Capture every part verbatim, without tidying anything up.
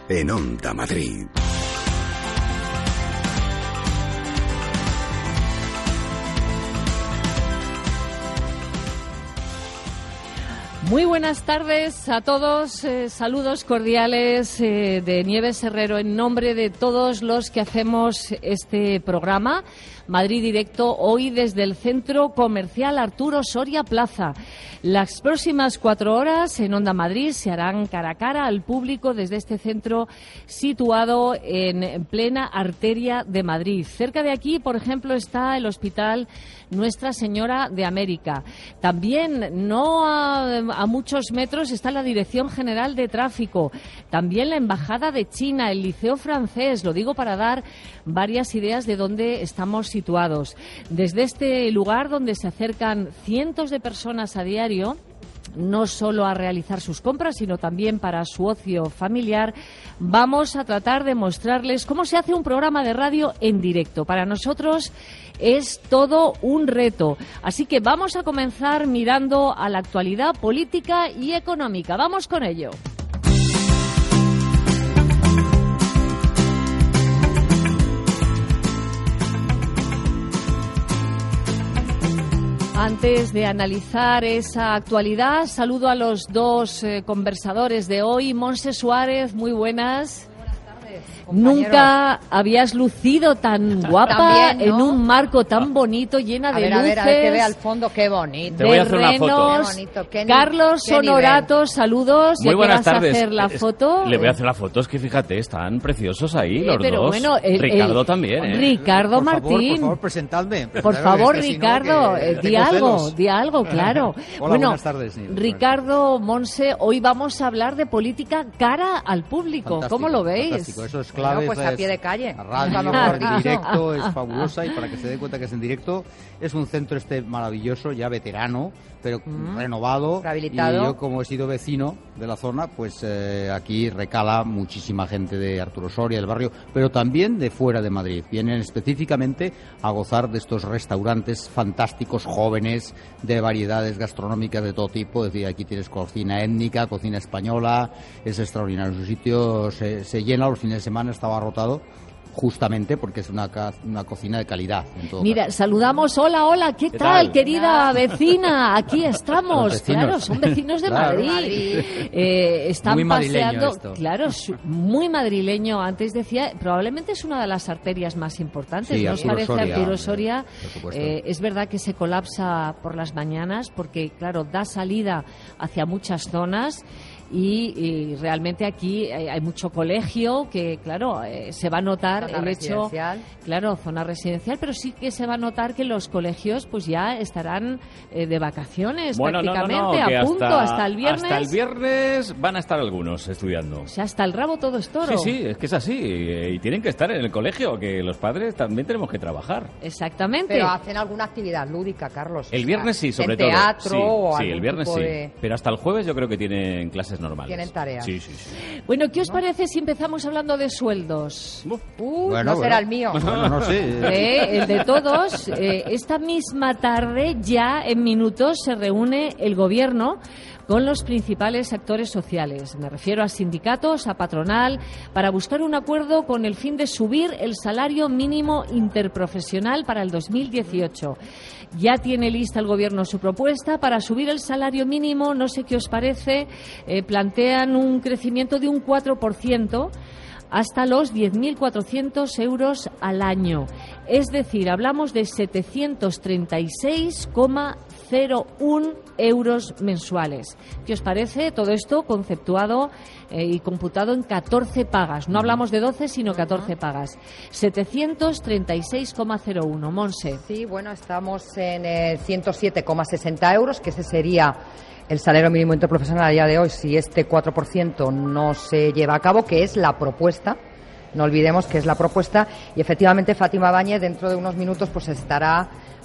en Onda Madrid. Muy buenas tardes a todos, eh, saludos cordiales eh, de Nieves Herrero en nombre de todos los que hacemos este programa. Madrid Directo, hoy desde el Centro Comercial Arturo Soria Plaza. Las próximas cuatro horas en Onda Madrid se harán cara a cara al público desde este centro situado en plena arteria de Madrid. Cerca de aquí, por ejemplo, está el Hospital Nuestra Señora de América. También, no a, a muchos metros, está la Dirección General de Tráfico. También la Embajada de China, el Liceo Francés. Lo digo para dar varias ideas de dónde estamos situados. Desde este lugar donde se acercan cientos de personas a diario, no solo a realizar sus compras, sino también para su ocio familiar, vamos a tratar de mostrarles cómo se hace un programa de radio en directo. Para nosotros es todo un reto. Así que vamos a comenzar mirando a la actualidad política y económica. Vamos con ello. Antes de analizar esa actualidad, saludo a los dos eh, conversadores de hoy. Monse Suárez, muy buenas. Nunca habías lucido tan guapa También, ¿no? en un marco tan bonito, llena a de ver, luces. A ver, a ver, que vea al fondo, qué bonito. Te voy a hacer una foto. Terrenos. Qué bonito, qué ni- Carlos qué Honorato, nivel. saludos. Muy ¿Ya buenas que vas tardes. a hacer la Es- foto? Le voy a hacer la foto, es que fíjate, están preciosos ahí Eh, los pero dos. bueno, el- Ricardo el- también, ¿eh? Ricardo por favor, Martín. por favor, presentadme. Por favor, Es que si no, Ricardo, que eh, di tengo algo, celos. di algo, claro. Hola, bueno, buenas tardes, Nieves. Ricardo, Monse, hoy vamos a hablar de política cara al público. Fantástico, ¿Cómo lo veis? fantástico. Eso es clave. Bueno, pues esa a es- pie de calle. La radio, Nunca mejor en dicho. directo es fabulosa, y para que se dé cuenta que es en directo, es un centro este maravilloso, ya veterano, pero Mm. renovado. Rehabilitado. Y yo, como he sido vecino de la zona, pues eh, aquí recala muchísima gente de Arturo Soria, del barrio, pero también de fuera de Madrid. Vienen específicamente a gozar de estos restaurantes fantásticos, jóvenes, de variedades gastronómicas de todo tipo. Es decir, aquí tienes cocina étnica, cocina española, es extraordinario. Su sitio se, se llena los fines de semana, estaba rotado, justamente porque es una, ca- una cocina de calidad. En todo Mira, caso. saludamos. Hola, hola, ¿qué, ¿Qué tal, tal? querida vecina? Aquí estamos. Los vecinos. Claro, son vecinos de Claro. Madrid. Madrid. Eh, están Muy madrileño paseando. esto. Claro, su- muy madrileño. Antes decía, probablemente es una de las arterias más importantes. Sí, ¿No os Arturo parece, Soria, Arturo eh, Soria? por supuesto. Eh, es verdad que se colapsa por las mañanas porque, claro, da salida hacia muchas zonas. Y, y realmente aquí hay, hay mucho colegio que, claro, eh, se va a notar Zona el hecho, residencial. claro, zona residencial, pero sí que se va a notar que los colegios pues ya estarán eh, de vacaciones Bueno, no, no, prácticamente, no, que a punto, hasta, hasta el viernes. Hasta el viernes van a estar algunos estudiando. O sea, hasta el rabo todo es toro. Sí, sí, es que es así. eh, Y tienen que estar en el colegio, que los padres también tenemos que trabajar. Exactamente. Pero hacen alguna actividad lúdica, Carlos. El O viernes sea, sí, sobre en todo. teatro sí, o sí, algún el viernes tipo sí. de- Pero hasta el jueves yo creo que tienen clases normales. Tienen tareas. Sí, sí, sí. Bueno, ¿qué os parece si empezamos hablando de sueldos? Uh, Bueno, no será bueno. el mío. Bueno, no sé. Eh, el de todos. Eh, esta misma tarde, ya en minutos, se reúne el Gobierno con los principales actores sociales. Me refiero a sindicatos, a patronal, para buscar un acuerdo con el fin de subir el salario mínimo interprofesional para el dos mil dieciocho. Ya tiene lista el Gobierno su propuesta para subir el salario mínimo, no sé qué os parece, eh, plantean un crecimiento de un cuatro por ciento hasta los diez mil cuatrocientos euros al año. Es decir, hablamos de setecientos treinta y seis coma cero uno euros mensuales. ¿Qué os parece todo esto conceptuado eh, y computado en catorce pagas? No hablamos de doce, sino catorce pagas. setecientos treinta y seis coma cero uno. Monse. Sí, bueno, estamos en eh, ciento siete coma sesenta euros, que ese sería el salario mínimo interprofesional a día de hoy si este cuatro por ciento no se lleva a cabo, que es la propuesta. No olvidemos que es la propuesta, y efectivamente Fátima Báñez dentro de unos minutos pues estará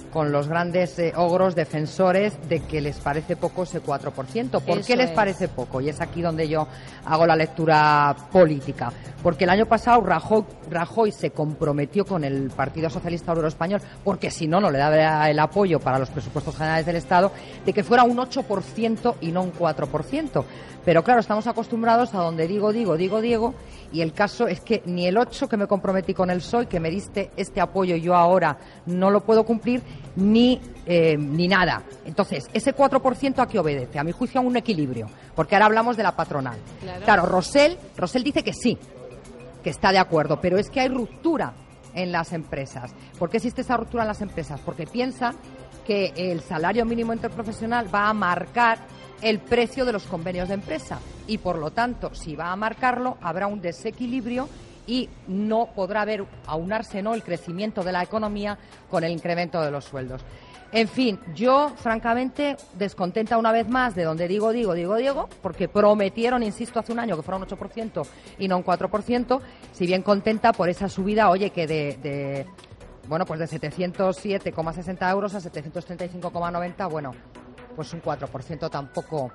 con los grandes eh, ogros defensores de que les parece poco ese cuatro por ciento. ¿Por Eso qué les es. parece poco? Y es aquí donde yo hago la lectura política. Porque el año pasado Rajoy, Rajoy se comprometió con el Partido Socialista Obrero Español, porque si no, no le daba el apoyo para los presupuestos generales del Estado, de que fuera un ocho por ciento y no un cuatro por ciento. Pero claro, estamos acostumbrados a donde digo, digo, digo, Diego, y el caso es que ni el ocho que me comprometí con el P S O E, que me diste este apoyo, yo ahora no lo puedo cumplir, ni, eh, ni nada. Entonces, ese cuatro por ciento ¿a qué obedece? A mi juicio a un equilibrio, porque ahora hablamos de la patronal. Claro, claro Rosell, Rosell dice que sí, que está de acuerdo, pero es que hay ruptura en las empresas. ¿Por qué existe esa ruptura en las empresas? Porque piensa que el salario mínimo interprofesional va a marcar el precio de los convenios de empresa y, por lo tanto, si va a marcarlo, habrá un desequilibrio y no podrá haber, aunarse no el crecimiento de la economía con el incremento de los sueldos. En fin, yo, francamente, descontenta una vez más de donde digo, digo, digo, Diego, porque prometieron, insisto, hace un año que fuera un ocho por ciento y no un cuatro por ciento, si bien contenta por esa subida, oye, que de... de bueno, pues de setecientos siete coma sesenta euros a setecientos treinta y cinco coma noventa, bueno, pues un cuatro por ciento tampoco...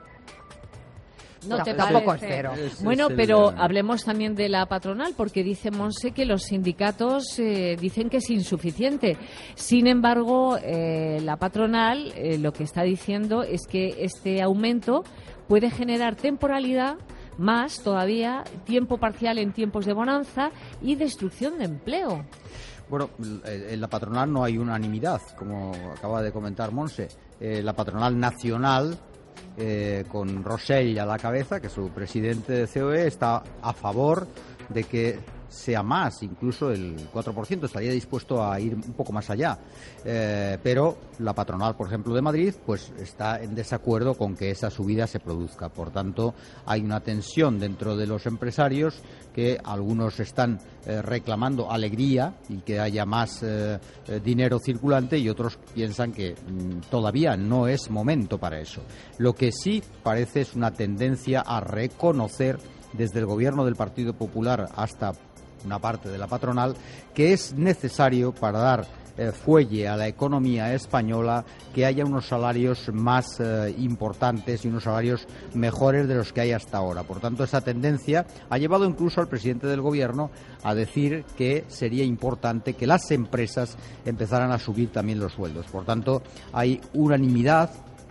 No te tampoco parece. es cero. Es- Bueno, es el, pero eh, hablemos también de la patronal, porque dice Monse que los sindicatos eh, dicen que es insuficiente. Sin embargo, eh, la patronal eh, lo que está diciendo es que este aumento puede generar temporalidad, más todavía tiempo parcial en tiempos de bonanza y destrucción de empleo. Bueno, en la patronal no hay unanimidad, como acaba de comentar Monse. Eh, la patronal nacional, eh, con Rosell a la cabeza, que es su presidente de C O E, está a favor de que sea más, incluso el cuatro por ciento, estaría dispuesto a ir un poco más allá. Eh, pero la patronal, por ejemplo, de Madrid, pues está en desacuerdo con que esa subida se produzca. Por tanto, hay una tensión dentro de los empresarios, que algunos están eh, reclamando alegría y que haya más eh, eh, dinero circulante, y otros piensan que mm, todavía no es momento para eso. Lo que sí parece es una tendencia a reconocer desde el gobierno del Partido Popular hasta una parte de la patronal, que es necesario para dar eh, fuelle a la economía española que haya unos salarios más eh, importantes y unos salarios mejores de los que hay hasta ahora. Por tanto, esa tendencia ha llevado incluso al presidente del gobierno a decir que sería importante que las empresas empezaran a subir también los sueldos. Por tanto, hay unanimidad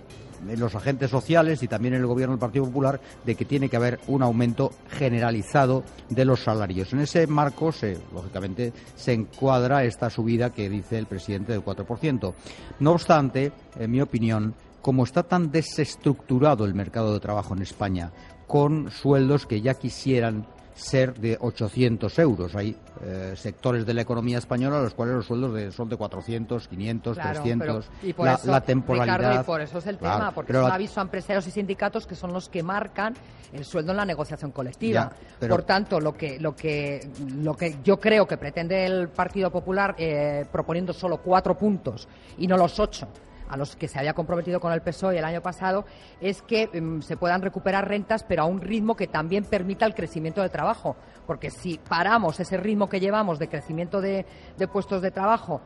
en los agentes sociales y también en el gobierno del Partido Popular de que tiene que haber un aumento generalizado de los salarios. En ese marco, se, lógicamente, se encuadra esta subida que dice el presidente del cuatro por ciento. No obstante, en mi opinión, como está tan desestructurado el mercado de trabajo en España, con sueldos que ya quisieran ser de ochocientos euros. Hay eh, sectores de la economía española a los cuales los sueldos de, son de cuatrocientos, quinientos, Claro, trescientos. pero- y por la, eso, la temporalidad. Ricardo, y por eso es el Claro, tema, porque pero es un la- aviso a empresarios y sindicatos que son los que marcan el sueldo en la negociación colectiva. Ya, pero- Por tanto, lo que, lo que, lo que yo creo que pretende el Partido Popular, eh, proponiendo solo cuatro puntos y no los ocho a los que se había comprometido con el P S O E el año pasado, es que um, se puedan recuperar rentas, pero a un ritmo que también permita el crecimiento del trabajo. Porque si paramos ese ritmo que llevamos de crecimiento de, de puestos de trabajo,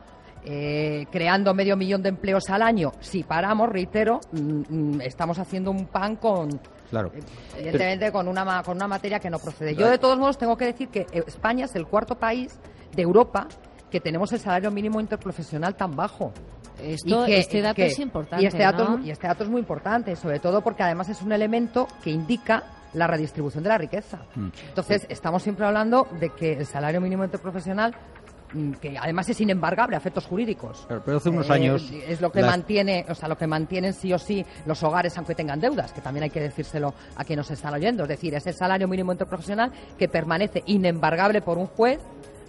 eh, creando medio millón de empleos al año, si paramos, reitero, mm, mm, estamos haciendo un pan con... Claro. Evidentemente con una, ma- con una materia que no procede. Yo, de todos modos, tengo que decir que eh, España es el cuarto país de Europa que tenemos el salario mínimo interprofesional tan bajo. Esto, Y que- este dato que- es importante, y este dato, ¿no? es- y este dato es muy importante, sobre todo porque además es un elemento que indica la redistribución de la riqueza. Mm. Entonces, estamos siempre hablando de que el salario mínimo interprofesional, mm, que además es inembargable a efectos jurídicos. Pero, pero hace unos Eh, años es lo que las- mantiene, o sea, lo que mantienen sí o sí los hogares, aunque tengan deudas, que también hay que decírselo a quienes nos están oyendo. Es decir, es el salario mínimo interprofesional que permanece inembargable por un juez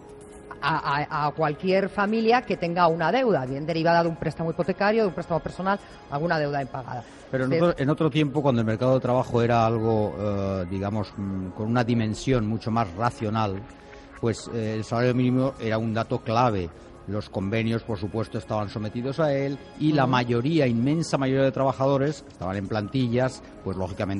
a, a- a cualquier familia que tenga una deuda, bien derivada de un préstamo hipotecario, de un préstamo personal, alguna deuda impagada. Pero en Es- otro, en otro tiempo, cuando el mercado de trabajo era algo, eh, digamos, mm, con una dimensión mucho más racional, pues eh, el salario mínimo era un dato clave. Los convenios, por supuesto, estaban sometidos a él y la mayoría, inmensa mayoría de trabajadores que estaban en plantillas, pues lógicamente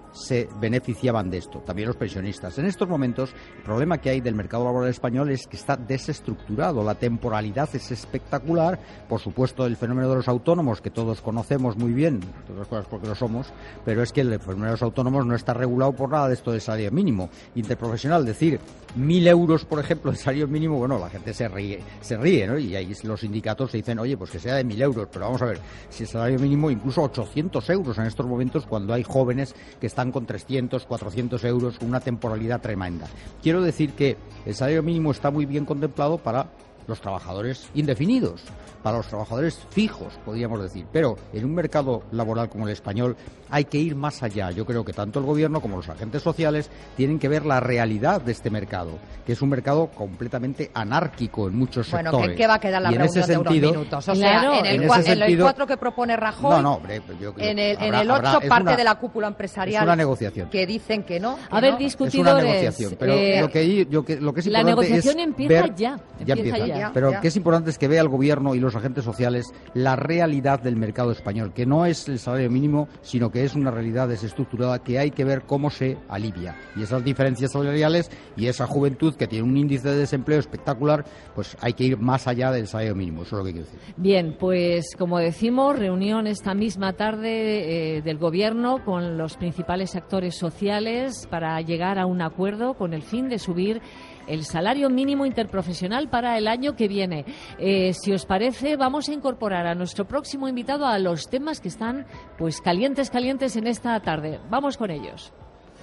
se beneficiaban de esto, también los pensionistas. En estos momentos, el problema que hay del mercado laboral español es que está desestructurado, la temporalidad es espectacular, por supuesto el fenómeno de los autónomos, que todos conocemos muy bien, entre otras cosas porque lo somos, pero es que el fenómeno de los autónomos no está regulado por nada de esto del salario mínimo interprofesional. Decir mil euros, por ejemplo, de salario mínimo, bueno, la gente se ríe, se ríe, ¿no? Y ahí los sindicatos se dicen, oye, pues que sea de mil euros, pero vamos a ver, si el salario mínimo incluso ochocientos euros en estos momentos, cuando hay jóvenes que están con trescientos, cuatrocientos euros, con una temporalidad tremenda. Quiero decir que el salario mínimo está muy bien contemplado para los trabajadores indefinidos, para los trabajadores fijos, podríamos decir. Pero en un mercado laboral como el español hay que ir más allá. Yo creo que tanto el gobierno como los agentes sociales tienen que ver la realidad de este mercado, que es un mercado completamente anárquico en muchos bueno, sectores. Bueno, ¿qué va a quedar la y reunión en ese de sentido, unos minutos? O claro, sea, en el, en cua- ese en el sentido, cuatro que propone Rajoy, no, no, hombre, yo, en el, habrá, en el habrá, ocho es parte una, de la cúpula empresarial es una negociación. que dicen que no. Que A ver, no. discutidores. Es una negociación, pero eh, lo, que, yo, que, lo que es la importante negociación es empieza ver, ya. ya Empieza empieza, ya. pero ya. que es importante es que vea el gobierno y los agentes sociales la realidad del mercado español, que no es el salario mínimo, sino que es una realidad desestructurada que hay que ver cómo se alivia. Y esas diferencias salariales y esa juventud que tiene un índice de desempleo espectacular, pues hay que ir más allá del salario mínimo, eso es lo que quiero decir. Bien, pues como decimos, reunión esta misma tarde eh, del Gobierno con los principales actores sociales para llegar a un acuerdo con el fin de subir el salario mínimo interprofesional para el año que viene. Eh, si os parece, vamos a incorporar a nuestro próximo invitado a los temas que están pues calientes, calientes en esta tarde. Vamos con ellos.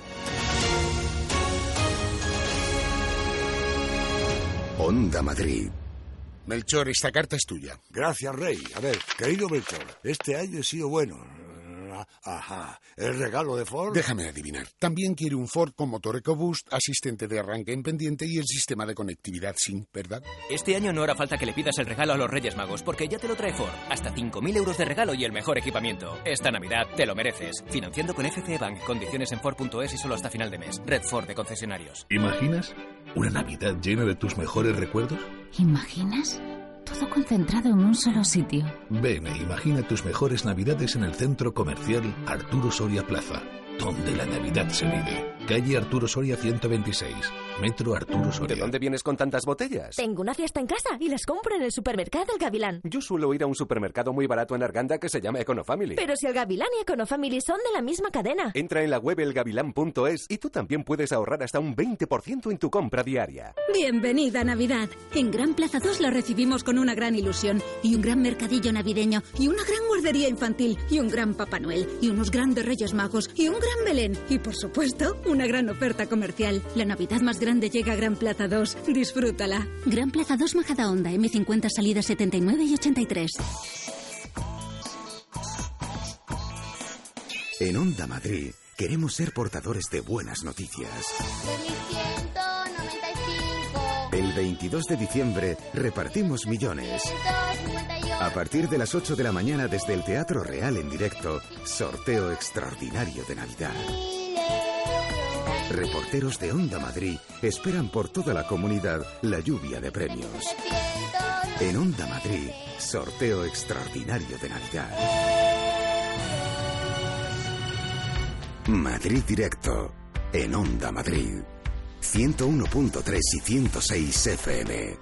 Onda Madrid. Melchor, esta carta es tuya. Gracias, Rey. A ver, querido Melchor, este año he sido bueno. Ajá. ¿El regalo de Ford? Déjame adivinar. También quiere un Ford con motor EcoBoost, asistente de arranque en pendiente y el sistema de conectividad SYNC, ¿verdad? Este año no hará falta que le pidas el regalo a los Reyes Magos, porque ya te lo trae Ford. Hasta cinco mil euros de regalo y el mejor equipamiento. Esta Navidad te lo mereces. Financiando con F C Bank. Condiciones en Ford punto es y solo hasta final de mes. Red Ford de concesionarios. ¿Imaginas una Navidad llena de tus mejores recuerdos? ¿Imaginas? Todo concentrado en un solo sitio. Ven e imagina tus mejores Navidades en el Centro Comercial Arturo Soria Plaza, donde la Navidad se vive. Calle Arturo Soria ciento veintiséis, Metro Arturo Soria. ¿De dónde vienes con tantas botellas? Tengo una fiesta en casa y las compro en el supermercado El Gavilán. Yo suelo ir a un supermercado muy barato en Arganda que se llama Econofamily. Pero si El Gavilán y Econofamily son de la misma cadena. Entra en la web el gavilán punto es y tú también puedes ahorrar hasta un veinte por ciento en tu compra diaria. Bienvenida Navidad. En Gran Plaza dos la recibimos con una gran ilusión y un gran mercadillo navideño y una gran guardería infantil y un gran Papá Noel y unos grandes Reyes Magos y un gran Belén y, por supuesto, una gran oferta comercial. La Navidad más grande llega a Gran Plaza dos. Disfrútala. Gran Plaza dos Majadahonda, eme cincuenta, salida setenta y nueve y ochenta y tres. En Onda Madrid queremos ser portadores de buenas noticias. ciento noventa y cinco. El veintidós de diciembre repartimos millones. A partir de las ocho de la mañana desde el Teatro Real en directo, sorteo extraordinario de Navidad. Reporteros de Onda Madrid esperan por toda la comunidad la lluvia de premios. En Onda Madrid, sorteo extraordinario de Navidad. Madrid Directo, en Onda Madrid. ciento uno punto tres y ciento seis F M.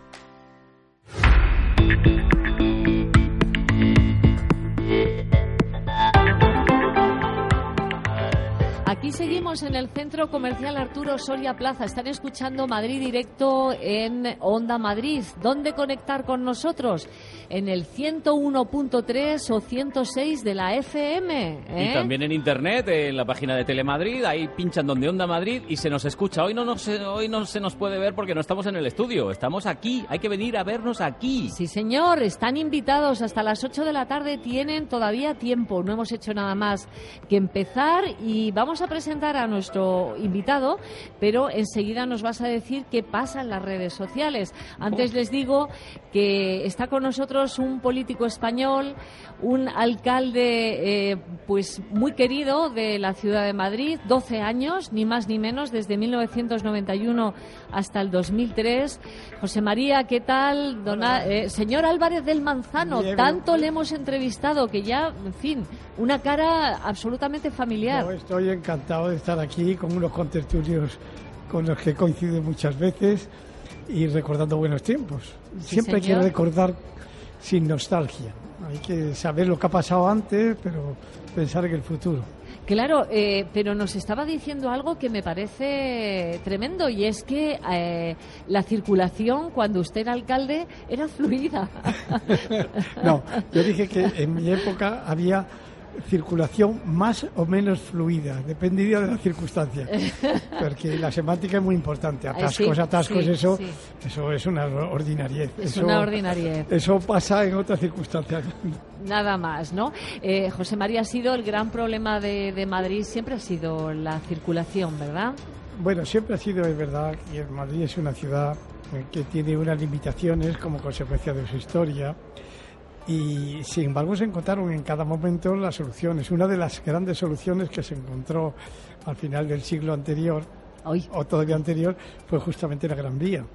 Aquí seguimos en el Centro Comercial Arturo Soria Plaza. Están escuchando Madrid Directo en Onda Madrid. ¿Dónde conectar con nosotros? En el ciento uno punto tres o ciento seis de la F M. ¿eh? Y también en internet, en la página de Telemadrid. Ahí pinchan donde Onda Madrid y se nos escucha. Hoy no, nos, hoy no se nos puede ver porque no estamos en el estudio. Estamos aquí. Hay que venir a vernos aquí. Sí, señor. Están invitados hasta las ocho de la tarde. Tienen todavía tiempo. No hemos hecho nada más que empezar y vamos a presentar a nuestro invitado, pero enseguida nos vas a decir qué pasa en las redes sociales. Antes les digo que está con nosotros un político español, un alcalde eh, pues muy querido de la ciudad de Madrid, doce años, ni más ni menos, desde mil novecientos noventa y uno hasta el dos mil tres. José María, ¿qué tal? Dona, eh, señor Álvarez del Manzano, Diego. Tanto le hemos entrevistado que ya, en fin, una cara absolutamente familiar. No, estoy encantado encantado de estar aquí con unos contertulios con los que coincido muchas veces y recordando buenos tiempos. Sí, Siempre hay señor. que recordar sin nostalgia. Hay que saber lo que ha pasado antes, pero pensar en el futuro. Claro, eh, pero nos estaba diciendo algo que me parece tremendo, y es que eh, la circulación cuando usted era alcalde era fluida. No, yo dije que en mi época había circulación más o menos fluida, dependería de la circunstancia, porque la semántica es muy importante. Atascos, Sí, atascos, sí, eso, sí. eso es una ordinariez. Es eso, una ordinariez. Eso pasa en otras circunstancias. Nada más, ¿no? Eh, José María, ha sido el gran problema de, de Madrid, siempre ha sido la circulación, ¿verdad? Bueno, siempre ha sido, es verdad, que Madrid es una ciudad eh, que tiene unas limitaciones como consecuencia de su historia. Y sin embargo se encontraron en cada momento las soluciones. Una de las grandes soluciones que se encontró al final del siglo anterior, Hoy. o todavía anterior, fue justamente la Gran Vía.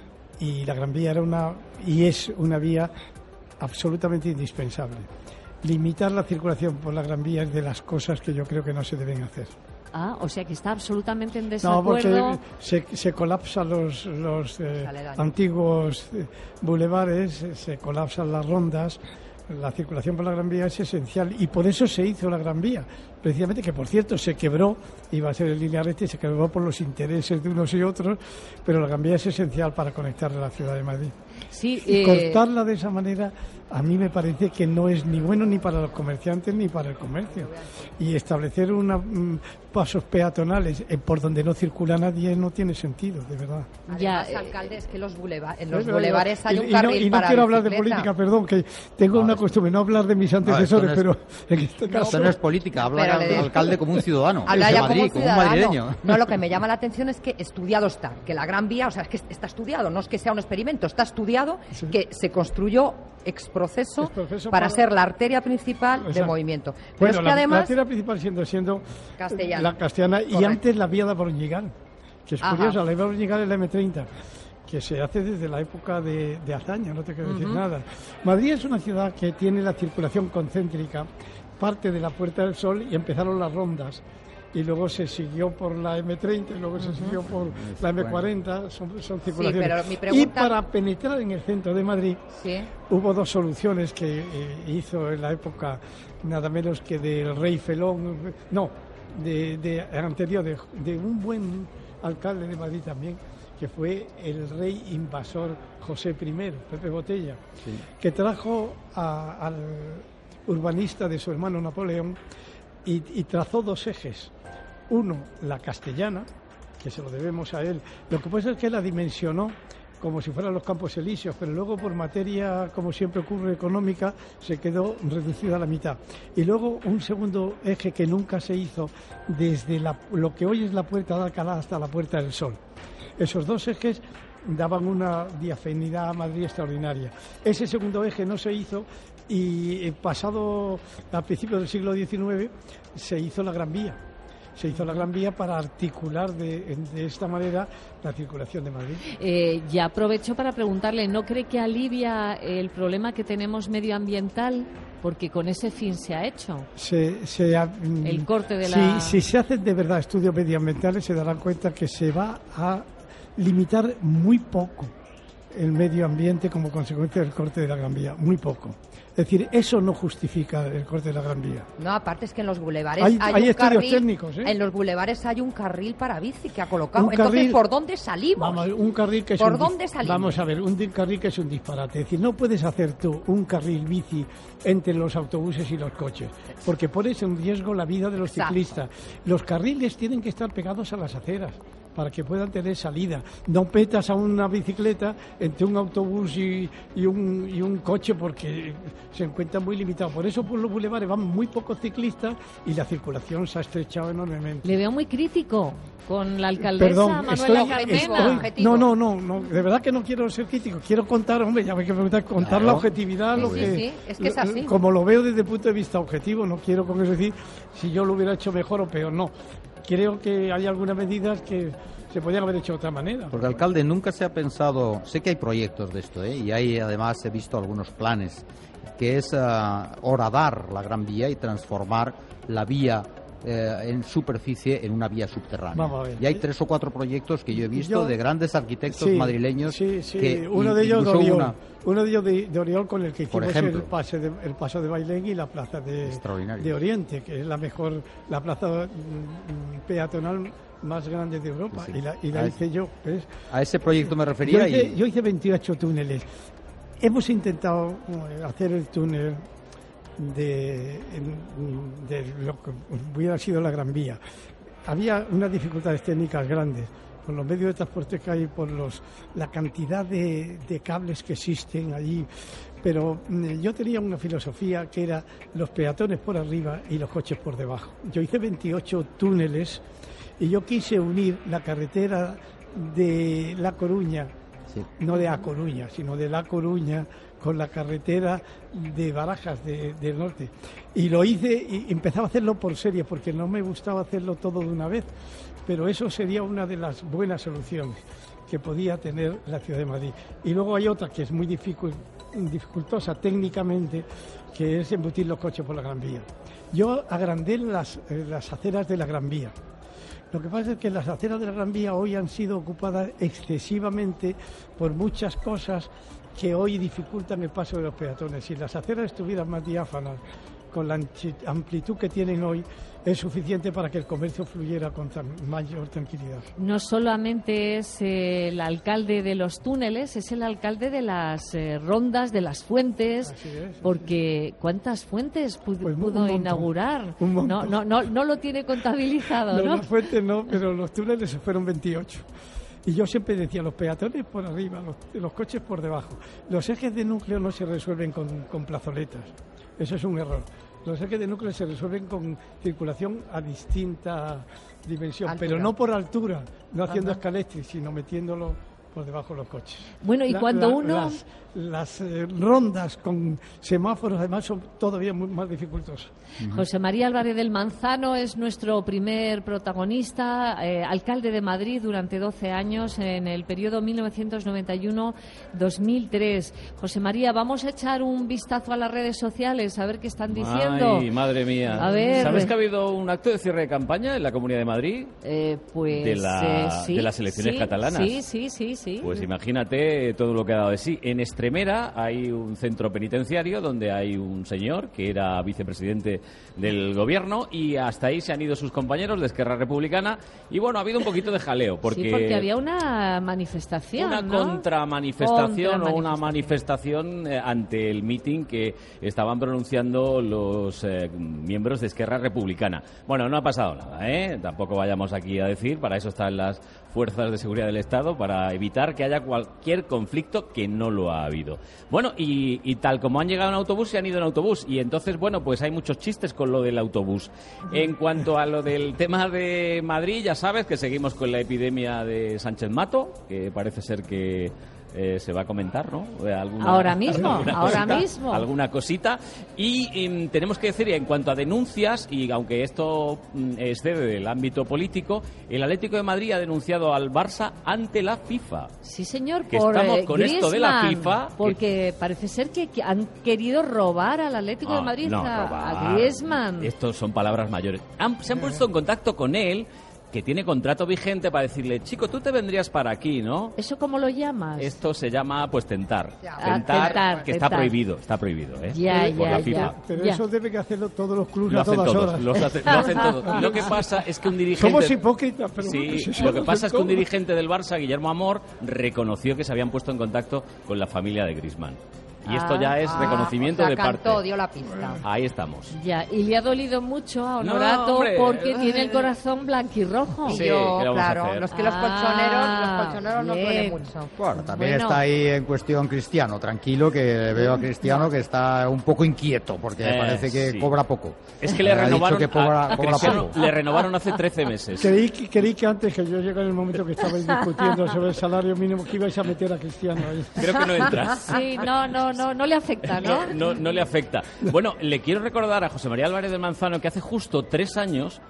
Y la Gran Vía era una, y es una vía absolutamente indispensable. Limitar la circulación por la Gran Vía es de las cosas que yo creo que no se deben hacer. Ah, o sea que está absolutamente en No, desacuerdo. porque se, se colapsan los, los eh, antiguos eh, bulevares, eh, se colapsan las rondas, la circulación por la Gran Vía es esencial y por eso se hizo la Gran Vía, precisamente, que por cierto se quebró, iba a ser en línea recta y se quebró por los intereses de unos y otros, pero la Gran Vía es esencial para conectar a la ciudad de Madrid. Sí, y eh, cortarla de esa manera a mí me parece que no es ni bueno ni para los comerciantes ni para el comercio. Y establecer una, mm, pasos peatonales eh, por donde no circula nadie no tiene sentido, de verdad. Además, Ya, eh, alcalde, es que los buleva- en los Es verdad. bulevares hay Y- un y carril no, y no para quiero hablar de bicicleta. política, perdón, que tengo una costumbre, no hablar de mis antecesores, no es- pero en este caso... Esto no es política, habla Pero al le- alcalde como un ciudadano. Habla de ya Madrid, como como un ciudadano. madrileño. No, lo que me llama la atención es que estudiado está, que la Gran Vía, o sea, es que está estudiado, no es que sea un experimento, está estudiado Sí. que se construyó ex proceso, Ex proceso para para- ser la arteria principal de Exacto. movimiento. Pero Bueno, es que la, la además... arteria principal siendo, siendo Castellana. la castellana y Correcto. antes la vía de Abroñigal, que es Ajá. curiosa, la vía de Abroñigal es la eme treinta, que se hace desde la época de, de Azaña, no te quiero decir Ujú. nada. Madrid es una ciudad que tiene la circulación concéntrica, parte de la Puerta del Sol y empezaron las rondas. Y luego se siguió por la eme treinta y luego se siguió por la eme cuarenta, son, son circulaciones. pero mi Y pregunta- para penetrar en el centro de Madrid, Sí. hubo dos soluciones que eh, hizo en la época nada menos que del rey Felón, no, de, de anterior, de, de un buen alcalde de Madrid también, que fue el rey invasor José primero, Pepe Botella, que trajo a- al urbanista de su hermano Napoleón y, y trazó dos ejes. Uno, la castellana, que se lo debemos a él. Lo que pasa es que la dimensionó como si fueran los Campos Elíseos, pero luego por materia, como siempre ocurre, económica, se quedó reducida a la mitad. Y luego un segundo eje que nunca se hizo desde la- lo que hoy es la Puerta de Alcalá hasta la Puerta del Sol. Esos dos ejes daban una diafanidad a Madrid extraordinaria. Ese segundo eje no se hizo y eh, pasado a principios del siglo diecinueve se hizo la Gran Vía. Se hizo la Gran Vía para articular de, de esta manera la circulación de Madrid. Eh, ya aprovecho para preguntarle, ¿no cree que alivia el problema que tenemos medioambiental? Porque con ese fin se ha hecho. Se, se ha- mm, El corte de si, la- si se hacen de verdad estudios medioambientales, se darán cuenta que se va a limitar muy poco el medio ambiente como consecuencia del corte de la Gran Vía. Muy poco. Es decir, eso no justifica el corte de la Gran Vía. No, aparte es que en los bulevares Hay- hay, hay un estudios carril, técnicos, ¿eh? en los bulevares hay un carril para bici que ha colocado. Un Entonces, carril- ¿por dónde salimos? Vamos, un carril que es ¿Por un dónde dis- salimos? Vamos a ver, un di- carril que es un disparate. Es decir, no puedes hacer tú un carril bici entre los autobuses y los coches, porque pones en riesgo la vida de los Exacto. ciclistas. Los carriles tienen que estar pegados a las aceras para que puedan tener salida. No petas a una bicicleta entre un autobús y, y un, y un coche porque se encuentra muy limitado. Por eso por los bulevares van muy pocos ciclistas y la circulación se ha estrechado enormemente. Le veo muy crítico con la alcaldesa Perdón, Manuela estoy, Carmena. estoy- no, no, no, no, de verdad que no quiero ser crítico, quiero contar, hombre, ya me hay que preguntar, contar Claro. la objetividad, Sí, lo sí, que, sí, es que es lo- así. como lo veo desde el punto de vista objetivo, no quiero con eso decir si yo lo hubiera hecho mejor o peor, no. Creo que hay algunas medidas que se podían haber hecho de otra manera. Porque, alcalde, nunca se ha pensado, sé que hay proyectos de esto, ¿eh? Y hay además he visto algunos planes, que es ah, horadar la Gran Vía y transformar la vía eh, en superficie en una vía subterránea. Vamos a ver. Y hay tres o cuatro proyectos que yo he visto Yo- de grandes arquitectos Sí, madrileños. sí, sí. Que Uno in- de ellos de incluso Oriol. una- Uno de ellos de, de Oriol con el que Por hicimos ejemplo. el, pase de, el paso de Bailén y la plaza de, Extraordinario. de Oriente, que es la mejor, la plaza mm, peatonal más grande de Europa. Sí, sí. Y la, y la A- hice yo. ¿ves? A ese proyecto me refería. Yo hice, y... yo hice veintiocho túneles. Hemos intentado eh, hacer el túnel de, en- de lo que hubiera sido la Gran Vía. Había unas dificultades técnicas grandes por los medios de transporte que hay, por los la cantidad de, de cables que existen allí. Pero mm, yo tenía una filosofía que era los peatones por arriba y los coches por debajo. Yo hice veintiocho túneles y yo quise unir la carretera de La Coruña, Sí. no de A Coruña, sino de La Coruña, con la carretera de Barajas de- del norte. Y lo hice y empezaba a hacerlo por serie, porque no me gustaba hacerlo todo de una vez, pero eso sería una de las buenas soluciones que podía tener la ciudad de Madrid. Y luego hay otra que es muy dificul- dificultosa técnicamente, que es embutir los coches por la Gran Vía. Yo agrandé las, eh, las aceras de la Gran Vía. Lo que pasa es que las aceras de la Gran Vía hoy han sido ocupadas excesivamente por muchas cosas que hoy dificultan el paso de los peatones. Si las aceras estuvieran más diáfanas, con la anchi- amplitud que tienen hoy, es suficiente para que el comercio fluyera con tan- mayor tranquilidad. No solamente es eh, el alcalde de los túneles, es el alcalde de las eh, rondas, de las fuentes, Así es, porque ¿cuántas fuentes pu- Pues un pudo montón, inaugurar? un No, montón. no, no, no lo tiene contabilizado, No, ¿no? las fuentes no, pero los túneles fueron veintiocho. Y yo siempre decía, los peatones por arriba, los, los coches por debajo. Los ejes de núcleo no se resuelven con, con plazoletas. Eso es un error. Los ejes de núcleo se resuelven con circulación a distinta dimensión, Altura. pero no por altura, no haciendo Ajá. escalestris, sino metiéndolo por debajo de los coches. Bueno, y cuando uno- Las, las, eh, rondas con semáforos, además, son todavía muy más dificultosas. José María Álvarez del Manzano es nuestro primer protagonista, eh, alcalde de Madrid durante doce años en el periodo mil novecientos noventa y uno a dos mil tres. José María, vamos a echar un vistazo a las redes sociales a ver qué están diciendo. Ay, madre mía. A ver. ¿Sabes que ha habido un acto de cierre de campaña en la Comunidad de Madrid? Eh, pues de, la- eh, sí, de las elecciones sí, catalanas. Sí, sí, sí, sí. Pues imagínate todo lo que ha dado de sí. En Extremera hay un centro penitenciario donde hay un señor que era vicepresidente del gobierno y hasta ahí se han ido sus compañeros de Esquerra Republicana y bueno, ha habido un poquito de jaleo porque, Sí, porque había una manifestación, una ¿no? contramanifestación o una Contramanifestación. manifestación eh, ante el mitin que estaban pronunciando los eh, miembros de Esquerra Republicana. Bueno, no ha pasado nada, ¿eh? Tampoco vayamos aquí a decir, para eso están las fuerzas de seguridad del Estado, para evitar que haya cualquier conflicto, que no lo ha habido. Bueno, y, y tal como han llegado en autobús, se han ido en autobús. Y entonces, bueno, pues hay muchos chistes con lo del autobús. En cuanto a lo del tema de Madrid, ya sabes que seguimos con la epidemia de Sánchez Mato, que parece ser que eh, se va a comentar, ¿no? Eh, alguna- Ahora mismo, alguna ahora cosita, mismo. Alguna cosita. Y em, tenemos que decir, en cuanto a denuncias, y aunque esto mm, excede del ámbito político, el Atlético de Madrid ha denunciado al Barça ante la FIFA. Sí, señor, Que por estamos eh, con esto de la Griezmann, FIFA, que- porque parece ser que, que han querido robar al Atlético de Ah, Madrid no, a, robar. a Griezmann. Estos son palabras mayores. Han- se han puesto en contacto con él, que tiene contrato vigente, para decirle, chico, tú te vendrías para aquí, ¿no? ¿Eso cómo lo llamas? Esto se llama, pues, tentar. Ah, Tentar, tentar, que está tentar. prohibido, está prohibido, ¿eh? Ya, Por ya, la ya. FIFA. Pero Ya. eso debe que hacerlo todos los clubes Lo a hacen todas todos, horas. lo hacen, lo hacen todos. Lo que pasa es que un dirigente... Somos hipócritas, pero Sí, bueno, sí, lo que sí, pasa es que un todos. dirigente del Barça, Guillermo Amor, reconoció que se habían puesto en contacto con la familia de Griezmann. Y esto ya es Ah, reconocimiento o sea, de parte. cantó, dio la pista. Ahí estamos. Ya, y le ha dolido mucho a No, Honorato hombre. porque tiene el corazón blanquirrojo. Y Sí, yo, ¿qué le vamos a claro, hacer? los que los Ah, colchoneros, los colchoneros no bien. duele mucho. Bueno, también Bueno. está ahí en cuestión Cristiano. Tranquilo, que veo a Cristiano que está un poco inquieto porque Eh, parece que sí. cobra poco. Es que le Ha dicho renovaron, que cobra- a, a cobra Cristiano poco. le renovaron hace trece meses. Creí, que- creí que antes que yo llegara en el momento que estabais discutiendo sobre el salario mínimo que ibais a meter a Cristiano ahí. Creo que no entras. Sí, no, no, no, no le afecta, ¿no? No, no, no le afecta. Bueno, le quiero recordar a José María Álvarez del Manzano que hace justo tres años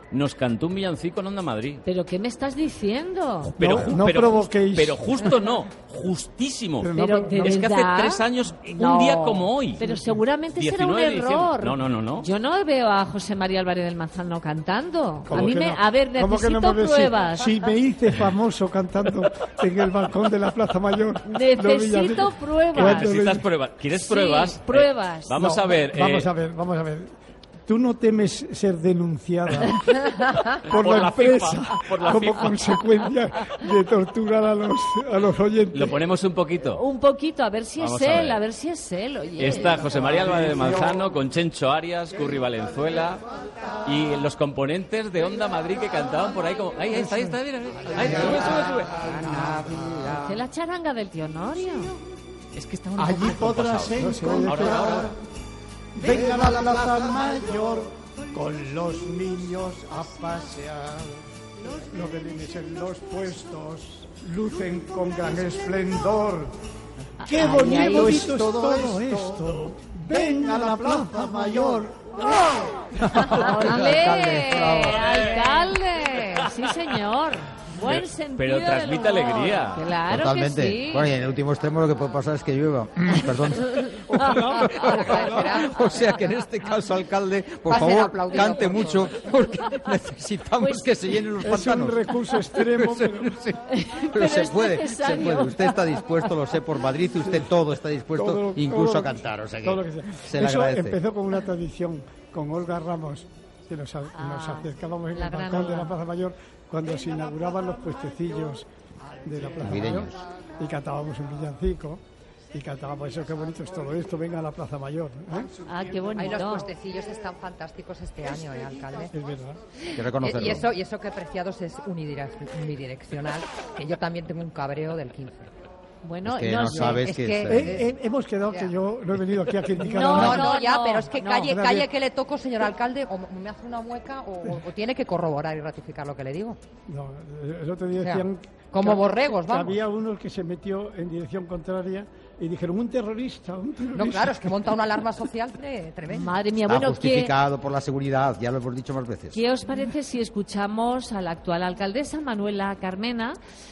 nos cantó un villancico en Onda Madrid. ¿Pero qué me estás diciendo? Pero, no, no pero, provoquéis. Pero justo no, justísimo. Pero Pero, no, ¿de no, Es que hace verdad? tres años, No. un día como hoy. Pero seguramente será un diecinueve de diciembre. error. No, no, no, no. Yo no veo a José María Álvarez del Manzano cantando. A ¿Cómo mí que me, no? a ver, ¿Cómo que no necesito me ves? Si- pruebas. Si, me hice famoso cantando en el balcón de la Plaza Mayor. Necesito Los pruebas. Cuando Necesitas le- pruebas. ¿Quieres Sí, pruebas? pruebas. Eh, vamos No, a ver. Vamos eh, a ver, vamos a ver. ¿Tú no temes ser denunciada por, Por la la empresa FIFA, por la como FIFA. consecuencia de torturar a los, a los oyentes? Lo ponemos un poquito. Un poquito, a ver si Vamos es a él, ver. a ver si es él. Oye. Está José María Álvarez de Manzano con Chencho Arias, Curry Valenzuela y los componentes de Onda Madrid que cantaban por ahí como... Ahí, ahí está, ahí está, mira, mira. Ahí, sube, sube, sube. Hace la charanga del tío Norio. Es que está un Allí poco podrás compasado. encontrar. Ahora, ahora, ahora. Venga a la Plaza Mayor con los niños a pasear. Los belines en los puestos lucen con gran esplendor. ¡Qué Ay, bonito, ay, bonito es es todo esto! ¡Venga a la Plaza Mayor! ¡Ole! Alcalde, ¡Alcalde! Sí, señor. Buen Pero- sentido pero del transmite humor. alegría. Claro Totalmente. que sí. Bueno, y en el último extremo lo que puede pasar es que llueva. Perdón. Agradecerá. O sea que en este caso, alcalde, por Va a ser favor, aplaudido cante por mucho porque necesitamos Pues que se llenen los Es pantanos. un recurso extremo, pero... Sí, pero, Pero se es puede, se necesario. puede. Usted está dispuesto, lo sé, por Madrid, usted todo está dispuesto, todo- incluso todo a lo- cantar. O sea que, todo lo que sea. se le Eso agradece. empezó con una tradición con Olga Ramos, que nos, a- Ah, nos acercábamos en la el gran balcón de Olga. la Plaza Mayor cuando se inauguraban los puestecillos de la Plaza Navideños. Mayor y cantábamos un villancico y cantábamos eso, qué bonito es todo esto, venga a la Plaza Mayor. ¿eh? Ah, qué Ay, los bonito. puestecillos están fantásticos este año, ¿eh, alcalde? Es verdad. Hay que reconocerlo. Y eso, y eso que Preciados es unidirec- unidireccional, que yo también tengo un cabreo del quince. Bueno, Es que no no sé. sabes es que que- es, Eh, eh, hemos quedado que yo no he venido aquí a criticar No, a No, nadie. no, ya, no, pero es que no. calle, Nadie- calle que le toco, señor alcalde, o me hace una mueca o, o- o tiene que corroborar y ratificar lo que le digo. No, el otro día O sea, decían... como que- borregos, que vamos. había uno que se metió en dirección contraria y dijeron, un terrorista, un terrorista. No, claro, es que monta una alarma social tre- tremenda. Madre mía, Está bueno, ¿qué, justificado por la seguridad, ya lo hemos dicho más veces. ¿qué os parece si escuchamos a la actual alcaldesa, Manuela Carmena,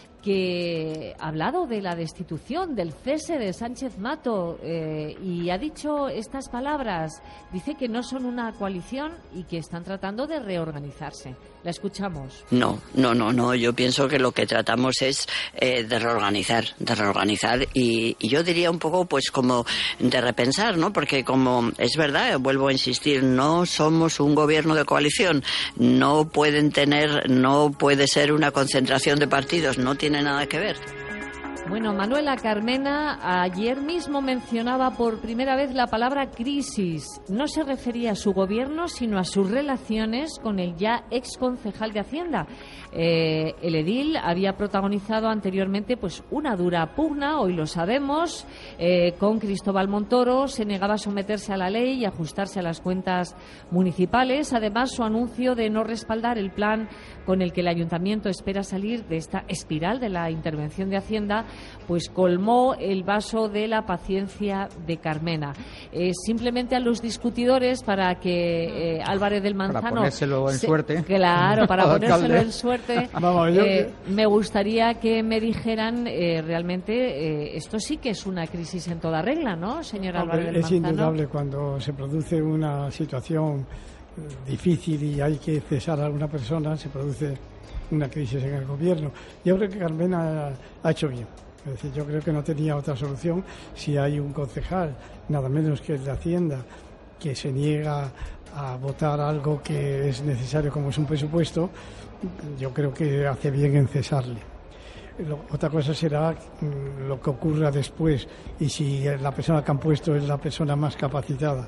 que ha hablado de la destitución, del cese de Sánchez Mato eh, y ha dicho estas palabras? Dice que no son una coalición y que están tratando de reorganizarse. La escuchamos. No, no, no, no. Yo pienso que lo que tratamos es eh, de reorganizar, de reorganizar y, y yo diría un poco pues como de repensar, ¿no? Porque como es verdad, vuelvo a insistir, no somos un gobierno de coalición, no pueden tener, no puede ser una concentración de partidos, no tiene nada que ver. Bueno, Manuela Carmena ayer mismo mencionaba por primera vez la palabra crisis. No se refería a su gobierno, sino a sus relaciones con el ya ex concejal de Hacienda. Eh, el edil había protagonizado anteriormente pues una dura pugna, hoy lo sabemos, eh, con Cristóbal Montoro. Se negaba a someterse a la ley y ajustarse a las cuentas municipales. Además, su anuncio de no respaldar el plan con el que el ayuntamiento espera salir de esta espiral de la intervención de Hacienda, pues colmó el vaso de la paciencia de Carmena. Eh, simplemente a los discutidores, para que eh, Álvarez del Manzano... Para ponérselo en se- suerte. Claro, para Alcalde. ponérselo en suerte. Vamos, yo- eh, me gustaría que me dijeran eh, realmente, eh, esto sí que es una crisis en toda regla, ¿no, señor Hombre, Álvarez del es Manzano? indudable cuando se produce una situación eh, difícil y hay que cesar a alguna persona, se produce una crisis en el gobierno. Yo creo que Carmena ha hecho bien. Es decir, yo creo que no tenía otra solución si hay un concejal, nada menos que el de Hacienda, que se niega a votar algo que es necesario como es un presupuesto. Yo creo que hace bien en cesarle. Lo- otra cosa será mm, lo que ocurra después y si la persona que han puesto es la persona más capacitada.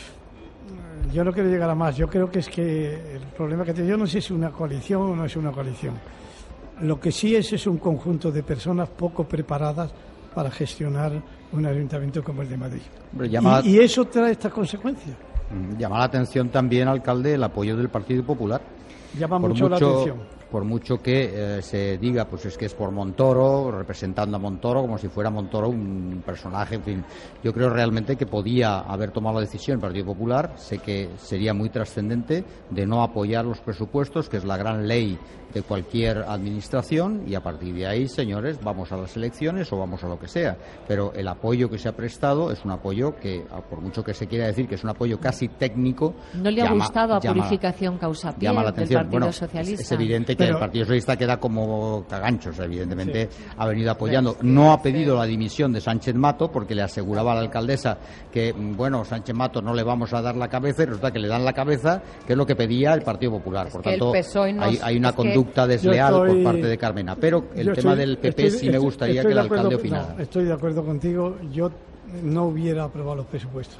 Mm, Yo no quiero llegar a más. Yo creo que es que el problema que tengo, yo no sé si es una coalición o no es una coalición. Lo que sí es es un conjunto de personas poco preparadas para gestionar un ayuntamiento como el de Madrid. Hombre, llama- Y, y eso trae estas consecuencias. Mm, Llama la atención también, alcalde, el apoyo del Partido Popular. Llama Por mucho, la mucho- atención. por mucho que eh, se diga pues es que es por Montoro, representando a Montoro como si fuera Montoro un personaje, en fin. Yo creo realmente que podía haber tomado la decisión el Partido Popular. Sé que sería muy trascendente de no apoyar los presupuestos, que es la gran ley de cualquier administración, y a partir de ahí, señores, vamos a las elecciones o vamos a lo que sea. Pero el apoyo que se ha prestado es un apoyo que, por mucho que se quiera decir que es un apoyo casi técnico, ¿no le ha llama, gustado a llama, Purificación Causapié llama la del atención. Partido Bueno, Socialista? Es, es evidente que Pero, el Partido Socialista queda como caganchos, evidentemente sí. ha venido apoyando. No ha pedido la dimisión de Sánchez Mato porque le aseguraba a la alcaldesa que, bueno, Sánchez Mato no le vamos a dar la cabeza, y resulta que le dan la cabeza, que es lo que pedía el Partido Popular. Por tanto, hay, hay una conducta desleal estoy, por parte de Carmena. Pero el tema estoy, del P P estoy, sí me gustaría estoy que el acuerdo, alcalde opinara. No, estoy de acuerdo contigo. Yo no hubiera aprobado los presupuestos.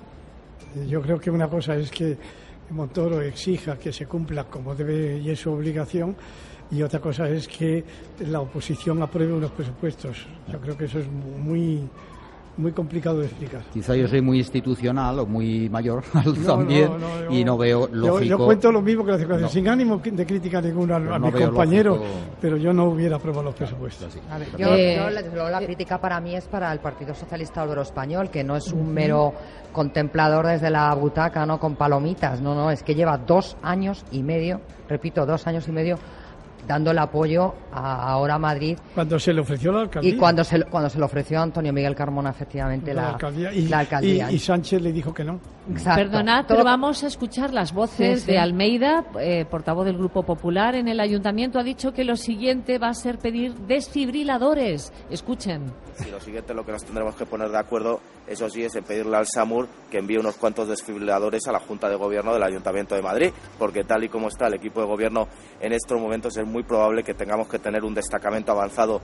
Yo creo que una cosa es que Montoro exija que se cumpla como debe y es su obligación, y otra cosa es que la oposición apruebe unos presupuestos. Yo creo que eso es muy muy complicado de explicar. Quizá yo soy muy institucional o muy mayor también, no, no, no, yo, y no veo lógico. Yo, yo cuento lo mismo que la circunstancia, no. sin ánimo de crítica ninguna a, a no mis compañeros, lógico. pero yo no hubiera aprobado los presupuestos. A ver, yo, eh, yo la, la crítica para mí es para el Partido Socialista Obrero Español, que no es un uh-huh. mero contemplador desde la butaca, no con palomitas, no, no, es que lleva dos años y medio, repito, dos años y medio dando el apoyo a ahora a Madrid. Cuando se le ofreció la alcaldía. Y cuando se, cuando se le ofreció a Antonio Miguel Carmona, efectivamente, la, la alcaldía. Y, la alcaldía. Y, y Sánchez le dijo que no. Exacto. Perdonad, Todo... pero vamos a escuchar las voces sí, sí. de Almeida, eh, portavoz del Grupo Popular en el Ayuntamiento. Ha dicho que lo siguiente va a ser pedir desfibriladores. Escuchen. Sí, lo siguiente, lo que nos tendremos que poner de acuerdo, eso sí, es en pedirle al SAMUR que envíe unos cuantos desfibriladores a la Junta de Gobierno del Ayuntamiento de Madrid, porque tal y como está el equipo de gobierno en estos momentos es muy probable que tengamos que tener un destacamento avanzado.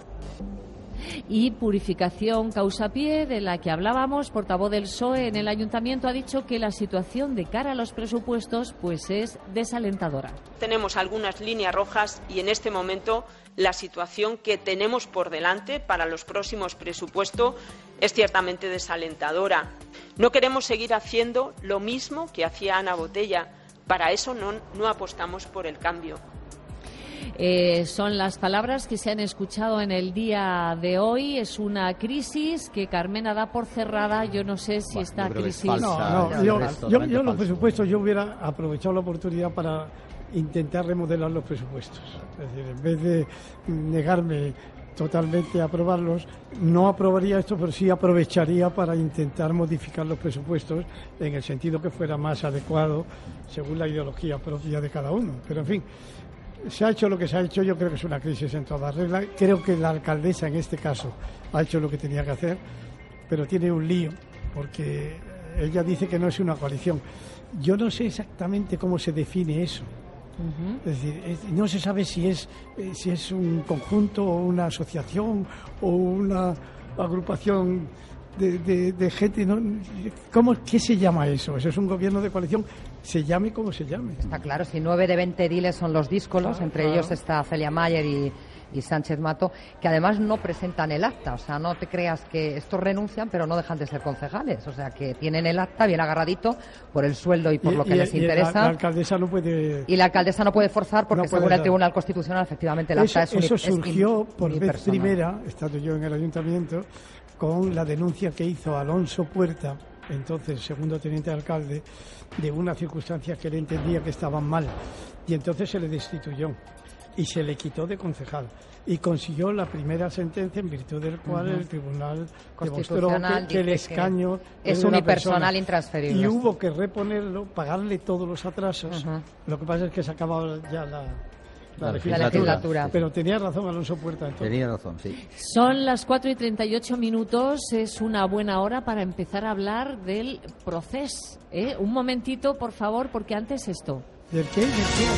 Y Purificación Causapié, de la que hablábamos, portavoz del P S O E en el Ayuntamiento, ha dicho que la situación de cara a los presupuestos pues es desalentadora. Tenemos algunas líneas rojas y en este momento la situación que tenemos por delante para los próximos presupuestos es ciertamente desalentadora. No queremos seguir haciendo lo mismo que hacía Ana Botella. Para eso no, no apostamos por el cambio. Eh, son las palabras que se han escuchado en el día de hoy. Es una crisis que Carmena da por cerrada. Yo no sé si bueno, esta crisis... No, no, yo, yo, yo los presupuestos, yo hubiera aprovechado la oportunidad para intentar remodelar los presupuestos. Es decir, en vez de negarme totalmente a aprobarlos, no aprobaría esto, pero sí aprovecharía para intentar modificar los presupuestos en el sentido que fuera más adecuado según la ideología propia de cada uno. Pero, en fin, se ha hecho lo que se ha hecho. Yo creo que es una crisis en toda regla. Creo que la alcaldesa, en este caso, ha hecho lo que tenía que hacer, pero tiene un lío, porque ella dice que no es una coalición. Yo no sé exactamente cómo se define eso. Uh-huh. Es decir, es, no se sabe si es eh, si es un conjunto o una asociación o una agrupación de, de, de gente. ¿No? ¿Cómo, ¿Qué se llama eso? ¿Eso es un gobierno de coalición? Se llame como se llame. Está claro, si nueve de veinte ediles son los díscolos, claro, entre claro. ellos está Celia Mayer y, y Sánchez Mato, que además no presentan el acta. O sea, no te creas que estos renuncian, pero no dejan de ser concejales. O sea, que tienen el acta bien agarradito por el sueldo y por y, lo que y, les y interesa. La, la alcaldesa no puede... Y la alcaldesa no puede forzar porque, no puede según dar. el Tribunal Constitucional, efectivamente el acta eso, es un Eso surgió es por vez primera, estando yo en el ayuntamiento, con la denuncia que hizo Alonso Puerta, entonces segundo teniente de alcalde, de una circunstancia que él entendía que estaban mal, y entonces se le destituyó y se le quitó de concejal y consiguió la primera sentencia en virtud del cual uh-huh. el tribunal demostró que, que el escaño que es unipersonal intransferible y hubo que reponerlo, pagarle todos los atrasos. Uh-huh. Lo que pasa es que se acababa ya la La legislatura. la legislatura. Pero tenía razón Alonso Puerta. Entonces. Tenía razón, sí. Son las cuatro y treinta y ocho minutos. Es una buena hora para empezar a hablar del proceso. ¿eh? Un momentito, por favor, porque antes esto. ¿Del qué? ¿Del qué?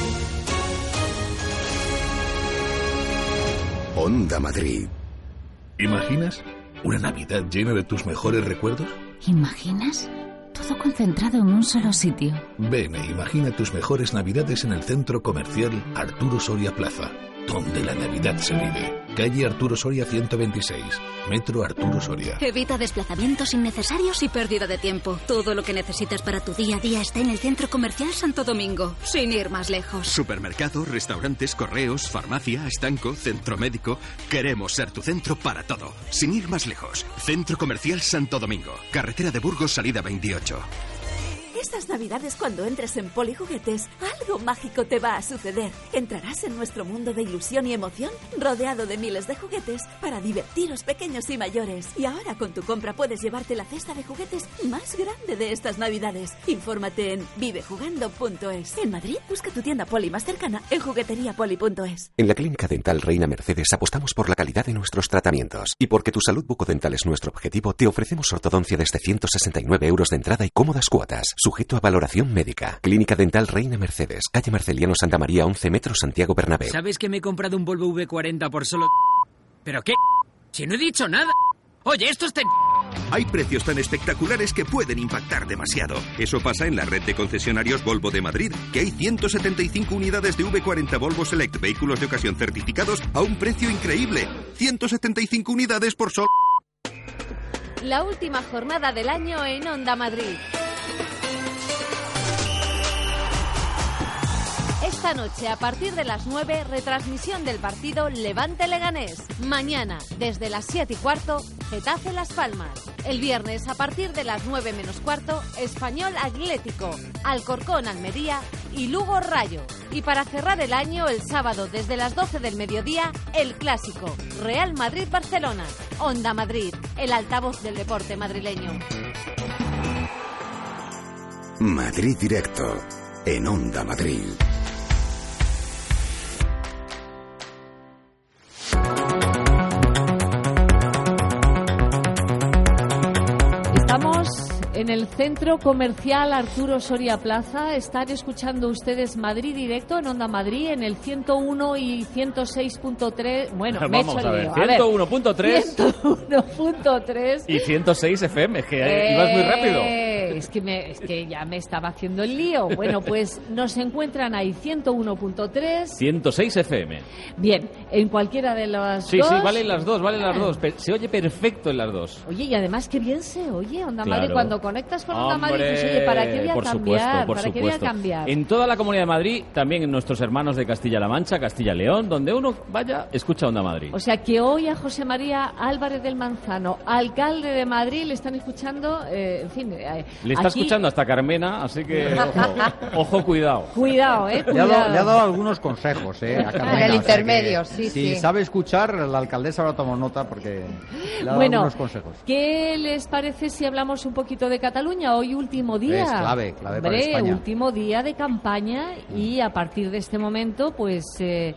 Onda Madrid. ¿Imaginas una Navidad llena de tus mejores recuerdos? ¿Imaginas? Todo concentrado en un solo sitio. Ven e imagina tus mejores Navidades en el Centro Comercial Arturo Soria Plaza. donde la Navidad se vive. Calle Arturo Soria ciento veintiséis, Metro Arturo Soria. Evita desplazamientos innecesarios y pérdida de tiempo. Todo lo que necesitas para tu día a día está en el Centro Comercial Santo Domingo, sin ir más lejos. Supermercado, restaurantes, correos, farmacia, estanco, centro médico. Queremos ser tu centro para todo, sin ir más lejos. Centro Comercial Santo Domingo, carretera de Burgos, salida veintiocho. Estas navidades, cuando entres en Polijuguetes, algo mágico te va a suceder. Entrarás en nuestro mundo de ilusión y emoción, rodeado de miles de juguetes para divertiros pequeños y mayores. Y ahora con tu compra puedes llevarte la cesta de juguetes más grande de estas navidades. Infórmate en vive jugando punto es. En Madrid, busca tu tienda Poli más cercana en juguetería poli punto es. En la Clínica Dental Reina Mercedes apostamos por la calidad de nuestros tratamientos. Y porque tu salud bucodental es nuestro objetivo, te ofrecemos ortodoncia desde ciento sesenta y nueve euros de entrada y cómodas cuotas, sujeto a valoración médica. Clínica Dental Reina Mercedes, calle Marceliano Santa María once, metro Santiago Bernabéu. ¿Sabes que me he comprado un Volvo V cuarenta por solo... ¿Pero qué? Si no he dicho nada. Oye, esto está... Hay precios tan espectaculares que pueden impactar demasiado. Eso pasa en la red de concesionarios Volvo de Madrid, que hay ciento setenta y cinco unidades de V cuarenta Volvo Select vehículos de ocasión certificados a un precio increíble. ciento setenta y cinco unidades por solo... La última jornada del año en Onda Madrid. Esta noche, a partir de las nueve, retransmisión del partido Levante-Leganés. Mañana, desde las siete y cuarto, Getafe-Las Palmas. El viernes, a partir de las nueve menos cuarto, Español-Atlético, Alcorcón-Almería y Lugo-Rayo. Y para cerrar el año, el sábado, desde las doce del mediodía, el clásico, Real Madrid-Barcelona. Onda Madrid, el altavoz del deporte madrileño. Madrid Directo, en Onda Madrid. Estamos en el Centro Comercial Arturo Soria Plaza. Están escuchando ustedes Madrid Directo en Onda Madrid en el ciento uno y ciento seis punto tres. Bueno, me he hecho a ver, lío. ciento uno punto tres ciento uno punto tres y ciento seis F M, es que eh, ibas muy rápido. Es que, me, es que ya me estaba haciendo el lío. Bueno, pues nos encuentran ahí ciento uno punto tres, ciento seis F M. Bien, en cualquiera de las sí, dos. Sí, sí, valen las dos, valen las dos. Se oye perfecto en las dos. Oye, y además que bien se oye Onda Claro. Madrid. Cuando conectas con Onda Hombre, Madrid, pues oye, ¿para qué voy a por cambiar? Supuesto, por ¿Para supuesto. qué voy a cambiar? En toda la Comunidad de Madrid, también en nuestros hermanos de Castilla-La Mancha, Castilla-León, donde uno vaya, escucha Onda Madrid. O sea que hoy a José María Álvarez del Manzano, alcalde de Madrid, le están escuchando, eh, en fin... Eh, le está aquí... escuchando hasta Carmena, así que ojo, ojo cuidado. Cuidado, eh, Le ha, cuidado. dado, le ha dado algunos consejos, eh, a Carmena. En el O sea intermedio, que, sí, Si sí. sabe escuchar, la alcaldesa habrá tomado nota porque le ha dado Bueno, algunos consejos. ¿qué les parece si hablamos un poquito de Cataluña? Hoy último día. Es clave, clave para Hombre, España. último día de campaña y a partir de este momento, pues eh,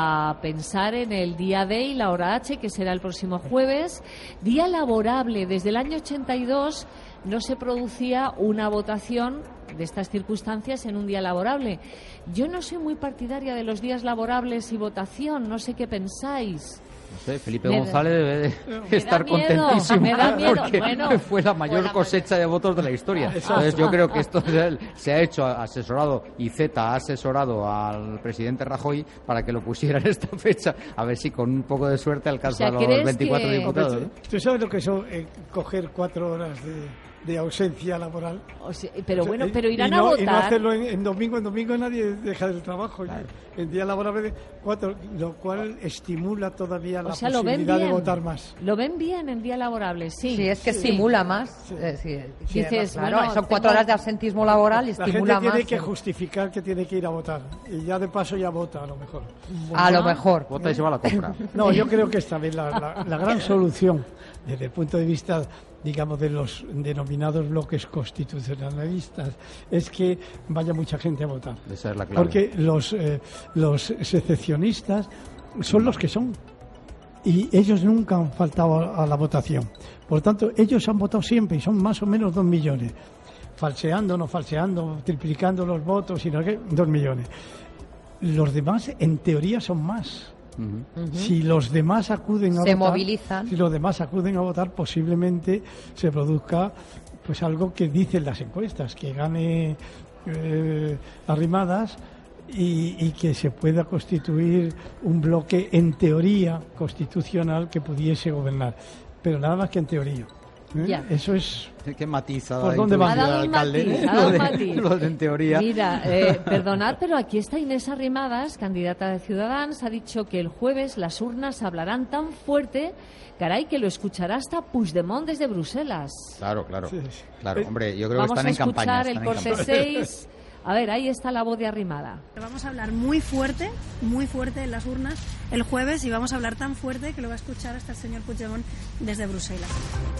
a pensar en el día D y la hora H, que será el próximo jueves. Día laborable. Desde el año ochenta y dos no se producía una votación de estas circunstancias en un día laborable. Yo no soy muy partidaria de los días laborables y votación. No sé qué pensáis. No sé, Felipe Me da- González debe Me de estar da miedo, contentísimo me da miedo. porque Bueno, fue la mayor cosecha de votos de la historia. Exacto. Entonces yo creo que esto se ha hecho asesorado y Z ha asesorado al presidente Rajoy para que lo pusiera en esta fecha, a ver si con un poco de suerte alcanza O sea, los ¿crees veinticuatro que- diputados. ¿no? ¿Tú sabes lo que son eh, coger cuatro horas de, de ausencia laboral? O sea, pero O sea, bueno, eh, pero irán y no, a Y no votar. hacerlo en, en domingo. En domingo nadie deja el trabajo. En día laborable, cuatro, lo cual estimula todavía la O sea, lo ven posibilidad de bien. votar más. Lo ven bien en día laborable, sí. Sí, es que Sí. estimula más. eh, sí, Dices, claro, bueno, son cuatro tengo- horas de absentismo laboral y La estimula gente tiene más. que justificar que tiene que ir a votar. Y ya de paso ya vota, a lo mejor. A lo mejor. Vota y se va a la compra. No, yo creo que esta vez la, la- la gran solución, desde el punto de vista, digamos, de los denominados bloques constitucionalistas, es que vaya mucha gente a votar. Esa es la clave. Porque los, eh, los secesionistas son los que son. Y ellos nunca han faltado a, a la votación. Por tanto, ellos han votado siempre y son más o menos dos millones. Falseando, no falseando, triplicando los votos, sino que dos millones. Los demás, en teoría, son más. Ujú. Si los demás acuden a Se votar, movilizan. si los demás acuden a votar, posiblemente se produzca pues algo que dicen las encuestas, que gane eh, Arrimadas y, y que se pueda constituir un bloque en teoría constitucional que pudiese gobernar, pero nada más que en teoría. ¿Eh? Ya. Eso es... ¿Qué matiza ¿Por dónde va? el alcalde? Matiz, lo, de, matiz. lo de en teoría. Mira, eh, perdonad, pero aquí está Inés Arrimadas, candidata de Ciudadanos, ha dicho que el jueves las urnas hablarán tan fuerte, caray, que lo escuchará hasta Puigdemont desde Bruselas. Claro, claro. Sí. Claro, hombre, yo creo Vamos que están en campaña. a escuchar el corte seis. A ver, ahí está la voz de Arrimada. Vamos a hablar muy fuerte, muy fuerte en las urnas el jueves y vamos a hablar tan fuerte que lo va a escuchar hasta el señor Puigdemont desde Bruselas.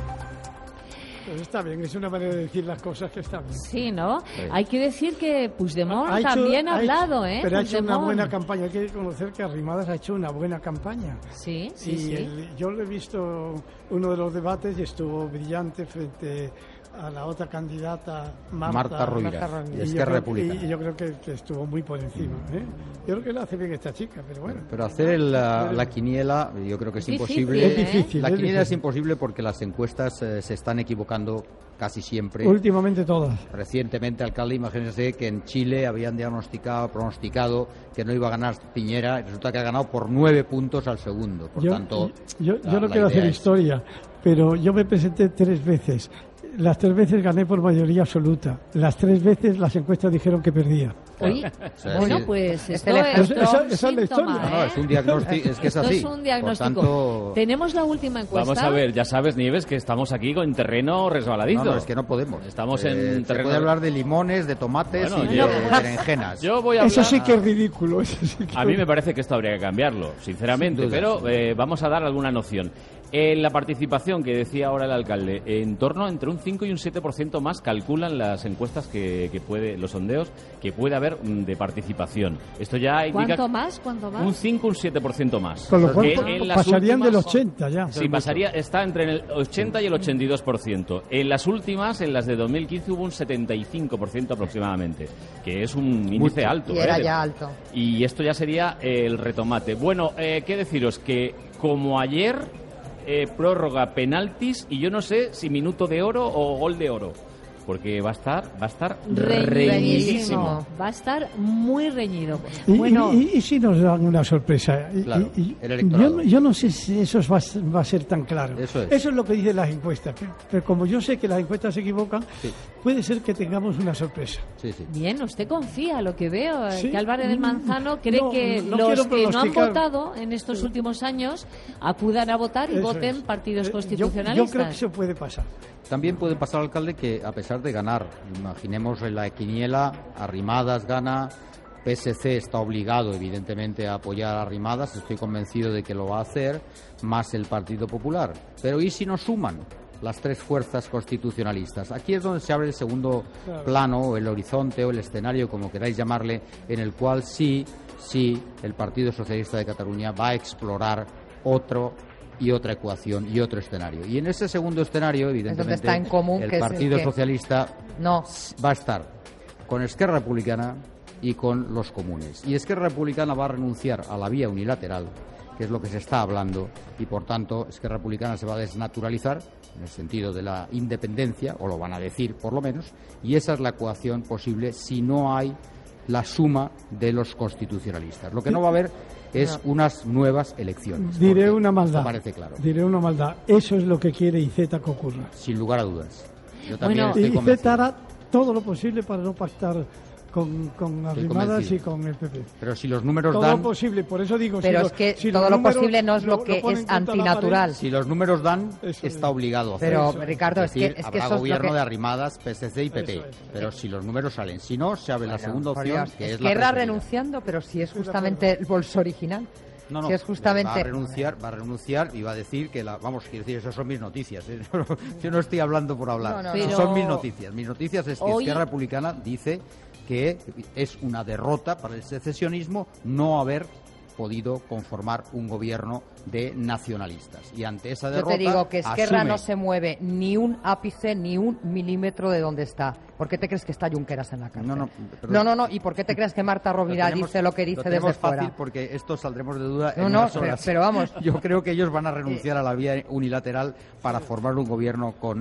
Pues está bien, es una manera de decir las cosas que está bien. Sí, ¿no? Sí. Hay que decir que Puigdemont Ha hecho- también ha ha hecho- hablado, ¿eh? Pero ha hecho una Puigdemont. buena campaña. Hay que reconocer que Arrimadas ha hecho una buena campaña. Sí, sí, y sí. el- yo le he visto uno de los debates y estuvo brillante frente a la otra candidata, Marta, Marta Rovira, Marta de y yo Esquerra creo- Republicana. Y, y yo creo que, que estuvo muy por encima. ¿eh? Yo creo que lo hace bien esta chica, pero bueno. Pero hacer el, la, la quiniela, yo creo que es Difícil, imposible. ¿eh? Es difícil, La es quiniela es difícil. imposible porque las encuestas eh, se están equivocando casi siempre. Últimamente todas. Recientemente, alcalde, imagínense que en Chile habían diagnosticado, pronosticado que no iba a ganar Piñera, y resulta que ha ganado por nueve puntos al segundo. Por Yo, tanto, yo, la- yo no la quiero idea hacer es- historia, pero yo me presenté tres veces. Las tres veces gané por mayoría absoluta. Las tres veces las encuestas dijeron que perdía. Oye, O sea, bueno, sí. pues Este esto le- es Esa- todo esa- un esa es la síntoma, historia. No, ¿eh? es un diagnóstico, es que es Esto así. es un diagnóstico. Por tanto, Tenemos la última encuesta. Vamos a ver, ya sabes, Nieves, que estamos aquí con terreno resbaladizo. no, no, es que no podemos. Estamos Eh, en se terreno... puede hablar de limones, de tomates Bueno, y yo- de berenjenas. Yo voy a hablar... Eso sí que es ridículo. Eso sí que A mí me parece que esto habría que cambiarlo, sinceramente, Sin duda, pero sin duda. eh, vamos a dar alguna noción. En la participación que decía ahora el alcalde, en torno entre un cinco y un siete por ciento más calculan las encuestas que, que puede, los sondeos que puede haber mm, de participación. Esto ya indica ¿Cuánto más? ¿Cuánto más? un cinco o un siete por ciento más. Con lo cual Que pa- en las pasarían del últimas- ochenta ya. Sí, pasaría, está entre el ochenta y el ochenta y dos por ciento. En las últimas, en las de dos mil quince, hubo un setenta y cinco por ciento aproximadamente, que es un índice Mucho. alto. Y era ¿eh? ya alto. Y esto ya sería el retomate. Bueno, eh, qué deciros, que como ayer, eh, prórroga, penaltis, y yo no sé si minuto de oro o gol de oro, porque va a estar, va a estar reñidísimo. Va a estar muy reñido. Y, Bueno, y- y- y si nos dan una sorpresa. Y- Claro, y- y- el electorado. yo, yo no sé si eso va, a ser- va a ser tan claro. Eso es. lo que dicen las encuestas. Pero, pero como yo sé que las encuestas se equivocan, Sí. puede ser que tengamos una sorpresa. Sí, sí. bien, usted confía, lo que veo, eh, Sí. que Álvarez del Manzano cree No, que no los quiero que no han pronosticar. votado en estos últimos años acudan a votar y Eso voten es. partidos Eh, yo- constitucionalistas. Yo, creo que eso puede pasar. También puede pasar, alcalde, que a pesar de ganar, imaginemos en la quiniela, Arrimadas gana, P S C está obligado, evidentemente, a apoyar a Arrimadas, estoy convencido de que lo va a hacer, más el Partido Popular. Pero ¿y si nos suman las tres fuerzas constitucionalistas? Aquí es donde se abre el segundo Claro. plano, o el horizonte, o el escenario, como queráis llamarle, en el cual sí, sí, el Partido Socialista de Cataluña va a explorar otro y otra ecuación y otro escenario. Y en ese segundo escenario, evidentemente, está en común, el que es el Partido que- Socialista No. va a estar con Esquerra Republicana y con los comunes. Y Esquerra Republicana va a renunciar a la vía unilateral, que es lo que se está hablando, y por tanto Esquerra Republicana se va a desnaturalizar en el sentido de la independencia, o lo van a decir por lo menos, y esa es la ecuación posible si no hay la suma de los constitucionalistas. Lo que no va a haber es unas nuevas elecciones. Diré porque una maldad. esto parece claro, Diré una maldad. Eso es lo que quiere I Z que ocurra. sin lugar a dudas. Yo también Bueno, estoy Y convencido. I Z hará todo lo posible para no pactar con, con Arrimadas convencido. y con el P P. Pero si los números Todo dan... lo posible, por eso digo... Pero si es lo- que si los todo lo números posible no es lo lo que ponen es contra la antinatural. Si los números dan, Eso está es. obligado a hacer Pero, eso. Ricardo, es que- decir, es que habrá eso es lo gobierno que- de Arrimadas, P S C y P P. Eso es. Pero si los números salen. Si no, se abre la Bueno, segunda por opción, Dios, que es la Esquerra preferida. renunciando, pero si es justamente el bolso original. No, no, si es justamente... va a renunciar, va a renunciar y va a decir que la, vamos, quiero decir, esas son mis noticias, ¿eh? Yo no estoy hablando por hablar, No, no, Esas no. son Pero- mis noticias. Mis noticias es que Hoy- Esquerra Republicana dice que es una derrota para el secesionismo no haber podido conformar un gobierno de nacionalistas. Y ante esa Yo derrota te digo que Esquerra asume- no se mueve ni un ápice, ni un milímetro de donde está. ¿Por qué te crees que está Junqueras en la cárcel? No, no, pero- no, no, no. ¿Y por qué te crees que Marta Lo Rovira tenemos- dice lo que lo dice tenemos desde fácil fuera? porque esto saldremos de duda No, en no, unas pero- horas. pero vamos. Yo creo que ellos van a renunciar a la vía unilateral para formar un gobierno con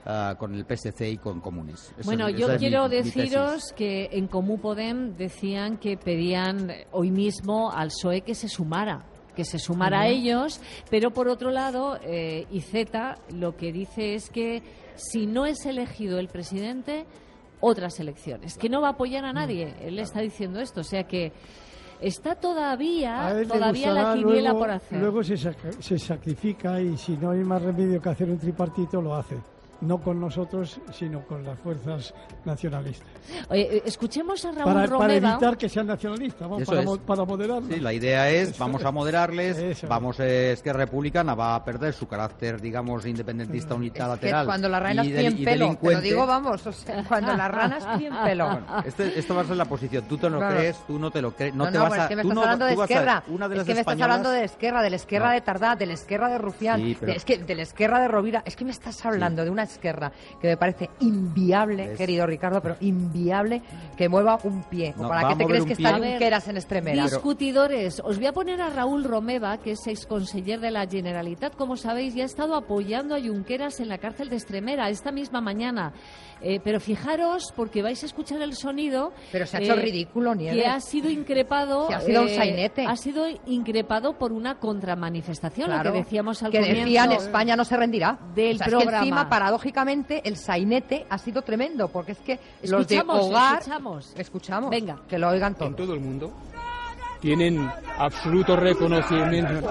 uh, con el P S C y con Comunes. Esa bueno, es, yo quiero mi, deciros mi que en Comú Podem decían que pedían hoy mismo al P S O E que se sumara. que se sumara uh-huh. a ellos, pero por otro lado, eh, I Z lo que dice es que si no es elegido el presidente, otras elecciones, que no va a apoyar a nadie. Él claro. está diciendo esto, o sea que está todavía todavía la quiniela luego, por hacer. Luego se, sac- se sacrifica y si no hay más remedio que hacer un tripartito, lo hace. No con nosotros, sino con las fuerzas nacionalistas. Oye, escuchemos a Raúl para, Romeva. Para evitar que sean nacionalistas, ¿no? para, mo- para moderarlos. Sí, la idea es, Eso vamos es. a moderarles, Eso vamos, es que Republicana va a perder su carácter, digamos, independentista unilateral. Es que cuando las ranas piden pelo, te lo digo, vamos, o sea, cuando las ranas piden pelo. Bueno, este, esto va a ser la posición, tú te lo claro. crees, tú no te lo crees, no, no te no, vas a... es que me tú estás no, hablando de tú vas Esquerra, a, una de es las que me españolas... estás hablando de Esquerra, del Esquerra no. de Tardá, del Esquerra de Rufián, sí, pero... de, es que del Esquerra de Rovira, es que me estás hablando sí. de una Esquerra que me parece inviable, es... querido Ricardo, pero inviable que mueva un pie. No, ¿Para qué te crees que pie? está Junqueras en Extremera? Discutidores, os voy a poner a Raúl Romeva, que es exconseller de la Generalitat, como sabéis, y ha estado apoyando a Junqueras en la cárcel de Extremera esta misma mañana. Eh, pero fijaros, porque vais a escuchar el sonido... Pero se ha hecho eh, ridículo, Nieves. Que ha sido increpado... Que ha sido eh, un sainete. Ha sido increpado por una contramanifestación, claro, lo que decíamos al que comienzo. Que decían España no se rendirá. Del o sea, programa. Es que encima, paradójicamente, el sainete ha sido tremendo, porque es que los escuchamos, de hogar... Escuchamos. Escuchamos. Venga. Que lo oigan todos. En todo el mundo tienen absoluto reconocimiento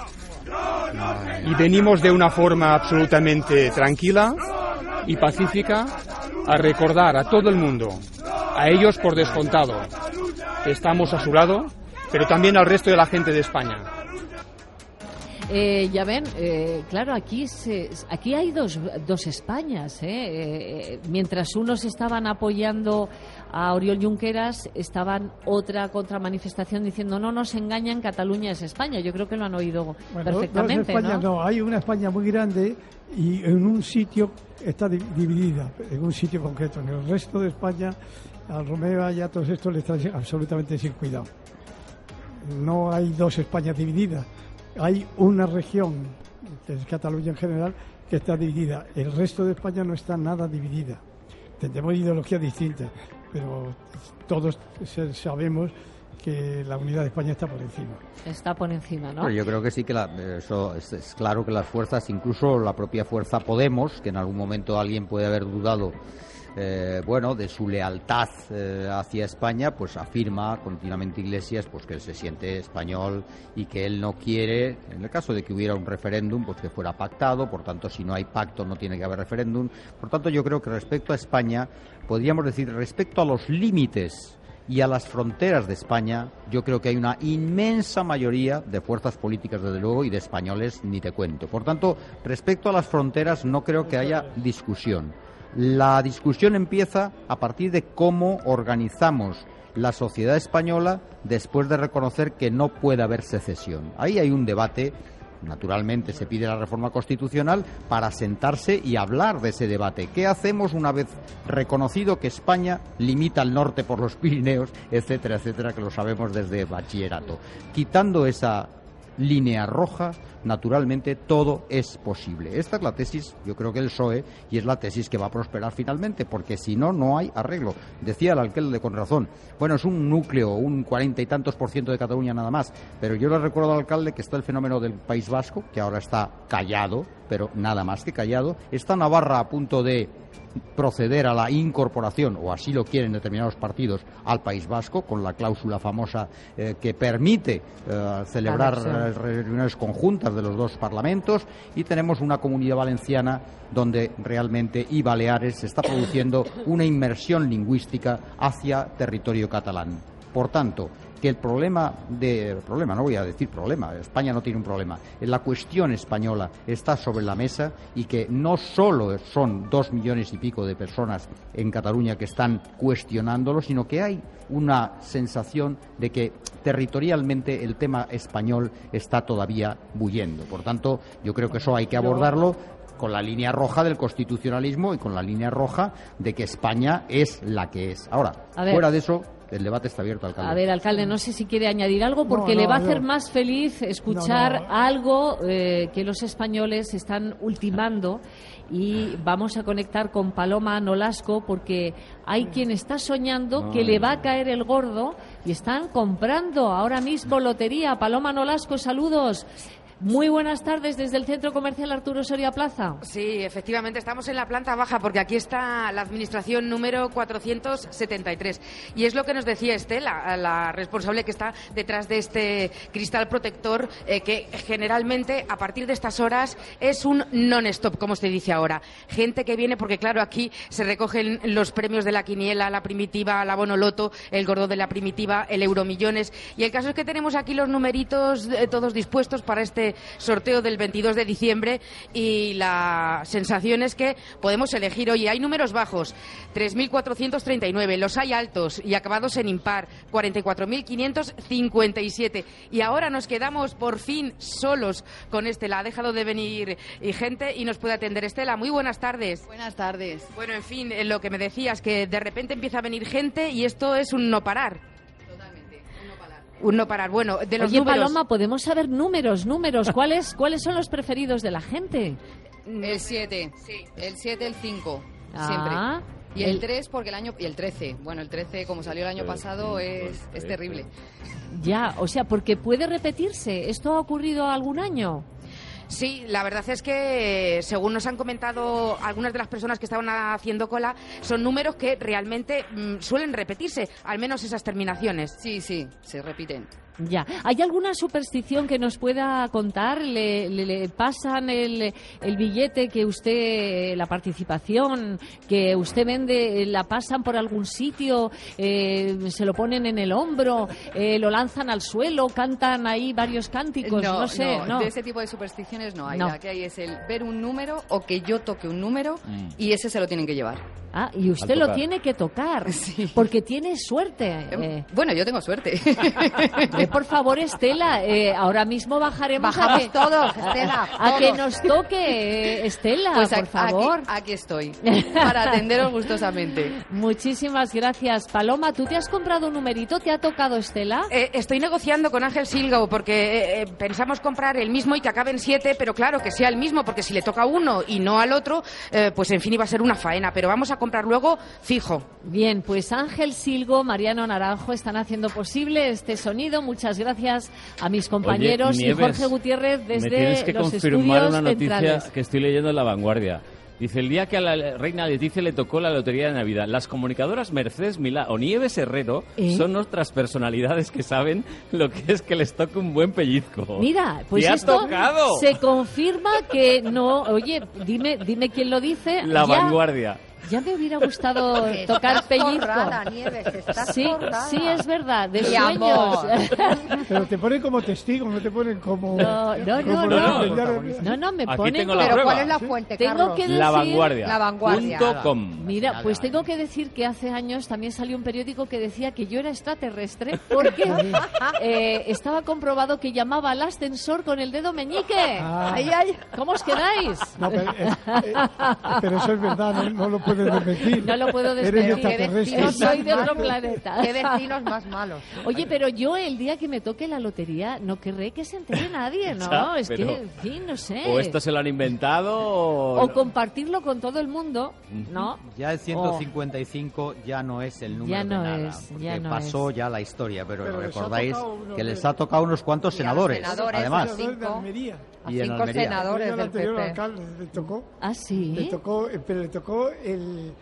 y venimos de una forma absolutamente tranquila y pacífica a recordar a todo el mundo, a ellos por descontado, que estamos a su lado, pero también al resto de la gente de España. Eh, ya ven, eh, claro, aquí se, aquí hay dos, dos Españas. ¿eh? Eh, mientras unos estaban apoyando a Oriol Junqueras, estaban otra contramanifestación diciendo no nos engañan, Cataluña es España. Yo creo que lo han oído bueno, perfectamente. No, es España, ¿no? no, hay una España muy grande y en un sitio está dividida, en un sitio concreto. En el resto de España, al Romeva y a todos estos le están absolutamente sin cuidado. No hay dos Españas divididas. Hay una región, que es Cataluña en general, que está dividida. El resto de España no está nada dividida. Tenemos ideologías distintas, pero todos sabemos que la unidad de España está por encima. Está por encima, ¿no? Pero yo creo que sí que la, eso es, es claro que las fuerzas, incluso la propia fuerza Podemos, que en algún momento alguien puede haber dudado Eh, bueno, de su lealtad eh, hacia España, pues afirma continuamente Iglesias pues que él se siente español y que él no quiere, en el caso de que hubiera un referéndum, pues que fuera pactado. Por tanto, si no hay pacto no tiene que haber referéndum. Por tanto, yo creo que respecto a España, podríamos decir, respecto a los límites y a las fronteras de España, yo creo que hay una inmensa mayoría de fuerzas políticas, desde luego, y de españoles ni te cuento. Por tanto, respecto a las fronteras no creo que haya discusión. La discusión empieza a partir de cómo organizamos la sociedad española después de reconocer que no puede haber secesión. Ahí hay un debate, naturalmente se pide la reforma constitucional para sentarse y hablar de ese debate. ¿Qué hacemos una vez reconocido que España limita al norte por los Pirineos, etcétera, etcétera, que lo sabemos desde bachillerato? Quitando esa línea roja, naturalmente todo es posible. Esta es la tesis, yo creo que el P S O E, y es la tesis que va a prosperar finalmente, porque si no, no hay arreglo. Decía el alcalde con razón, bueno, es un núcleo, un cuarenta y tantos por ciento de Cataluña nada más, pero yo le recuerdo al alcalde que está el fenómeno del País Vasco, que ahora está callado, pero nada más que callado. Está Navarra a punto de proceder a la incorporación, o así lo quieren determinados partidos, al País Vasco, con la cláusula famosa eh, que permite eh, celebrar eh, reuniones conjuntas de los dos parlamentos, y tenemos una Comunidad Valenciana donde realmente, y Baleares, se está produciendo una inmersión lingüística hacia territorio catalán. Por tanto, que el problema de problema no voy a decir problema, España no tiene un problema, la cuestión española está sobre la mesa, y que no solo son dos millones y pico de personas en Cataluña que están cuestionándolo, sino que hay una sensación de que territorialmente el tema español está todavía bullendo. Por tanto, yo creo que eso hay que abordarlo con la línea roja del constitucionalismo y con la línea roja de que España es la que es. Ahora, fuera de eso, el debate está abierto, alcalde. A ver, alcalde, no sé si quiere añadir algo, porque No, no, le va a yo- hacer más feliz escuchar No, no. algo eh, que los españoles están ultimando, y vamos a conectar con Paloma Nolasco, porque hay quien está soñando que le va a caer el gordo y están comprando ahora mismo lotería. Paloma Nolasco, saludos. Muy buenas tardes desde el Centro Comercial Arturo Soria Plaza. Sí, efectivamente, estamos en la planta baja porque aquí está la administración número cuatrocientos setenta y tres. Y es lo que nos decía Estela, la responsable que está detrás de este cristal protector, eh, que generalmente a partir de estas horas es un non-stop, como se dice ahora. Gente que viene porque, claro, aquí se recogen los premios de la quiniela, la primitiva, la bonoloto, el gordo de la primitiva, el euromillones. Y el caso es que tenemos aquí los numeritos eh, todos dispuestos para este sorteo del veintidós de diciembre, y la sensación es que podemos elegir. Oye, hay números bajos, tres mil cuatrocientos treinta y nueve, los hay altos y acabados en impar, cuarenta y cuatro mil quinientos cincuenta y siete, y ahora nos quedamos por fin solos con Estela. Ha dejado de venir y gente y nos puede atender. Estela, muy buenas tardes. Buenas tardes. Bueno, en fin, eh, lo que me decías, que de repente empieza a venir gente y esto es un no parar. Un no parar. Bueno, de los Oye, números... Paloma, podemos saber números, números. ¿Cuáles, ¿Cuáles son los preferidos de la gente? El siete. El siete, el cinco. Ah, Siempre. Y el, el- tres porque el año... Y el trece. Bueno, el trece, como salió el año pasado, es, es terrible. Ya, o sea, porque puede repetirse. ¿Esto ha ocurrido algún año? Sí, la verdad es que, según nos han comentado algunas de las personas que estaban haciendo cola, son números que realmente mm, suelen repetirse, al menos esas terminaciones. Sí, sí, se repiten. Ya. ¿Hay alguna superstición que nos pueda contar? ¿Le, le- le pasan el, el billete que usted, la participación que usted vende, la pasan por algún sitio, eh, se lo ponen en el hombro, eh, lo lanzan al suelo, cantan ahí varios cánticos? No, sé, no. de ese tipo de supersticiones no hay. No. La que hay es el ver un número o que yo toque un número Mm. y ese se lo tienen que llevar. Ah, y usted Al lo tocar. tiene que tocar, porque tiene suerte. eh. Bueno, yo tengo suerte. Eh, por favor, Estela, eh, ahora mismo bajaremos a Bajamos que, todos, a- Estela, a que todos. nos toque, eh, Estela, Pues por aquí- favor. Aquí, aquí estoy, para atenderos gustosamente. Muchísimas gracias. Paloma, ¿tú te has comprado un numerito? ¿Te ha tocado, Estela? Eh, estoy negociando con Ángel Silgao porque eh, eh, pensamos comprar el mismo y que acabe en siete, pero claro, que sea el mismo, porque si le toca a uno y no al otro, eh, pues en fin iba a ser una faena, pero vamos a comprar luego fijo. Bien, pues Ángel Silgo, Mariano Naranjo están haciendo posible este sonido. Muchas gracias a mis compañeros. Oye, y Nieves, Jorge Gutiérrez me desde tienes que los confirmar estudios una noticia centrales. que estoy leyendo en La Vanguardia. Dice, el día que a la reina Leticia le tocó la lotería de Navidad, las comunicadoras Mercedes Milá o Nieves Herrero ¿Eh? son otras personalidades que saben lo que es que les toque un buen pellizco. Mira, pues ¡Te ha esto tocado! se confirma que no. Oye, dime, dime quién lo dice. La Ya- Vanguardia. Ya me hubiera gustado Estás tocar pellizco. forrada, Nieves, estás Sí, forrada. sí, es verdad, de Mi sueños. amor. Pero te ponen como testigo, no te ponen como... No, no, no, como no. la- No, no, me Aquí ponen tengo como- la Pero prueba. ¿cuál es la fuente, Tengo Carlos? que decir... La Vanguardia. La Vanguardia. Punto com. Mira, pues tengo que decir que hace años también salió un periódico que decía que yo era extraterrestre porque eh, estaba comprobado que llamaba al ascensor con el dedo meñique. Ah. Ay, ay, ¿cómo os quedáis? No, pero, eh, eh, pero eso es verdad, no, no lo puedes desmentir. No lo puedo Eres desmentir. extraterrestre. No soy de otro planeta. Qué vecinos más malos. Oye, pero yo el día que me toque la lotería no querré que se entere nadie, ¿no? Ya, es pero- que, en fin, no sé. O esto se lo han inventado o... O compartirlo con todo el mundo, ¿no? Ya el ciento cincuenta y cinco ya no es el número Ya no de nada, es, porque ya no pasó ya la historia, pero, Pero les ha recordáis tocado uno que de- les ha tocado unos cuantos senadores, senadores, además. a cinco. De Almería. A Y en cinco Almería. senadores Al del anterior P P. alcalde le tocó, Ah, sí. le tocó, eh, pero le tocó el,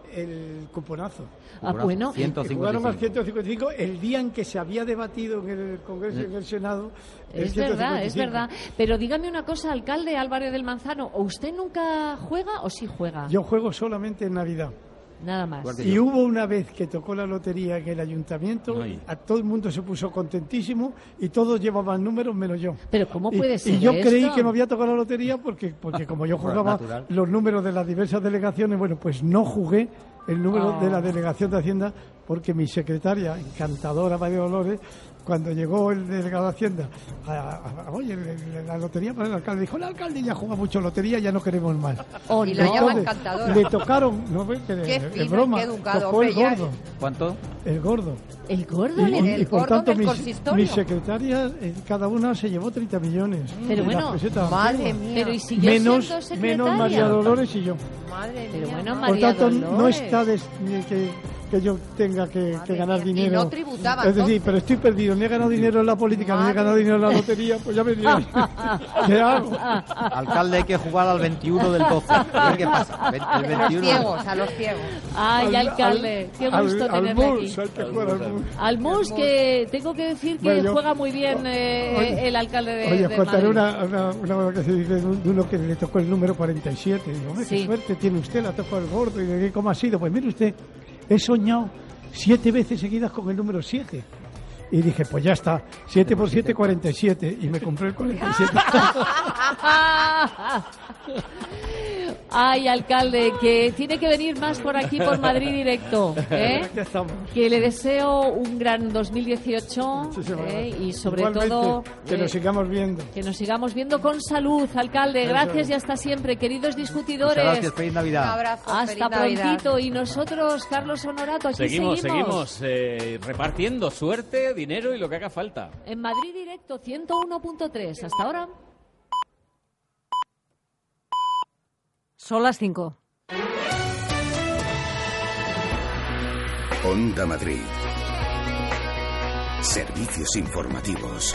el cuponazo. Ah, bueno. Que jugaron al ciento cincuenta y cinco. ciento cincuenta y cinco el día en que se había debatido en el Congreso y en el Senado. el Es verdad, es ciento cincuenta y cinco. verdad. Pero dígame una cosa, alcalde Álvarez del Manzano, ¿o usted nunca juega o sí juega? Yo juego solamente en Navidad. Nada más. Y hubo una vez que tocó la lotería en el ayuntamiento, Ay. a todo el mundo se puso contentísimo y todos llevaban números menos yo. Pero ¿cómo Y- puede y, ser yo esto? creí que me había tocado la lotería porque, porque como yo Por jugaba natural. los números de las diversas delegaciones, bueno, pues no jugué el número Oh. de la delegación de Hacienda porque mi secretaria, encantadora María Dolores, cuando llegó el delegado de Hacienda, a, a, a, oye, la lotería para el alcalde, dijo, el alcalde ya juega mucho lotería, ya no queremos más. Oh, y la llama encantadora. Le tocaron, no ves que qué de, fino, de broma, qué educado, tocó hombre, el ya. gordo. ¿Cuánto? El gordo. ¿El gordo? Y, el, y, el y por gordo tanto del mis, consistorio. mis secretarias, eh, cada una se llevó treinta millones. Pero de bueno, las pesetas madre antiguas. mía. Pero ¿y siguió menos, siendo secretaria? menos María Dolores y yo. Madre Pero mía. bueno, Por María tanto, Dolores. no está des, ni que, que yo tenga que, que ganar mía. dinero. Y no tributaba, Es decir, entonces. pero estoy perdido. Ni he ganado dinero en la política, ni he ganado dinero en la lotería. Pues ya me diré. ¿Qué hago? Alcalde, hay que jugar al veintiuno del doce. ¿Qué pasa? El A los veintiuno. ciegos, a los ciegos. Ay, Al- alcalde, qué al- gusto al tenerle mus, aquí. hay que jugar al mus. Al mus, que tengo que decir que Bueno, yo- juega muy bien eh, Oye, el alcalde de, Oye, os de contaré Madrid. una, una, una que se dice de un- de uno que le tocó el número cuarenta y siete. Digo, hombre, Sí. qué suerte tiene usted, la tocó el gordo. Y digo, ¿cómo ha sido? Pues mire usted, he soñado siete veces seguidas con el número siete. Y dije, pues ya está, siete por siete, cuarenta y siete. Y me compré el cuarenta y siete. Ay, alcalde, que tiene que venir más por aquí, por Madrid directo, ¿eh? Aquí estamos. Que le deseo un gran dos mil dieciocho ¿eh? Y sobre Igualmente, todo que eh, nos sigamos viendo. que nos sigamos viendo con salud, alcalde. Eso Gracias es. y hasta siempre, queridos discutidores. Muchas gracias, feliz Navidad. Un abrazo, Hasta feliz Navidad. prontito. Y nosotros, Carlos Honorato, aquí Seguimos, seguimos. seguimos eh, repartiendo suerte, dinero y lo que haga falta. En Madrid directo ciento uno punto tres. Hasta ahora. Son las cinco. Onda Madrid. Servicios informativos.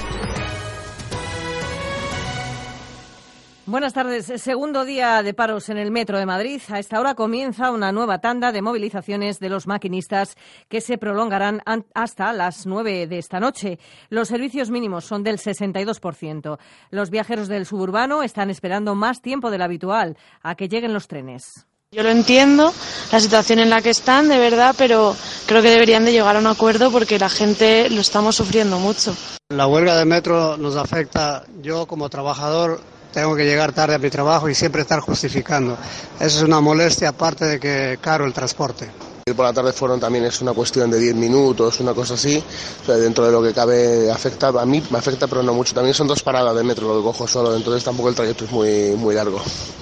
Buenas tardes. Segundo día de paros en el metro de Madrid. A esta hora comienza una nueva tanda de movilizaciones de los maquinistas que se prolongarán hasta las nueve de esta noche. Los servicios mínimos son del sesenta y dos por ciento. Los viajeros del suburbano están esperando más tiempo del habitual a que lleguen los trenes. Yo lo entiendo, la situación en la que están, de verdad, pero creo que deberían de llegar a un acuerdo porque la gente lo estamos sufriendo mucho. La huelga de metro nos afecta. Yo, como trabajador, tengo que llegar tarde a mi trabajo y siempre estar justificando. Eso es una molestia, aparte de que caro el transporte. Por la tarde fueron también, es una cuestión de diez minutos, una cosa así, o sea, dentro de lo que cabe afecta, a mí me afecta pero no mucho. También son dos paradas de metro lo que cojo solo, entonces tampoco el trayecto es muy, muy largo.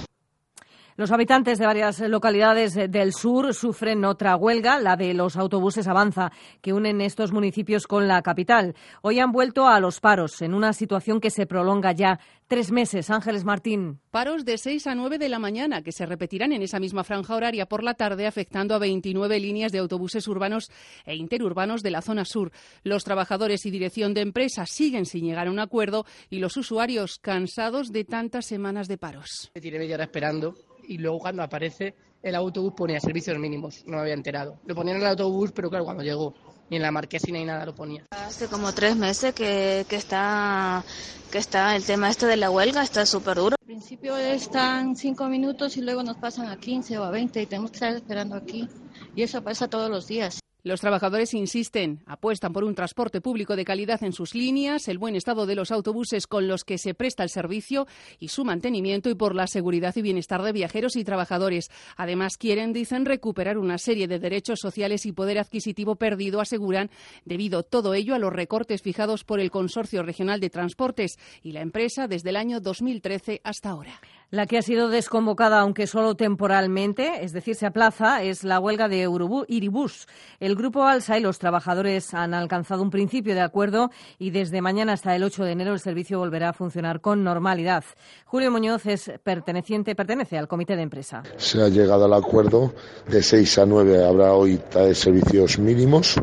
Los habitantes de varias localidades del sur sufren otra huelga, la de los autobuses Avanza, que unen estos municipios con la capital. Hoy han vuelto a los paros, en una situación que se prolonga ya tres meses. Ángeles Martín. Paros de seis a nueve de la mañana, que se repetirán en esa misma franja horaria por la tarde, afectando a veintinueve líneas de autobuses urbanos e interurbanos de la zona sur. Los trabajadores y dirección de empresas siguen sin llegar a un acuerdo y los usuarios cansados de tantas semanas de paros. Me tiré media hora esperando y luego cuando aparece el autobús ponía servicios mínimos, no me había enterado. Lo ponían en el autobús, pero claro, cuando llegó, ni en la marquesina ni nada lo ponía. Hace como tres meses que, que, está, que está el tema este de la huelga, está súper duro. Al principio están cinco minutos y luego nos pasan a quince o a veinte y tenemos que estar esperando aquí. Y eso pasa todos los días. Los trabajadores insisten, apuestan por un transporte público de calidad en sus líneas, el buen estado de los autobuses con los que se presta el servicio y su mantenimiento y por la seguridad y bienestar de viajeros y trabajadores. Además, quieren, dicen, recuperar una serie de derechos sociales y poder adquisitivo perdido, aseguran, debido todo ello a los recortes fijados por el Consorcio Regional de Transportes y la empresa desde el año dos mil trece hasta ahora. La que ha sido desconvocada, aunque solo temporalmente, es decir, se aplaza, es la huelga de Urubú, Iribús. El grupo Alsa y los trabajadores han alcanzado un principio de acuerdo y desde mañana hasta el ocho de enero el servicio volverá a funcionar con normalidad. Julio Muñoz es perteneciente, pertenece al comité de empresa. Se ha llegado al acuerdo de seis a nueve, habrá hoy servicios mínimos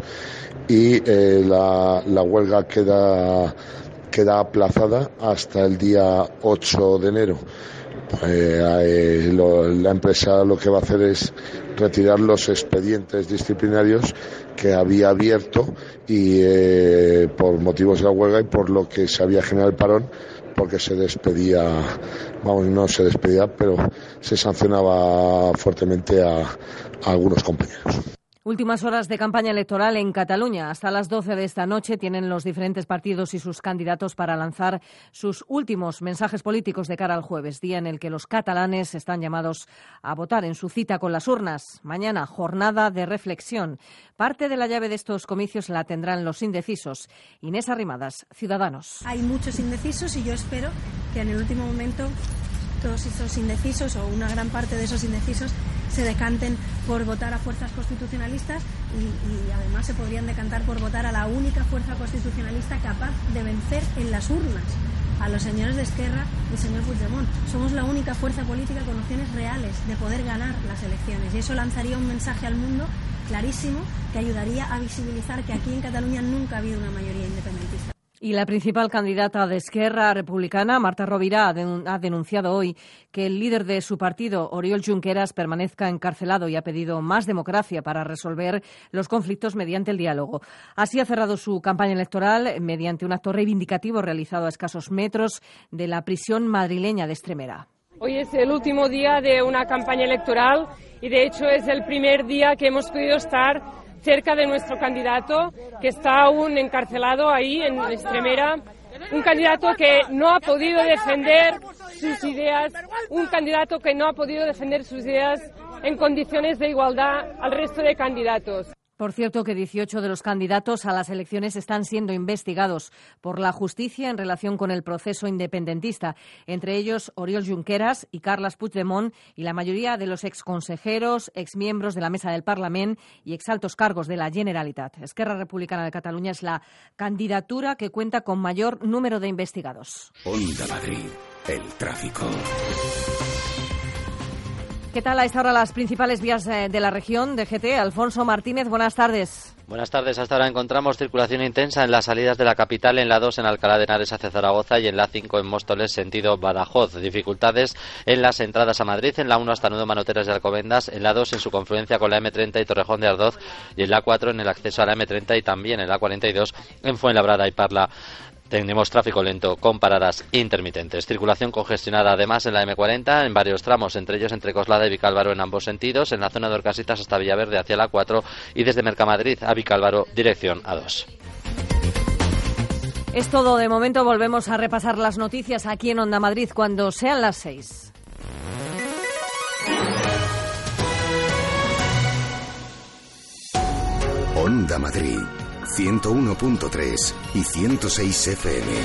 y eh, la, la huelga queda, queda aplazada hasta el día ocho de enero. Eh, eh, lo, la empresa lo que va a hacer es retirar los expedientes disciplinarios que había abierto y eh, por motivos de la huelga y por lo que se había generado el parón, porque se despedía, vamos, no se despedía, pero se sancionaba fuertemente a, a algunos compañeros. Últimas horas de campaña electoral en Cataluña. Hasta las doce de esta noche tienen los diferentes partidos y sus candidatos para lanzar sus últimos mensajes políticos de cara al jueves, día en el que los catalanes están llamados a votar en su cita con las urnas. Mañana, jornada de reflexión. Parte de la llave de estos comicios la tendrán los indecisos. Inés Arrimadas, Ciudadanos. Hay muchos indecisos y yo espero que en el último momento todos esos indecisos o una gran parte de esos indecisos se decanten por votar a fuerzas constitucionalistas y, y además se podrían decantar por votar a la única fuerza constitucionalista capaz de vencer en las urnas a los señores de Esquerra y señor Puigdemont. Somos la única fuerza política con opciones reales de poder ganar las elecciones y eso lanzaría un mensaje al mundo clarísimo que ayudaría a visibilizar que aquí en Cataluña nunca ha habido una mayoría independentista. Y la principal candidata de Esquerra Republicana, Marta Rovira, ha denunciado hoy que el líder de su partido, Oriol Junqueras, permanezca encarcelado y ha pedido más democracia para resolver los conflictos mediante el diálogo. Así ha cerrado su campaña electoral mediante un acto reivindicativo realizado a escasos metros de la prisión madrileña de Extremera. Hoy es el último día de una campaña electoral y, de hecho, es el primer día que hemos podido estar cerca de nuestro candidato, que está aún encarcelado ahí en Extremera, un candidato que no ha podido defender sus ideas, un candidato que no ha podido defender sus ideas en condiciones de igualdad al resto de candidatos. Por cierto, que dieciocho de los candidatos a las elecciones están siendo investigados por la justicia en relación con el proceso independentista, entre ellos Oriol Junqueras y Carles Puigdemont y la mayoría de los exconsejeros, exmiembros de la Mesa del Parlament y exaltos cargos de la Generalitat. Esquerra Republicana de Cataluña es la candidatura que cuenta con mayor número de investigados. Onda Madrid, el tráfico. ¿Qué tal a esta hora las principales vías de la región de G T? Alfonso Martínez, buenas tardes. Buenas tardes. Hasta ahora encontramos circulación intensa en las salidas de la capital, en la dos en Alcalá de Henares hacia Zaragoza y en la cinco en Móstoles sentido Badajoz. Dificultades en las entradas a Madrid, en la uno hasta Nudo Manoteras y Alcobendas, en la dos en su confluencia con la eme treinta y Torrejón de Ardoz y en la cuatro en el acceso a la eme treinta y también en la cuarenta y dos en Fuenlabrada y Parla. Tenemos tráfico lento con paradas intermitentes. Circulación congestionada además en la eme cuarenta en varios tramos, entre ellos entre Coslada y Vicálvaro en ambos sentidos, en la zona de Orcasitas hasta Villaverde hacia la cuatro y desde Mercamadrid a Vicálvaro dirección a dos. Es todo de momento. Volvemos a repasar las noticias aquí en Onda Madrid cuando sean las seis. Onda Madrid, ciento uno punto tres y ciento seis efe eme.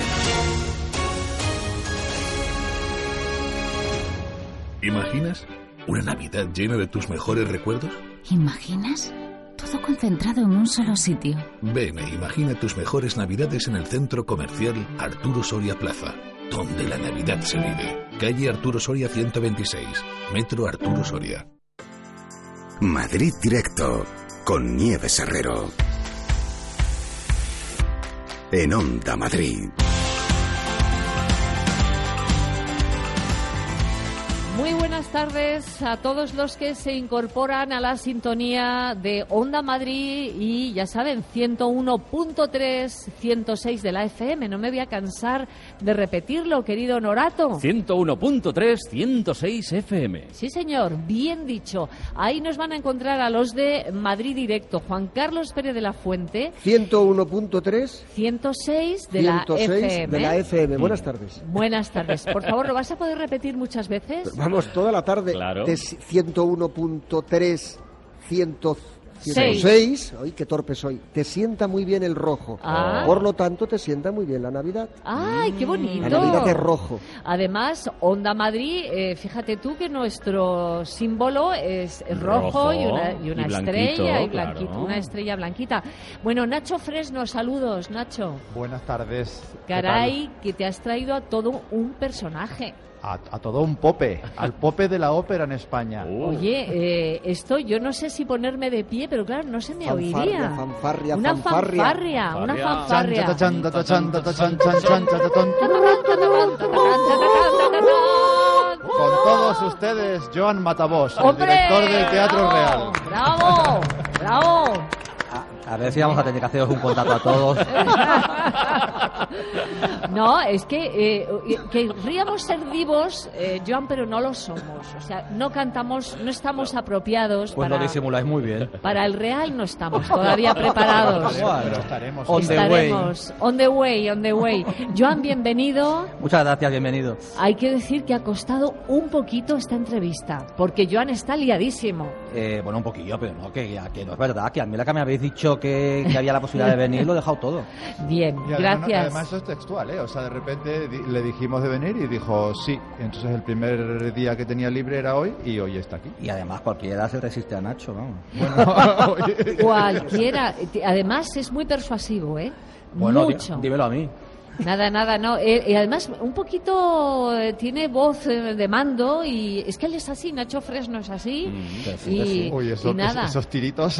¿Imaginas una Navidad llena de tus mejores recuerdos? ¿Imaginas? Todo concentrado en un solo sitio. Ven e imagina tus mejores Navidades en el centro comercial Arturo Soria Plaza, donde la Navidad se vive. Calle Arturo Soria ciento veintiséis, Metro Arturo Soria. Madrid Directo, con Nieves Herrero. En Onda Madrid. Muy buenas tardes a todos los que se incorporan a la sintonía de Onda Madrid y ya saben, ciento uno punto tres, ciento seis de la efe eme. No me voy a cansar de repetirlo, querido Norato. ciento uno punto tres, ciento seis efe eme. Sí, señor, bien dicho. Ahí nos van a encontrar a los de Madrid Directo. Juan Carlos Pérez de la Fuente. ciento uno punto tres. ciento seis de la efe eme. de la efe eme. Buenas tardes. Buenas tardes. Por favor, ¿lo vas a poder repetir muchas veces? Vamos, toda la tarde. Claro. De ciento uno punto tres, ciento seis. Ay, qué torpe soy. Te sienta muy bien el rojo. Ah. Por lo tanto, te sienta muy bien la Navidad. ¡Ay, qué bonito! La Navidad es rojo. Además, Onda Madrid, eh, fíjate tú que nuestro símbolo es rojo, rojo y una, y una y estrella, y blanquito, blanquito, claro. una estrella blanquita. Bueno, Nacho Fresno, saludos, Nacho. Buenas tardes. Caray, que te has traído a todo un personaje. A, a todo un pope, al pope de la ópera en España. Oye, eh, esto yo no sé si ponerme de pie, pero claro, no se me Fanfarria, oiría. fanfarria, una fanfarria. fanfarria, una fanfarria. Con todos ustedes, Joan Matabós, el ¡Hombre! director del Teatro Real. ¡Bravo! ¡Bravo! A ver si vamos a tener que haceros un contrato a todos. No, es que eh, querríamos ser divos, eh, Joan, pero no lo somos. O sea, no cantamos, no estamos apropiados. Pues para, lo disimuláis muy bien. Para el Real no estamos todavía preparados. Pero estaremos. On the estaremos. way. On the way, on the way. Joan, bienvenido. Muchas gracias, bienvenido. Hay que decir que ha costado un poquito esta entrevista, porque Joan está liadísimo. Eh, bueno, un poquillo, pero no, que, que no es verdad, que a mí la que me habéis dicho que, que había la posibilidad de venir, lo he dejado todo. Bien, y además, gracias. No, además eso es textual, ¿eh? O sea, de repente di- le dijimos de venir y dijo sí. Entonces el primer día que tenía libre era hoy y hoy está aquí. Y además cualquiera se resiste a Nacho, vamos. Bueno, cualquiera. Además es muy persuasivo, ¿eh? Bueno, Mucho. Dí, dímelo a mí. Nada, nada, no. Eh, y además, un poquito eh, tiene voz eh, de mando y es que él es así, Nacho Fresno es así. Mm, que sí, y, que sí. Uy, eso, y nada. esos tiritos.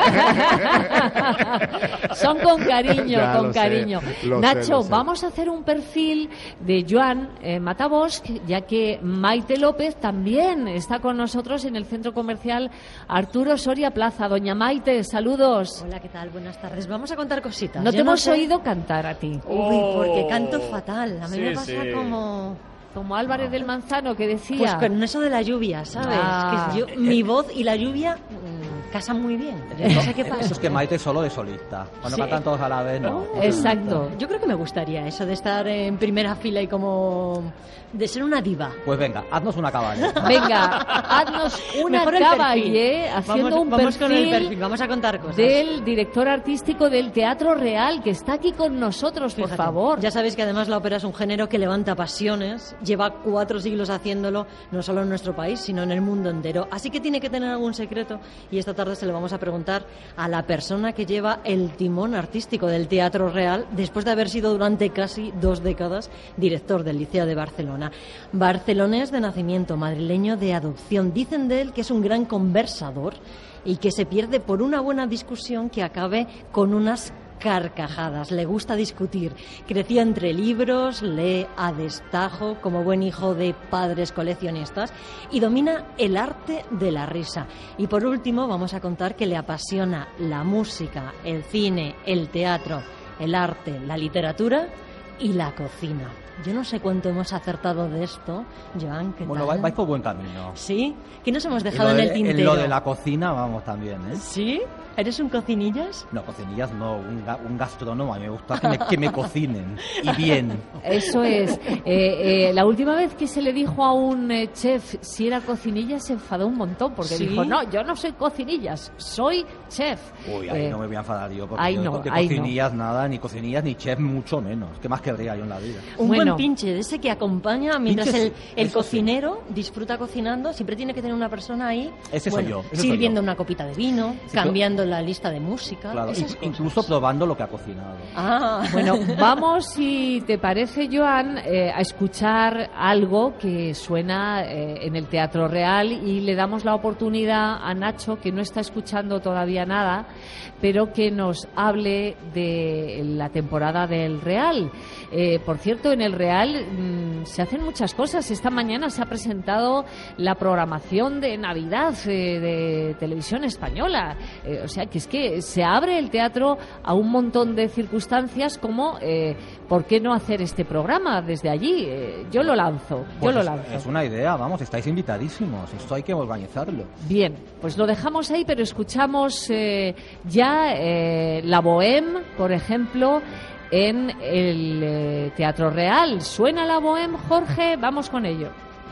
Son con cariño, Ya, con lo sé, cariño. lo Nacho, sé, lo sé. vamos a hacer un perfil de Joan eh, Matabosc, ya que Maite López también está con nosotros en el centro comercial Arturo Soria Plaza. Doña Maite, saludos. Hola, ¿qué tal? Buenas tardes. Vamos a contar cositas. No Yo te hemos sé- oído cantar a ti. Uy, porque canto fatal. A mí Sí, me pasa sí. como... Como Álvarez del Manzano, que decía... Pues con eso de la lluvia, ¿sabes? Ah. Que yo- mi voz y la lluvia mm, casan muy bien. No sé qué pasa. Eso es que Maite es solo de solista. Cuando Sí. cantan todos a la vez, no. Exacto. Yo creo que me gustaría eso de estar en primera fila y como... de ser una diva. Pues venga, haznos una caballa. Venga, haznos una Mejor el caballe perfil. haciendo Vamos- un vamos perfil, con el perfil, vamos a contar cosas. del director artístico del Teatro Real, que está aquí con nosotros, por Fíjate, favor. Ya sabéis que además la ópera es un género que levanta pasiones, lleva cuatro siglos haciéndolo, no solo en nuestro país, sino en el mundo entero. Así que tiene que tener algún secreto y esta tarde se lo vamos a preguntar a la persona que lleva el timón artístico del Teatro Real, después de haber sido durante casi dos décadas director del Liceo de Barcelona. Barcelonés de nacimiento, madrileño de adopción. Dicen de él que es un gran conversador y que se pierde por una buena discusión que acabe con unas carcajadas. Le gusta discutir. Creció entre libros, lee a destajo como buen hijo de padres coleccionistas y domina el arte de la risa. Y por último vamos a contar que le apasiona la música, el cine, el teatro, el arte, la literatura y la cocina. Yo no sé cuánto hemos acertado de esto, Joan, ¿qué Bueno, tal? vais por buen camino. ¿Sí? ¿Qué nos hemos Y dejado lo en de- el tintero? En lo de la cocina vamos también, ¿eh? ¿Sí? ¿Eres un cocinillas? No, cocinillas no, un, ga- un gastrónomo. A mí me gusta que me, que me cocinen. Y bien. Eso es. Eh, eh, la última vez que se le dijo a un eh, chef si era cocinilla se enfadó un montón porque ¿Sí? dijo, no, yo no soy cocinillas, soy chef. Uy, ahí Eh, no me voy a enfadar yo. Porque ahí yo no, de ahí no. cocinillas nada, ni cocinillas, ni chef, mucho menos. ¿Qué más querría yo en la vida? Un Bueno. buen pinche, de ese que acompaña mientras Pinche el, sí, el eso cocinero disfruta cocinando. Siempre tiene que tener una persona ahí Ese soy bueno, yo, ese soy sirviendo una copita de vino, Sí, cambiando la lista de música. Claro, esas in- cosas. incluso probando lo que ha cocinado. Ah. Bueno, vamos, si te parece, Joan, eh, a escuchar algo que suena eh, en el Teatro Real y le damos la oportunidad a Nacho, que no está escuchando todavía nada, pero que nos hable de la temporada del Real. Eh, por cierto, en el Real mm, se hacen muchas cosas. Esta mañana se ha presentado la programación de Navidad eh, de Televisión Española. Eh, o sea, que es que se abre el teatro a un montón de circunstancias como eh, ¿por qué no hacer este programa desde allí? Eh, yo lo lanzo, yo Pues lo es- lanzo. Es una idea, vamos, estáis invitadísimos. Esto hay que organizarlo. Bien, pues lo dejamos ahí, pero escuchamos eh, ya eh, la Bohème, por ejemplo, en el eh, Teatro Real. ¿Suena la Bohème, Jorge? Vamos con ello.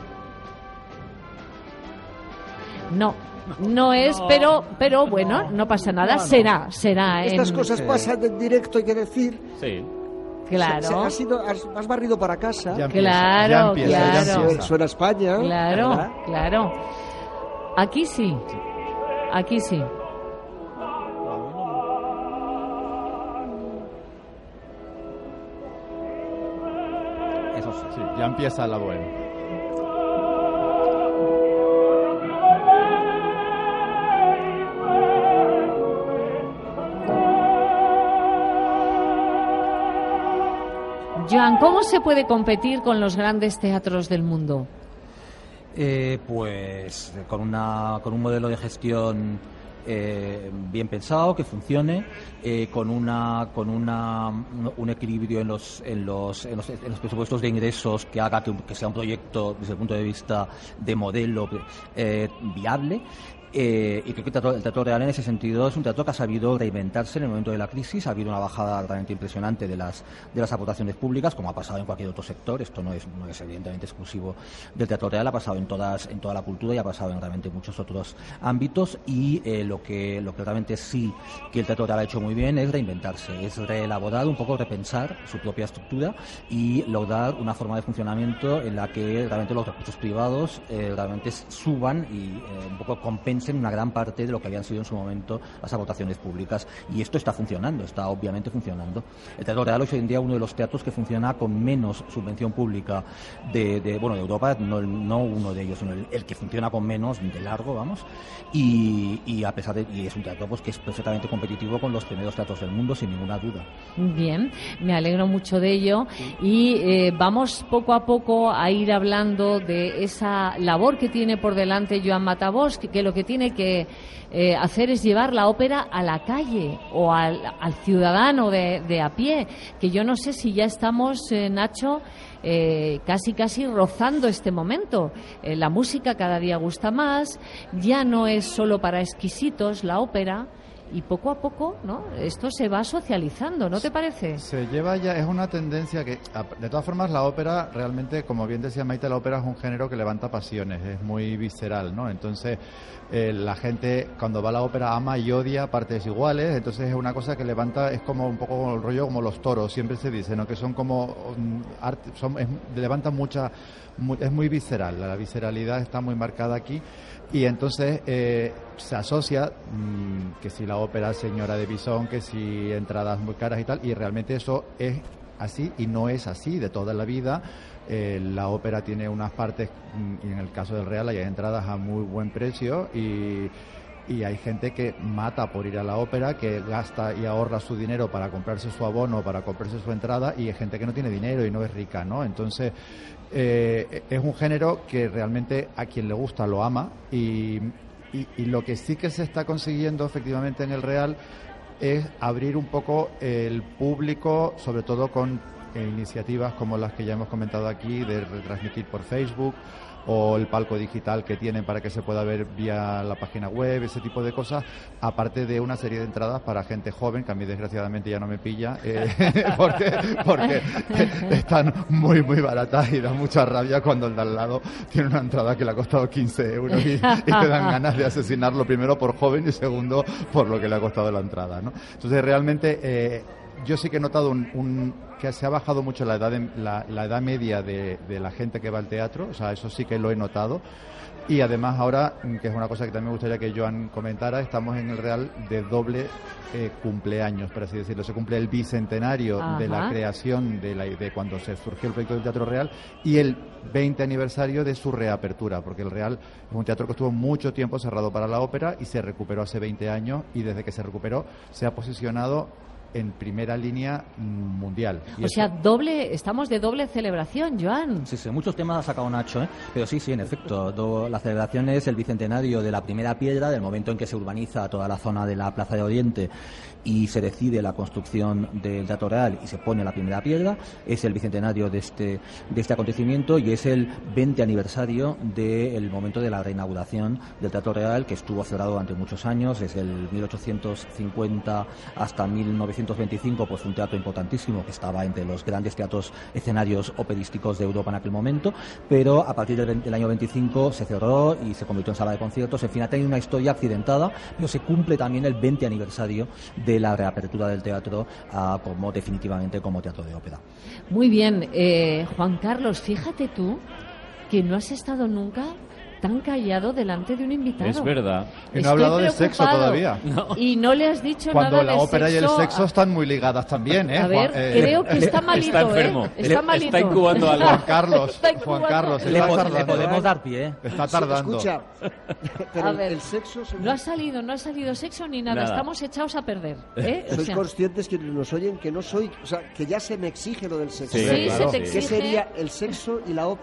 No, no es, No. pero pero bueno, no pasa nada. No, no. Será, será. Estas en- cosas pasan en directo, hay que decir. Sí. Claro. Se- se- has, ido- has- has barrido para casa. Ya empieza, Claro, ya empieza, ya claro. empieza. Suena- Suena España. Claro, ¿verdad? claro. Aquí sí. Aquí sí. Eso sí. Sí, ya empieza la buena. Joan, ¿cómo se puede competir con los grandes teatros del mundo? Eh, Eh, pues con, una, con un modelo de gestión eh, bien pensado, que funcione, eh, con una con una un equilibrio en los en los en los, en los presupuestos de ingresos que haga que, que sea un proyecto desde el punto de vista de modelo eh, viable. Eh, y creo que el teatro, el teatro real en ese sentido es un teatro que ha sabido reinventarse en el momento de la crisis. Ha habido una bajada realmente impresionante de las de las aportaciones públicas, como ha pasado en cualquier otro sector. Esto no es no es evidentemente exclusivo del teatro real, ha pasado en todas en toda la cultura y ha pasado en realmente muchos otros ámbitos. Y eh, lo que lo que realmente sí que el teatro real ha hecho muy bien es reinventarse, es reelaborar un poco, repensar su propia estructura y lograr una forma de funcionamiento en la que realmente los recursos privados eh, realmente suban y eh, un poco compensen en una gran parte de lo que habían sido en su momento las aportaciones públicas, y esto está funcionando, está obviamente funcionando. El Teatro Real hoy en día es uno de los teatros que funciona con menos subvención pública de, de bueno de Europa, no, no uno de ellos, sino el, el que funciona con menos de largo, vamos, y, y a pesar de y es un teatro pues que es perfectamente competitivo con los primeros teatros del mundo, sin ninguna duda. Bien, me alegro mucho de ello y eh, vamos poco a poco a ir hablando de esa labor que tiene por delante Joan Matabós, que, que lo que tiene que eh, hacer es llevar la ópera a la calle o al, al ciudadano de, de a pie, que yo no sé si ya estamos, eh, Nacho, eh, casi casi rozando este momento. Eh, la música cada día gusta más, ya no es solo para exquisitos la ópera. Y poco a poco, ¿no? Esto se va socializando, ¿no te parece? Se lleva ya, es una tendencia que, de todas formas, la ópera realmente, como bien decía Maite, la ópera es un género que levanta pasiones, es muy visceral, ¿no? Entonces, eh, la gente cuando va a la ópera ama y odia partes iguales, entonces es una cosa que levanta, es como un poco como el rollo como los toros, siempre se dice, ¿no? Que son como, um, arte, son, es, levantan mucha, muy, es muy visceral, la visceralidad está muy marcada aquí. Y entonces eh, se asocia mmm, que si la ópera Señora de Bisón, que si entradas muy caras y tal, y realmente eso es así y no es así de toda la vida. Eh, la ópera tiene unas partes, y en el caso del Real hay entradas a muy buen precio y, y hay gente que mata por ir a la ópera, que gasta y ahorra su dinero para comprarse su abono, para comprarse su entrada, y hay gente que no tiene dinero y no es rica, ¿no? Entonces eh, es un género que realmente a quien le gusta lo ama y, y, y lo que sí que se está consiguiendo efectivamente en el Real es abrir un poco el público, sobre todo con eh, iniciativas como las que ya hemos comentado aquí, de retransmitir por Facebook o el palco digital que tienen para que se pueda ver vía la página web, ese tipo de cosas, aparte de una serie de entradas para gente joven, que a mí desgraciadamente ya no me pilla, eh, porque, porque están muy muy baratas y da mucha rabia cuando el de al lado tiene una entrada que le ha costado quince euros y, y te dan ganas de asesinarlo, primero por joven y segundo por lo que le ha costado la entrada, ¿no? Entonces realmente eh, yo sí que he notado un, un que se ha bajado mucho la edad de, la, la edad media de, de la gente que va al teatro, o sea, eso sí que lo he notado. Y además ahora, que es una cosa que también me gustaría que Joan comentara, estamos en el Real de doble eh, cumpleaños, por así decirlo. Se cumple el bicentenario Ajá. de la creación, de, la, de cuando se surgió el proyecto del Teatro Real, y el veinte aniversario de su reapertura, porque el Real es un teatro que estuvo mucho tiempo cerrado para la ópera y se recuperó hace veinte años, y desde que se recuperó se ha posicionado en primera línea mundial. Y o eso... sea, doble, estamos de doble celebración, Joan. Sí, sí, muchos temas ha sacado Nacho, ¿eh? Pero sí, sí, en efecto, do, la celebración es el bicentenario de la primera piedra, del momento en que se urbaniza toda la zona de la Plaza de Oriente y se decide la construcción del Teatro Real y se pone la primera piedra. Es el bicentenario de este de este acontecimiento y es el veinte aniversario del momento de la reinauguración del Teatro Real, que estuvo cerrado durante muchos años, desde el mil ochocientos cincuenta hasta mil novecientos veinticinco, pues un teatro importantísimo que estaba entre los grandes teatros escenarios operísticos de Europa en aquel momento, pero a partir del, del año veinticinco se cerró y se convirtió en sala de conciertos. En fin, ha tenido una historia accidentada, pero se cumple también el veinte aniversario de la reapertura del teatro uh, como definitivamente como teatro de ópera. Muy bien, eh, Juan Carlos, fíjate tú que no has estado nunca tan callado delante de un invitado. Es verdad. Y no ha hablado de sexo todavía. No. Y no le has dicho Cuando nada de sexo. Cuando la ópera y el sexo a... están muy ligadas también, ¿eh? A ver, Juan, eh, creo que está malito, está enfermo. ¿eh? Está malito. Está incubando algo. Juan Carlos, Juan Carlos, le, po le podemos dar pie, ¿eh? Está tardando. Escucha, pero a ver, el sexo... Se... No ha salido, no ha salido sexo ni nada. nada. Estamos echados a perder, ¿eh? Sois o sea... conscientes que nos oyen que no soy... O sea, que ya se me exige lo del sexo. Sí, sí, claro. se te exige. ¿Qué sería el sexo y la ópera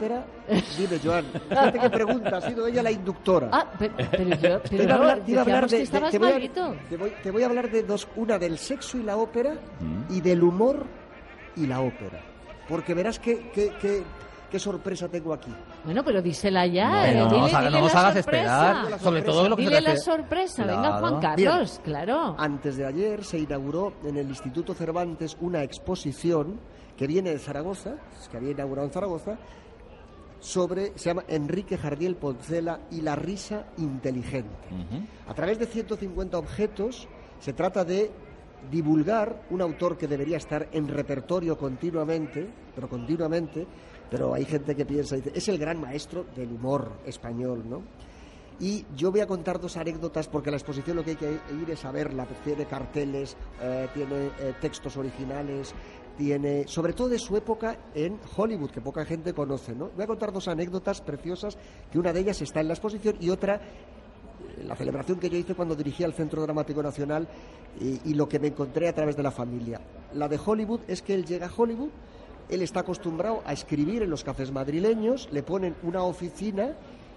Dime, Joan. Fíjate qué pregunta, ha sido ella la inductora. Ah, pero, pero yo... Pero te iba a hablar, te iba a hablar de, que estabas de, te, voy a, te, voy, te voy a hablar de dos, una del sexo y la ópera mm. y del humor y la ópera. Porque verás qué, qué, qué, qué sorpresa tengo aquí. Bueno, pero dísela ya. No, eh, no, dile, nos, dile no nos la hagas sorpresa. esperar. Sobre todo lo que dile se la refiere... sorpresa. Claro. Venga, Juan Carlos, Bien. claro. Antes de ayer se inauguró en el Instituto Cervantes una exposición que viene de Zaragoza, que había inaugurado en Zaragoza, sobre, se llama Enrique Jardiel Poncela y la risa inteligente. Uh-huh. A través de ciento cincuenta objetos se trata de divulgar un autor que debería estar en repertorio continuamente, pero continuamente, pero hay gente que piensa, dice, es el gran maestro del humor español, ¿no? Y yo voy a contar dos anécdotas porque la exposición lo que hay que ir es a verla, tiene carteles, eh, tiene eh, textos originales, tiene, sobre todo de su época en Hollywood, que poca gente conoce, ¿no? Voy a contar dos anécdotas preciosas, que una de ellas está en la exposición y otra, la celebración que yo hice cuando dirigía el Centro Dramático Nacional y, y lo que me encontré a través de la familia. La de Hollywood es que él llega a Hollywood, él está acostumbrado a escribir en los cafés madrileños, le ponen una oficina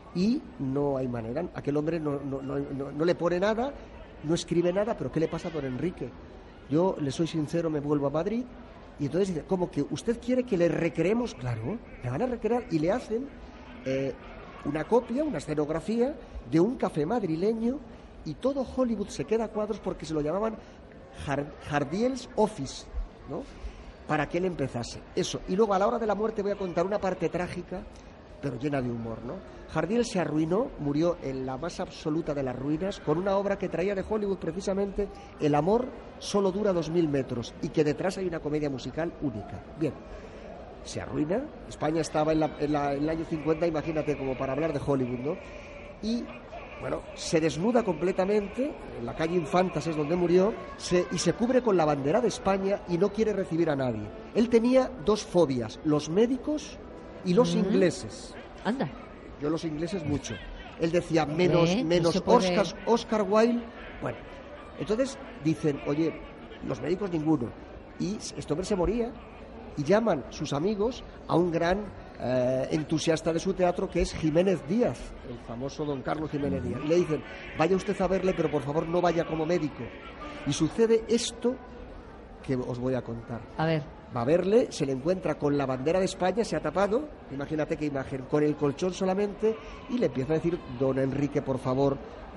y no hay manera. Aquel hombre no, no, no, no, no le pone nada, no escribe nada, pero ¿qué le pasa a don Enrique? Yo, le soy sincero, me vuelvo a Madrid. Y entonces dice, ¿cómo que usted quiere que le recreemos? Claro, le van a recrear y le hacen eh, una copia, una escenografía de un café madrileño y todo Hollywood se queda a cuadros porque se lo llamaban Jardiel's Office, ¿no? Para que él empezase. Eso. Y luego a la hora de la muerte voy a contar una parte trágica, pero llena de humor, ¿no? Jardiel se arruinó, murió en la más absoluta de las ruinas, con una obra que traía de Hollywood precisamente El amor solo dura dos mil metros, y que detrás hay una comedia musical única. Bien, se arruina, España estaba en, la, en, la, en el año cincuenta, imagínate, como para hablar de Hollywood, ¿no? Y, bueno, se desnuda completamente, en la calle Infantas es donde murió, se, y se cubre con la bandera de España y no quiere recibir a nadie. Él tenía dos fobias, los médicos y los mm. ingleses. Anda. Yo los ingleses mucho. Él decía menos, ¿Eh? menos no Oscar, Oscar Wilde. Bueno, entonces dicen, oye, los médicos ninguno. Y este hombre se moría y llaman sus amigos a un gran eh, entusiasta de su teatro que es Jiménez Díaz, el famoso don Carlos Jiménez Díaz. Y le dicen, vaya usted a verle, pero por favor no vaya como médico. Y sucede esto que os voy a contar. A ver. Va a verle, se le encuentra con la bandera de España, se ha tapado, imagínate qué imagen, con el colchón solamente, y le empieza a decir, don Enrique, por favor,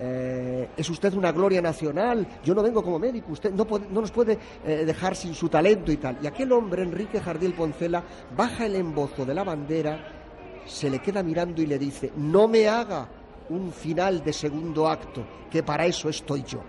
eh, es usted una gloria nacional, yo no vengo como médico, usted no, puede, no nos puede eh, dejar sin su talento y tal. Y aquel hombre, Enrique Jardiel Poncela, baja el embozo de la bandera, se le queda mirando y le dice, no me haga un final de segundo acto, que para eso estoy yo.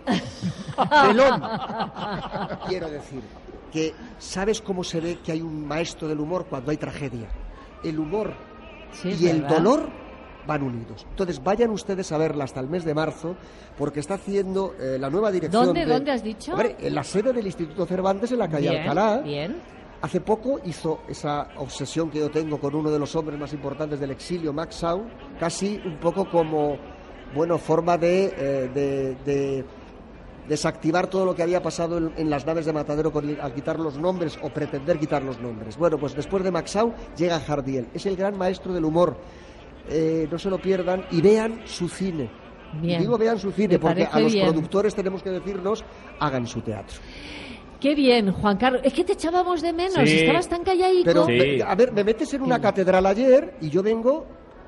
Pelón, quiero decir que sabes cómo se ve que hay un maestro del humor cuando hay tragedia. El humor sí, y el verdad. dolor van unidos. Entonces vayan ustedes a verla hasta el mes de marzo, porque está haciendo eh, la nueva dirección. ¿Dónde? De, ¿Dónde has dicho? Hombre, en la sede del Instituto Cervantes, en la calle bien, Alcalá. Bien. Hace poco hizo esa obsesión que yo tengo con uno de los hombres más importantes del exilio, Max Shaw, casi un poco como, bueno, forma de, eh, de, de desactivar todo lo que había pasado en, en las naves de Matadero con, al quitar los nombres o pretender quitar los nombres. Bueno, pues después de Max Shaw llega Jardiel. Es el gran maestro del humor. Eh, no se lo pierdan y vean su cine. Bien. Y digo vean su cine Me porque a los bien. productores tenemos que decirnos hagan su teatro. Qué bien, Juan Carlos. Es que te echábamos de menos. Sí. Estabas tan calladico. Pero, Sí. a ver, me metes en una catedral ayer y yo vengo...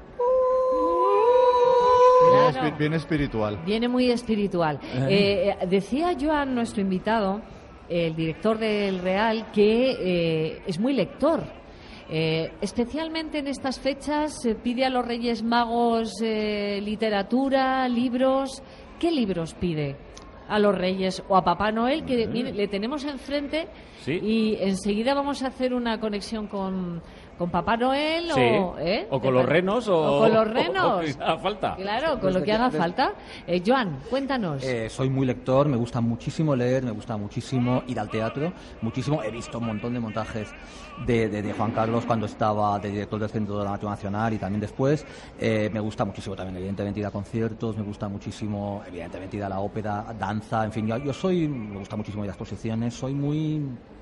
Claro. Bien, bien espiritual. Viene muy espiritual. Eh, decía Joan, nuestro invitado, el director del Real, que eh, es muy lector. Eh, especialmente en estas fechas eh, pide a los Reyes Magos eh, literatura, libros. ¿Qué libros pide a los Reyes o a Papá Noel? Que mire, le tenemos enfrente ¿Sí? y enseguida vamos a hacer una conexión con... ¿Con Papá Noel Sí. o, ¿eh? o con los renos o, o con los renos? o, o que haga falta. Claro, con lo que haga falta. Eh, Joan, cuéntanos. Eh, soy muy lector, me gusta muchísimo leer, me gusta muchísimo ir al teatro, muchísimo. He visto un montón de montajes de, de, de Juan Carlos cuando estaba de director del Centro Dramático Nacional y también después. Eh, me gusta muchísimo también, evidentemente, ir a conciertos, me gusta muchísimo, evidentemente, ir a la ópera, danza, en fin, yo, yo soy, me gusta muchísimo ir a exposiciones, soy muy...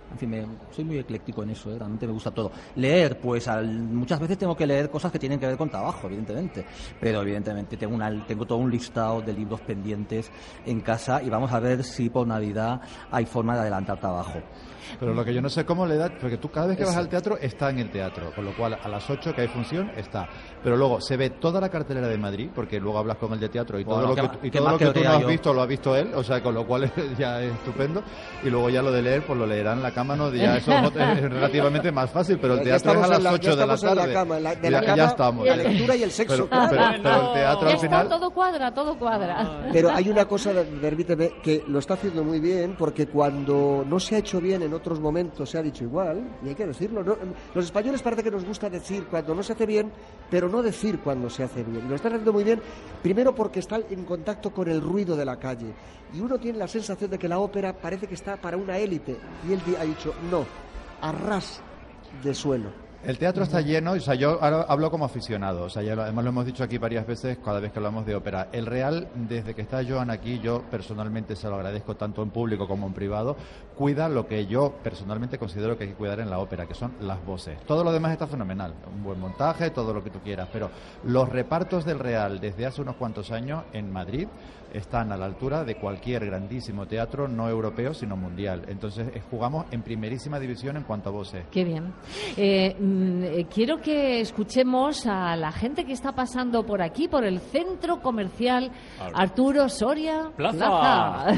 En fin, me, soy muy ecléctico en eso, ¿eh? Realmente me gusta todo. Leer, pues al, muchas veces tengo que leer cosas que tienen que ver con trabajo, evidentemente. Pero evidentemente tengo, una, tengo todo un listado de libros pendientes en casa y vamos a ver si por Navidad hay forma de adelantar trabajo. Pero lo que yo no sé cómo le da, porque tú cada vez que Eso. vas al teatro está en el teatro, con lo cual a las ocho que hay función está. Pero luego se ve toda la cartelera de Madrid, porque luego hablas con el de teatro y todo Bueno, lo ¿qué que, más- y qué todo más lo que que tú no crea has yo? visto lo ha visto él, o sea, con lo cual ya es estupendo. Y luego ya lo de leer, pues lo leerá en la cama, ¿no? Ya eso es relativamente más fácil, pero el Ya teatro es a estamos en las la- ocho ya de la estamos en la tarde. cama, en la- de Ya- la ya cama, estamos. la lectura y el sexo. Pero, pero- pero el teatro al Está, final... todo cuadra, todo cuadra. Pero hay una cosa, permíteme, que lo está haciendo muy bien, porque cuando no se ha hecho bien en otros momentos se ha dicho igual, y hay que decirlo. ¿no? Los españoles parece que nos gusta decir cuando no se hace bien, pero no decir cuando se hace bien. Y lo están haciendo muy bien, primero porque está en contacto con el ruido de la calle. Y uno tiene la sensación de que la ópera parece que está para una élite. Y él ha dicho, no, a ras de suelo. El teatro está lleno, o sea, yo ahora hablo como aficionado, o sea, ya lo, además lo hemos dicho aquí varias veces cada vez que hablamos de ópera. El Real, desde que está Joan aquí, yo personalmente se lo agradezco tanto en público como en privado, cuida lo que yo personalmente considero que hay que cuidar en la ópera, que son las voces. Todo lo demás está fenomenal, un buen montaje, todo lo que tú quieras, pero los repartos del Real desde hace unos cuantos años en Madrid están a la altura de cualquier grandísimo teatro, no europeo, sino mundial. Entonces, eh, jugamos en primerísima división en cuanto a voces. Qué bien. Eh, mm, eh, quiero que escuchemos a la gente que está pasando por aquí, por el centro comercial Arturo Soria Plaza.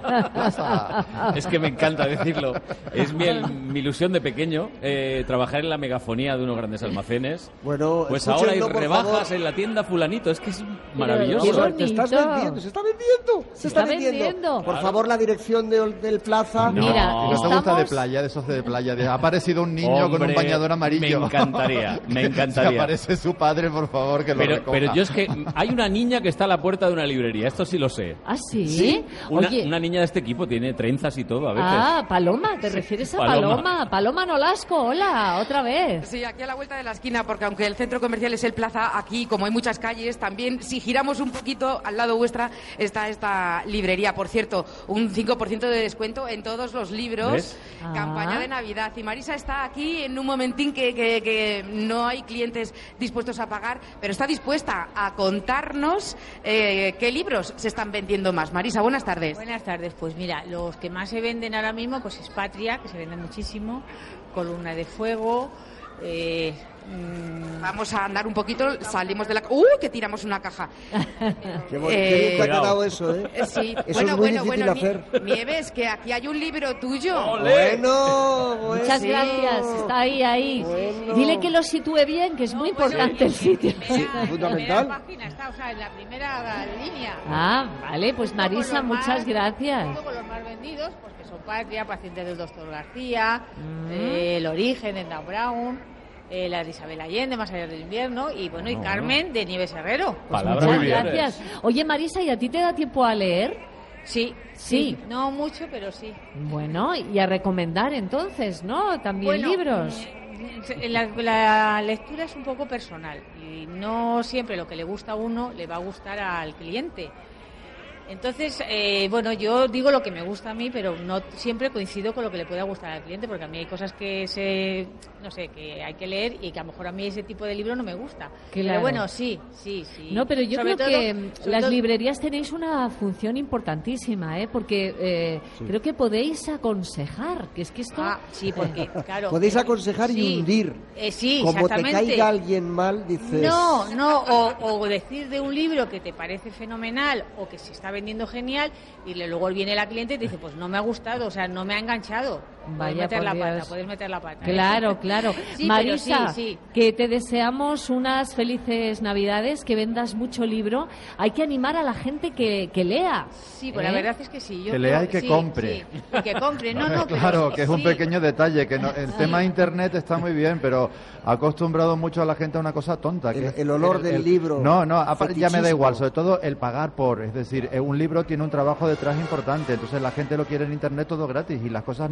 Plaza. Es que me encanta decirlo. Es mi, mi ilusión de pequeño, eh, trabajar en la megafonía de unos grandes almacenes. Bueno, pues ahora hay escúchenlo, por rebajas favor. en la tienda fulanito. Es que es qué maravilloso. bonito. Te estás vendiendo, se está vendiendo, se, Se está, está vendiendo. vendiendo. Por favor, la dirección de- del Plaza. No, Mira, no te gusta estamos- de playa, de esos de playa. De, ha aparecido un niño con un Hombre, bañador amarillo. me encantaría, me encantaría. Si aparece su padre, por favor, que lo Pero, recoja. pero yo es que hay una niña que está a la puerta de una librería, esto sí lo sé. ¿Ah, sí? ¿Sí? Una, Oye. una niña de este equipo tiene trenzas y todo a veces. Ah, Paloma, ¿te refieres a Paloma. Paloma? Paloma Nolasco, hola, otra vez. Sí, aquí a la vuelta de la esquina, porque aunque el centro comercial es el Plaza, aquí, como hay muchas calles, también si giramos un poquito al lado vuestra está esta librería. Por cierto, un cinco por ciento de descuento en todos los libros. ¿Ves? Campaña Ah. de Navidad. Y Marisa está aquí en un momentín que, que, que no hay clientes dispuestos a pagar, pero está dispuesta a contarnos eh, qué libros se están vendiendo más. Marisa, buenas tardes. Buenas tardes. Pues mira, los que más se venden ahora mismo pues es Patria, que se vende muchísimo, Columna de Fuego. Eh, mm, Vamos a andar un poquito, salimos de la... ¡Uh! Que tiramos una caja. Qué, bon- qué bien te ha quedado eso, ¿eh? Eh, Sí, Eso bueno, es muy bueno, difícil bueno, hacer. Mi- Nieves, que aquí hay un libro tuyo. Bueno, bueno. Muchas Sí. gracias, está ahí, ahí. Bueno. Dile que lo sitúe bien, que es muy importante el sitio. Fundamental. página está, o sea, en la primera línea. Ah, vale, pues Marisa, Luego los muchas más- gracias. Luego los más vendidos, pues que son Patria, Paciente del Doctor García, Mm. eh, El Origen de Dan Brown, eh, la de Isabel Allende, Más allá del invierno, y bueno, y Bueno, Carmen de Nieves Herrero. Pues Palabra muchas muy bien. gracias. Oye, Marisa, ¿y a ti te da tiempo a leer? Sí, Sí. no mucho, pero sí. Bueno, y a recomendar entonces, ¿no? También Bueno, libros. mm, La, la lectura es un poco personal y no siempre lo que le gusta a uno le va a gustar al cliente. Entonces, eh, bueno, yo digo lo que me gusta a mí, pero no siempre coincido con lo que le pueda gustar al cliente, porque a mí hay cosas que se, no sé, que hay que leer y que a lo mejor a mí ese tipo de libro no me gusta. Claro. Pero bueno, sí, sí, sí. No, pero yo Sobre creo todo- que sobre las todo- librerías tenéis una función importantísima, ¿eh? Porque eh, Sí. creo que podéis aconsejar, que es que esto... Ah, sí, porque, claro. Podéis aconsejar y Sí. hundir. Eh, sí, Como te exactamente. caiga alguien mal, dices... No, no, o, o decir de un libro que te parece fenomenal o que se está vendiendo genial y le- luego viene la cliente y te dice, pues no me ha gustado, o sea, no me ha enganchado. Puedes Vaya, meter por la Dios. pata, puedes meter la pata. ¿eh? Claro, claro. Sí, pero Marisa, sí, sí. que te deseamos unas felices Navidades, que vendas mucho libro. Hay que animar a la gente que, que lea. Sí, pues ¿eh? la verdad es que sí. Yo Que creo- lea y que sí, compre. sí, y que compre, no, no. pero Claro, sí, que es un sí. pequeño detalle, que no, el tema de internet está muy bien, pero ha acostumbrado mucho a la gente a una cosa tonta. Que El- es el olor del libro, No, no, apa- ya me da fetichismo. igual, sobre todo el pagar por, es decir, eh, un libro tiene un trabajo detrás importante, entonces la gente lo quiere en internet todo gratis y las cosas no son gratis.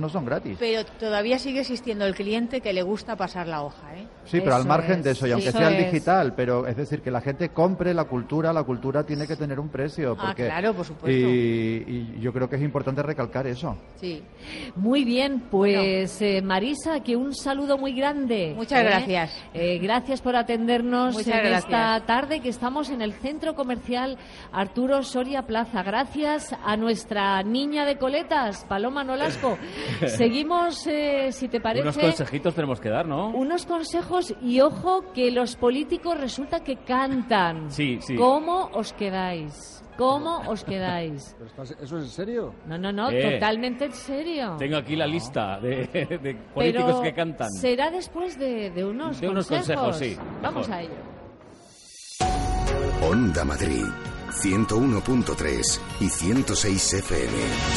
gratis. Pero todavía sigue existiendo el cliente que le gusta pasar la hoja, ¿eh? Sí, pero eso al margen es, de eso, y aunque eso sea el es. digital, pero es decir, que la gente compre la cultura, la cultura tiene que tener un precio. Porque, ah, claro, por supuesto. Y, y yo creo que es importante recalcar eso. Sí. Muy bien, pues eh, Marisa, que un saludo muy grande. Muchas ¿eh? gracias. Eh, gracias por atendernos Muchas en gracias. esta tarde que estamos en el Centro Comercial Arturo Soria Plaza. Gracias a nuestra niña de coletas, Paloma Nolasco. Seguimos, eh, si te parece... Unos consejitos tenemos que dar, ¿no? Unos consejos y ojo que los políticos resulta que cantan. Sí, sí. ¿Cómo os quedáis? ¿Cómo os quedáis? ¿Eso es en serio? No, no, no, Eh. totalmente en serio. Tengo aquí la lista de, de políticos Pero que cantan. será después de, de unos De unos consejos, sí. Vamos Mejor. a ello. Onda Madrid, ciento uno punto tres y ciento seis F M.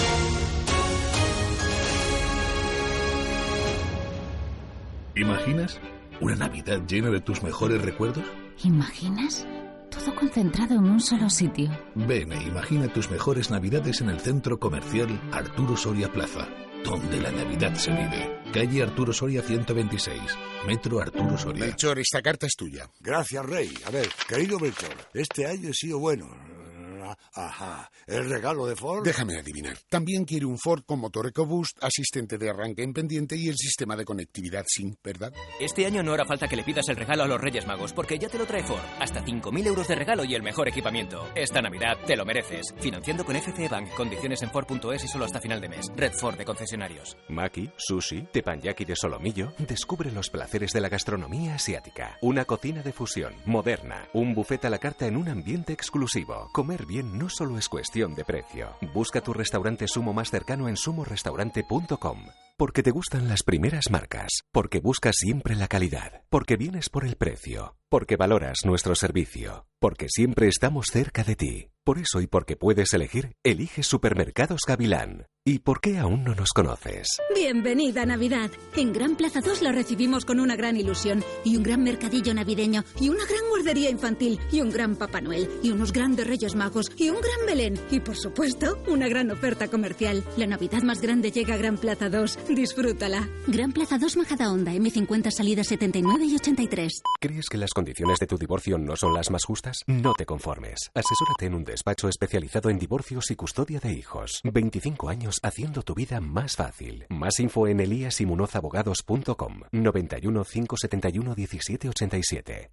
¿Imaginas una Navidad llena de tus mejores recuerdos? ¿Imaginas? Todo concentrado en un solo sitio. Ven e imagina tus mejores Navidades en el Centro Comercial Arturo Soria Plaza, donde la Navidad se vive. Calle Arturo Soria ciento veintiséis, Metro Arturo Soria. Melchor, esta carta es tuya. Gracias, Rey. A ver, querido Melchor, este año he sido bueno. Ajá. ¿El regalo de Ford? Déjame adivinar. También quiere un Ford con motor EcoBoost, asistente de arranque en pendiente y el sistema de conectividad SYNC, ¿verdad? Este año no hará falta que le pidas el regalo a los Reyes Magos, porque ya te lo trae Ford. Hasta cinco mil euros de regalo y el mejor equipamiento. Esta Navidad te lo mereces. Financiando con F C E Bank. Condiciones en Ford punto es y solo hasta final de mes. Red Ford de concesionarios. Maki, sushi, teppanyaki de solomillo. Descubre los placeres de la gastronomía asiática. Una cocina de fusión, moderna. Un buffet a la carta en un ambiente exclusivo. Comer bien no solo es cuestión de precio. Busca tu restaurante Sumo más cercano en sumo restaurante punto com. Porque te gustan las primeras marcas. Porque buscas siempre la calidad. Porque vienes por el precio. Porque valoras nuestro servicio. Porque siempre estamos cerca de ti. Por eso y porque puedes elegir, elige Supermercados Gavilán. ¿Y por qué aún no nos conoces? Bienvenida Navidad. En Gran Plaza dos la recibimos con una gran ilusión y un gran mercadillo navideño y una gran guardería infantil y un gran Papá Noel y unos grandes Reyes Magos y un gran Belén y por supuesto una gran oferta comercial. La Navidad más grande llega a Gran Plaza dos. Disfrútala. Gran Plaza dos Majadahonda, eme cincuenta salida setenta y nueve y ochenta y tres. ¿Crees que las condiciones de tu divorcio no son las más justas? No te conformes. Asesórate en un despacho especializado en divorcios y custodia de hijos. veinticinco años haciendo tu vida más fácil. Más info en elías y munoz abogados punto com. noventa y uno, cinco setenta y uno, diecisiete ochenta y siete.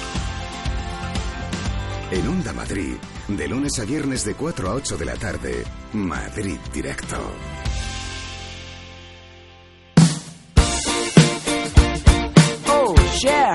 En Onda Madrid, de lunes a viernes de cuatro a ocho de la tarde, Madrid Directo. Oh, yeah.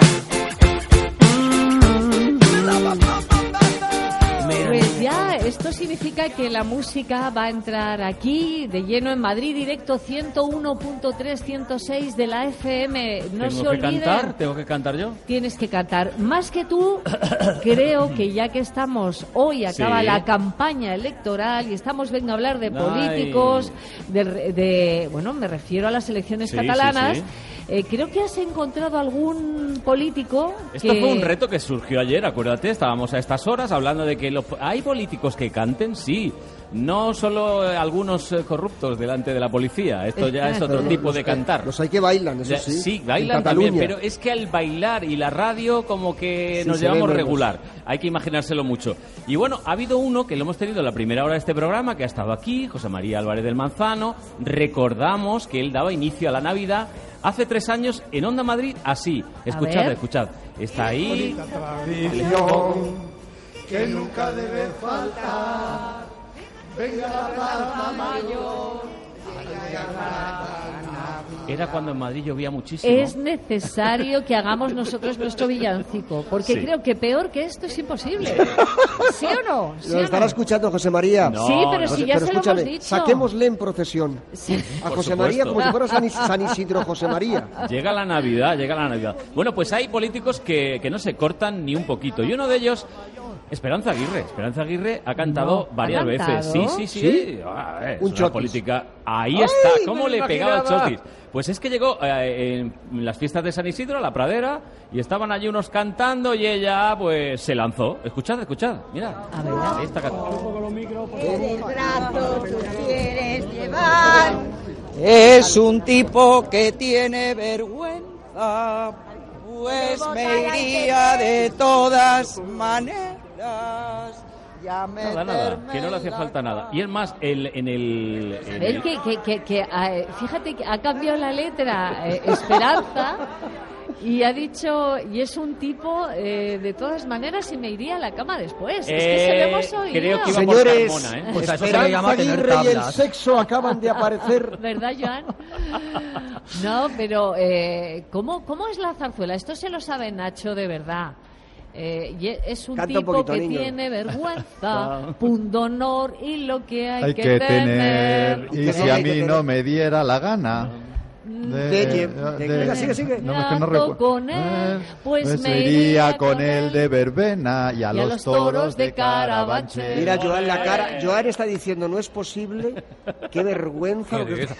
Pues ya, esto significa que la música va a entrar aquí de lleno en Madrid Directo ciento uno punto tres, ciento seis de la F M. No se ¿Tengo que olviden. cantar? ¿Tengo que cantar yo? Tienes que cantar. Más que tú, creo que ya que estamos, hoy acaba Sí. la campaña electoral y estamos venga a hablar de Ay. políticos, de, de- bueno, me refiero a las elecciones Sí, catalanas. sí, sí. Eh, creo que has encontrado algún político Esto que... fue un reto que surgió ayer, acuérdate, estábamos a estas horas hablando de que lo- hay políticos que canten, sí, no solo eh, algunos eh, corruptos delante de la policía, esto ya es otro Pero tipo los de que- cantar. Los hay que bailan, eso Ya, sí. Sí, En bailan también, Cataluña. pero es que al bailar y la radio como que Sí, nos se llevamos ve menos. regular, hay que imaginárselo mucho. Y bueno, ha habido uno que lo hemos tenido en la primera hora de este programa, que ha estado aquí, José María Álvarez del Manzano, recordamos que él daba inicio a la Navidad hace tres años en Onda Madrid, así, escuchad, ver. escuchad, está ahí... Tradición que nunca debe faltar. Venga la plaza mayor. Era cuando en Madrid llovía muchísimo. Es necesario que hagamos nosotros nuestro villancico, porque Sí. creo que peor que esto es imposible. ¿Sí o no? ¿Sí Lo o estará no? escuchando José María. No, Sí, pero José- si ya se lo escúchame, hemos dicho. saquémosle en procesión. A Por José María supuesto. como si fuera San, Is- San Isidro José María. Llega la Navidad, llega la Navidad. Bueno, pues hay políticos que, que no se cortan ni un poquito. Y uno de ellos, Esperanza Aguirre. Esperanza Aguirre ha cantado No, varias ¿ha veces. cantado? Sí, sí, sí. ¿Sí? Ah, eh, Un es una chotis. política. Ahí ¡Ay, está. me ¿Cómo lo le pegaba el imaginaba! chotis? Pues es que llegó eh, en las fiestas de San Isidro, a la pradera, y estaban allí unos cantando y ella pues se lanzó. Escuchad, escuchad. Mira. A ver. Ahí está cantando. En el brazo tú quieres llevar Es un tipo que tiene vergüenza, pues me iría de todas maneras. Nada, nada, que no le hacía falta nada. Y es más, el, en el... En Él el... que, que, que, que eh, fíjate que ha cambiado la letra eh, Esperanza y ha dicho, y es un tipo, eh, de todas maneras, y me iría a la cama después. Es que se lo hemos oído. Creo que iba Señores, por Carmona, ¿eh? Pues Esperanza Aguirre y el sexo acaban de aparecer. ¿Verdad, Joan? No, pero eh, ¿cómo, ¿cómo es la zarzuela? Esto se lo sabe Nacho de verdad. Eh, y es un Canta un tipo poquito, que niño. tiene vergüenza, punto honor y lo que hay, Hay que, que tener. tener, y si a mí no me diera la gana. De, de, de, de, sigue, sigue. No, es que no recuerdo. Con él, pues, pues me iría con él de verbena y a, y a los, los toros toros de de Carabanchel. Carabanchel. Mira, Joan, la cara. Joan está diciendo, no es posible. Qué vergüenza. Lo que... Yo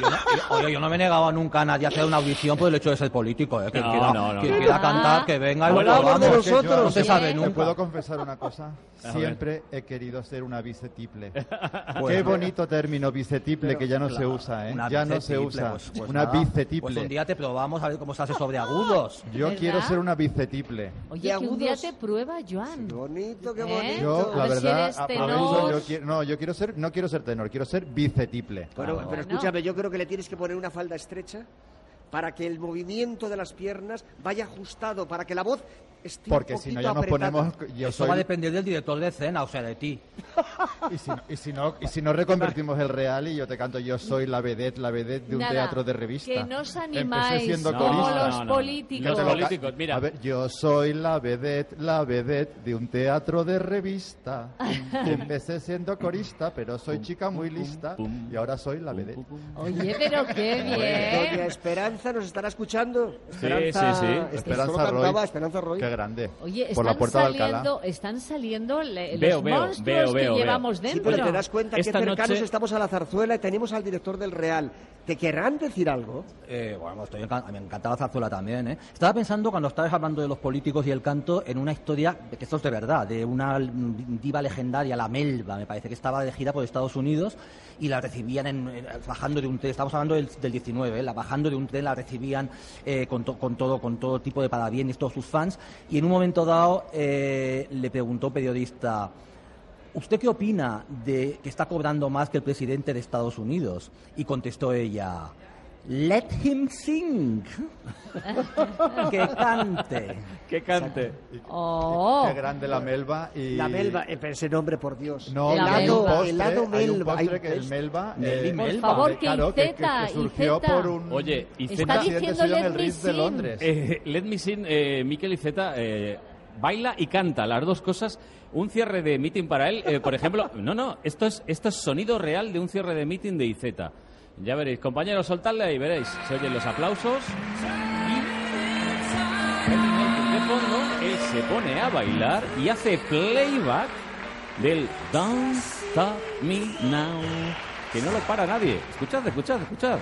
no, oye, yo no me he negado nunca a nadie a hacer una audición por el hecho de ser político. ¿eh? Quien No, quiera, no, no, quien no. quiera Ah. cantar, que venga y lo Hablamos de probamos. nosotros. No se sabe ¿Eh? ¿Me nunca. puedo confesar una cosa? A Siempre he querido ser una bicetiple. Pues Qué no. bonito término bicetiple, que ya no se Claro, usa, ¿eh? una Ya no se bicetiple, usa. pues- pues una nada. bicetiple. Pues un día te probamos a ver cómo se hace sobre agudos. Yo ¿Verdad? quiero ser una bicetiple. Oye, que un día te prueba, Joan. Qué bonito, qué ¿Eh? bonito. Yo, A la ver si verdad, eres aprovecho, tenor. yo quiero, no, yo quiero ser, no quiero ser tenor, quiero ser bicetiple. Bueno, Bueno. pero escúchame, yo creo que le tienes que poner una falda estrecha para que el movimiento de las piernas vaya ajustado, para que la voz esté Porque un si no poquito ya nos apretada. ponemos, yo Eso soy, va a depender del director de escena, o sea, de ti. y si, no- y si no, y si no reconvertimos el real y yo te canto, yo soy la vedette, la vedette de un Nada, teatro de revista. que no os Empecé animáis siendo como corista. los políticos. Los políticos, mira. A ver, yo soy la vedette, la vedette de un teatro de revista. Empecé siendo corista, pero soy chica muy lista y ahora soy la vedette. Oye, pero qué Doña bien. Esperanza nos estará escuchando. Sí, Esperanza, sí, sí. este, Esperanza solo Roy. cantaba Esperanza Roy. Qué grande. Oye, Por la están puerta de Alcalá. saliendo, están saliendo le- Veo, los veo, monstruos veo, que veo, llevamos Sí, dentro. pero te das cuenta Esta que cercanos noche- estamos a la zarzuela y tenemos al director del Real. ¿Te querrán decir algo? Eh, bueno, estoy encan- me encanta la zarzuela también, ¿eh? Estaba pensando, cuando estabas hablando de los políticos y el canto, en una historia, que esto es de verdad, de una mm, diva legendaria, la Melba, me parece que estaba de gira por Estados Unidos y la recibían en, en- bajando de un tren, estamos hablando del, del diecinueve, ¿eh? La, bajando de un tren la recibían eh, con, to- con todo con todo tipo de parabienes, todos sus fans, y en un momento dado eh, le preguntó un periodista: ¿usted qué opina de que está cobrando más que el presidente de Estados Unidos? Y contestó ella: let him sing. Que cante. Que cante. Oh. Qué grande la Melba y... La Melba, eh, pero ese nombre, por Dios. No, La y hay un Melba. postre, Helado hay un Melba, postre hay- que el Melba... Nelly eh, Melba. Por favor, que claro, que, que- Iceta, que surgió Iceta. por un... Oye, un Iceta- Está accidente diciendo suyo en let el me Ritz de sing. Londres. Eh, Let Me Sing, eh, Miquel Iceta eh, baila y canta, las dos cosas. Un cierre de meeting para él, eh, por ejemplo. No, no, esto es, esto es sonido real de un cierre de meeting de Iceta. Ya veréis, compañeros, soltadle y veréis. Se oyen los aplausos. Y de fondo, él se pone a bailar y hace playback del Don't Stop Me Now, que no lo para nadie. Escuchad, escuchad, escuchad.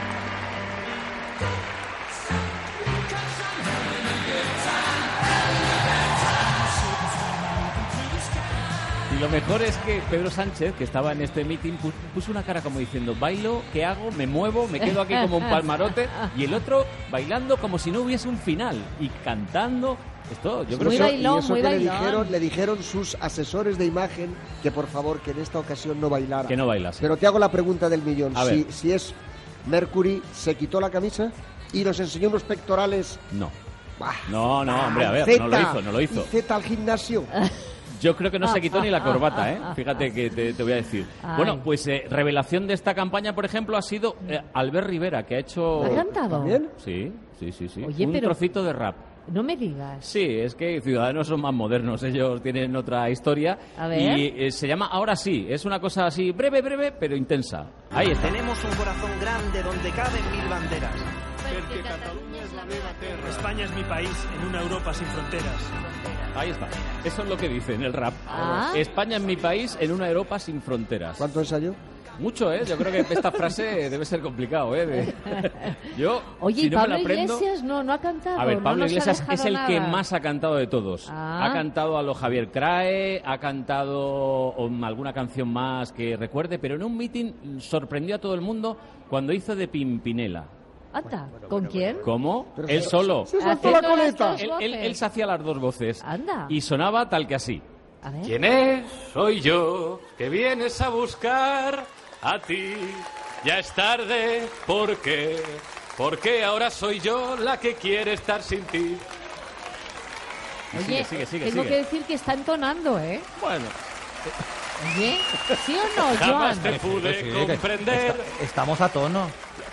Y lo mejor es que Pedro Sánchez, que estaba en este meeting, pu- puso una cara como diciendo: bailo, ¿qué hago? Me muevo, me quedo aquí como un palmarote. Y el otro bailando como si no hubiese un final. Y cantando. Esto, yo creo Muy que... bailón, y eso muy que le bailón. dijeron, le dijeron sus asesores de imagen que por favor que en esta ocasión no bailara. Que no bailase. Pero te hago la pregunta del millón. A Si, ver. si es Mercury, se quitó la camisa y nos enseñó unos pectorales. No. Bah, No, no, hombre, a ver, Zeta, no lo hizo, no lo hizo. y Zeta al gimnasio. Yo creo que no se quitó ni la corbata, ¿eh? Fíjate que te, te voy a decir. Ay. Bueno, pues eh, revelación de esta campaña, por ejemplo, ha sido eh, Albert Rivera, que ha hecho... ¿Ha cantado? ¿También? Sí, sí, sí, sí. Oye, Un pero- trocito de rap. No me digas. Sí, es que Ciudadanos son más modernos, ellos tienen otra historia. A ver. Y eh, se llama Ahora sí, es una cosa así breve, breve, pero intensa. Ahí está. Tenemos un corazón grande donde caben mil banderas. Porque Cataluña es la nueva tierra. España es mi país en una Europa sin fronteras. Ahí está. Eso es lo que dice en el rap. Ah. España es mi país en una Europa sin fronteras. ¿Cuánto ensayó? Mucho, ¿eh? Yo creo que esta frase debe ser complicado, ¿eh? De... Yo, Oye, si ¿y no Pablo me la aprendo... Iglesias no, no ha cantado? A ver, Pablo no nos Iglesias ha es el nada. que más ha cantado de todos. Ah. Ha cantado a lo Javier Crae, ha cantado um, alguna canción más que recuerde, pero en un meeting sorprendió a todo el mundo cuando hizo de Pimpinela. Anda, ¿con quién? ¿Cómo? Él solo. Se saltó la coleta. Él, él, él se hacía las dos voces. Anda. Y sonaba tal que así. A ver. ¿Quién es? Soy yo, que vienes a buscar a ti. Ya es tarde, ¿por qué? Porque ahora soy yo la que quiere estar sin ti. Oye, sigue, sigue, sigue, tengo sigue. que decir que está entonando, ¿eh? Bueno. Oye, ¿sí o no, Jamás Joan? te pude Sí, que comprender. esta- estamos a tono.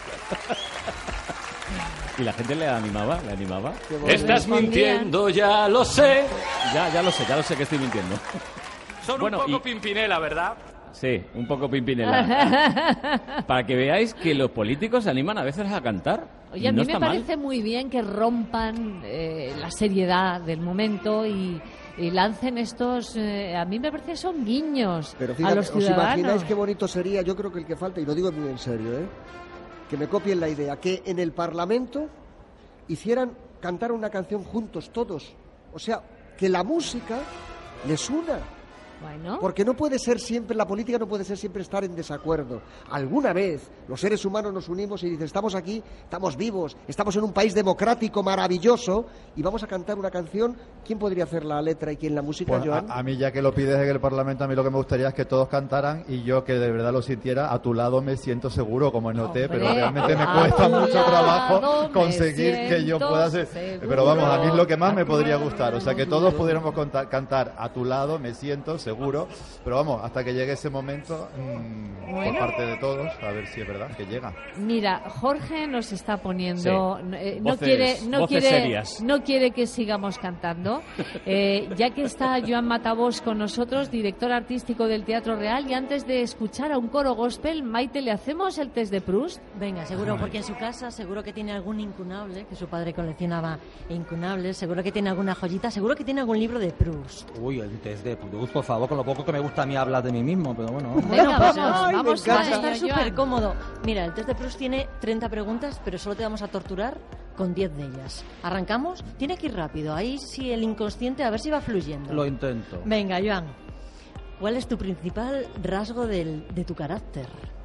¿Y la gente le animaba? ¿Le animaba? Estás mintiendo, ya lo sé. Ya, ya lo sé, ya lo sé que estoy mintiendo. Son Bueno, un poco y- Pimpinela, ¿verdad? Sí, un poco Pimpinela. Para que veáis que los políticos se animan a veces a cantar. Oye, y a no mí me está mal. parece muy bien que rompan eh, la seriedad del momento y, y lancen estos... eh, a mí me parece que son guiños Pero a fíjate, los ¿os imagináis ciudadanos. qué bonito sería? Yo creo que el que falta, y lo digo muy en serio, ¿eh? que me copien la idea, que en el Parlamento hicieran cantar una canción juntos todos. O sea, que la música les una. Bueno. Porque no puede ser siempre, la política no puede ser siempre estar en desacuerdo. Alguna vez los seres humanos nos unimos y dicen, estamos aquí, estamos vivos, estamos en un país democrático maravilloso y vamos a cantar una canción. ¿Quién podría hacer la letra y quién la música, Pues Joan? a, a mí, ya que lo pides en el Parlamento, a mí lo que me gustaría es que todos cantaran y yo que de verdad lo sintiera, a tu lado me siento seguro, como noté, Hombre, pero realmente me a cuesta tu mucho lado trabajo me conseguir que yo siento pueda hacer... seguro. Pero vamos, a mí es lo que más me podría gustar, o sea, que todos pudiéramos contar- cantar a tu lado, me siento seguro, pero vamos, hasta que llegue ese momento, mmm, Bueno. por parte de todos, a ver si es verdad que llega. Mira, Jorge nos está poniendo, Sí. eh, no Voces- quiere, no voces quiere, serias. no quiere que sigamos cantando. Eh, ya que está Joan Matabós con nosotros, director artístico del Teatro Real, y antes de escuchar a un coro gospel, Maite, ¿le hacemos el test de Proust? Venga, seguro, porque en su casa seguro que tiene algún incunable, que su padre coleccionaba incunables, seguro que tiene alguna joyita, seguro que tiene algún libro de Proust. Uy, el test de Proust, por favor, con lo poco que me gusta a mí hablar de mí mismo, pero bueno. Venga, pues, vamos, ay, vamos, me vas a encanta. estar súper cómodo. Mira, el test de Proust tiene treinta preguntas, pero solo te vamos a torturar con diez de ellas. ¿Arrancamos? Tiene que ir rápido, ahí sí el inconsciente, a ver si va fluyendo. Lo intento. Venga, Joan, ¿cuál es tu principal rasgo del, de tu carácter?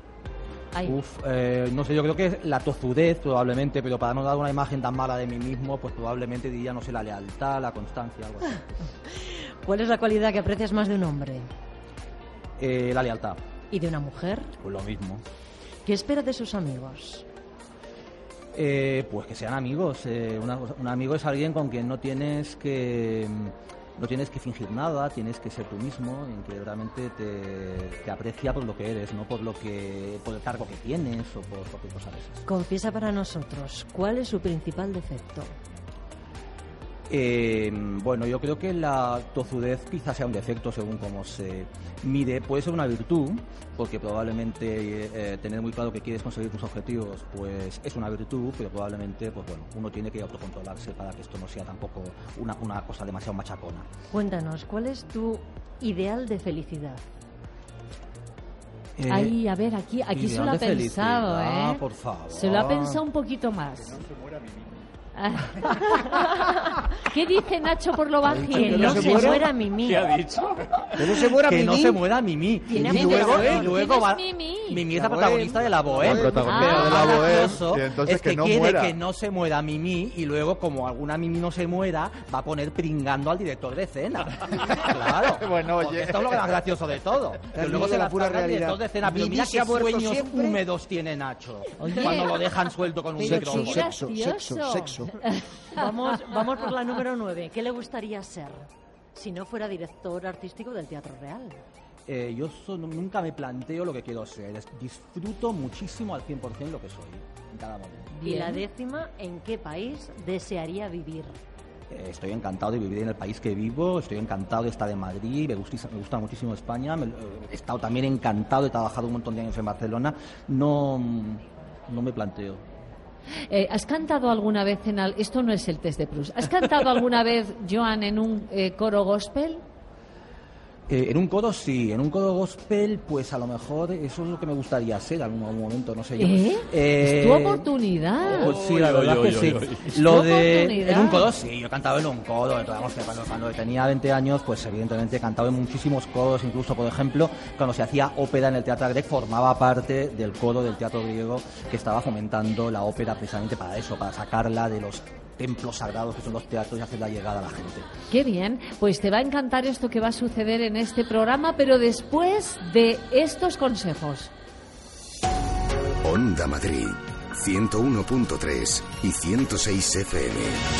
Ay. Uf, eh, no sé, yo creo que es la tozudez probablemente, pero para no dar una imagen tan mala de mí mismo, pues probablemente diría, no sé, la lealtad, la constancia, algo así. ¿Cuál es la cualidad que aprecias más de un hombre? Eh, la lealtad, ¿Y de una mujer? pues lo mismo. ¿Qué espera de sus amigos? Eh, pues que sean amigos. Eh, una- un amigo es alguien con quien no tienes que no tienes que fingir nada, tienes que ser tú mismo, en que realmente te, te aprecia por lo que eres, no por lo que por el cargo que tienes o por cualquier cosa de esas. Confiesa para nosotros, ¿cuál es su principal defecto? Eh, bueno, yo creo que la tozudez quizás sea un defecto según cómo se mide. Puede ser una virtud, porque probablemente eh, tener muy claro que quieres conseguir tus objetivos pues es una virtud, pero probablemente pues bueno, uno tiene que autocontrolarse para que esto no sea tampoco una, una cosa demasiado machacona. Cuéntanos, ¿cuál es tu ideal de felicidad? Eh, Ahí, a ver, aquí, aquí se ideal lo ha de pensado, felicidad, ¿eh? por favor. Se lo ha pensado un poquito más. ¿Qué dice Nacho por lo bajín? Que no se muera Mimí. ¿Qué ha dicho? Que no se muera Que Mimí. no se muera Mimí. Tiene Y amigo luego, de la y Bohème. luego ¿Quién va... es Mimí? Mimí es La la protagonista Bohème. de la Bohème. La protagonista Pero de lo la más Bohème, gracioso y entonces es que, que no quiere muera. que no se muera Mimí y luego, como alguna Mimí no se muera, va a poner pringando al director de escena. Claro. Bueno, Porque oye. esto es lo más gracioso de todo. Que has luego visto se la la pura pura al director realidad. de escena. Pero Mimí mira se qué ha muerto sueños siempre. húmedos tiene Nacho. Oye. Cuando lo dejan suelto con un Pero micrófono. qué Sexo, gracioso. sexo, sexo. Vamos, vamos por la número nueve. ¿Qué le gustaría ser si no fuera director artístico del Teatro Real? Eh, yo so- nunca me planteo lo que quiero ser. Es- Disfruto muchísimo al cien por ciento lo que soy en cada momento. Y la décima, ¿en qué país desearía vivir? Eh, estoy encantado de vivir en el país que vivo, estoy encantado de estar en Madrid, me gusta, me gusta muchísimo España, me- eh, he estado también encantado, he trabajado un montón de años en Barcelona, no, no me planteo. Eh, ¿Has cantado alguna vez en al... Esto no es el test de Proust. ¿Has cantado alguna vez, Joan, en un eh, coro gospel? Eh, en un coro sí, en un coro gospel, pues a lo mejor eso es lo que me gustaría ser en algún momento, no sé yo. ¿Eh? Eh, Es tu oportunidad. Pues sí, la Oy, verdad oy, que oy, sí. oy, oy. Lo ¿Tu de oportunidad? en un coro sí, yo he cantado en un coro, vamos, que cuando, cuando tenía veinte años, pues evidentemente he cantado en muchísimos coros, incluso por ejemplo, cuando se hacía ópera en el Teatro Grec, formaba parte del coro del teatro griego que estaba fomentando la ópera precisamente para eso, para sacarla de los templos sagrados que son los teatros y hacerla llegar a la gente. Qué bien, pues te va a encantar esto que va a suceder en este programa, pero después de estos consejos. Onda Madrid, ciento uno punto tres y ciento seis F M.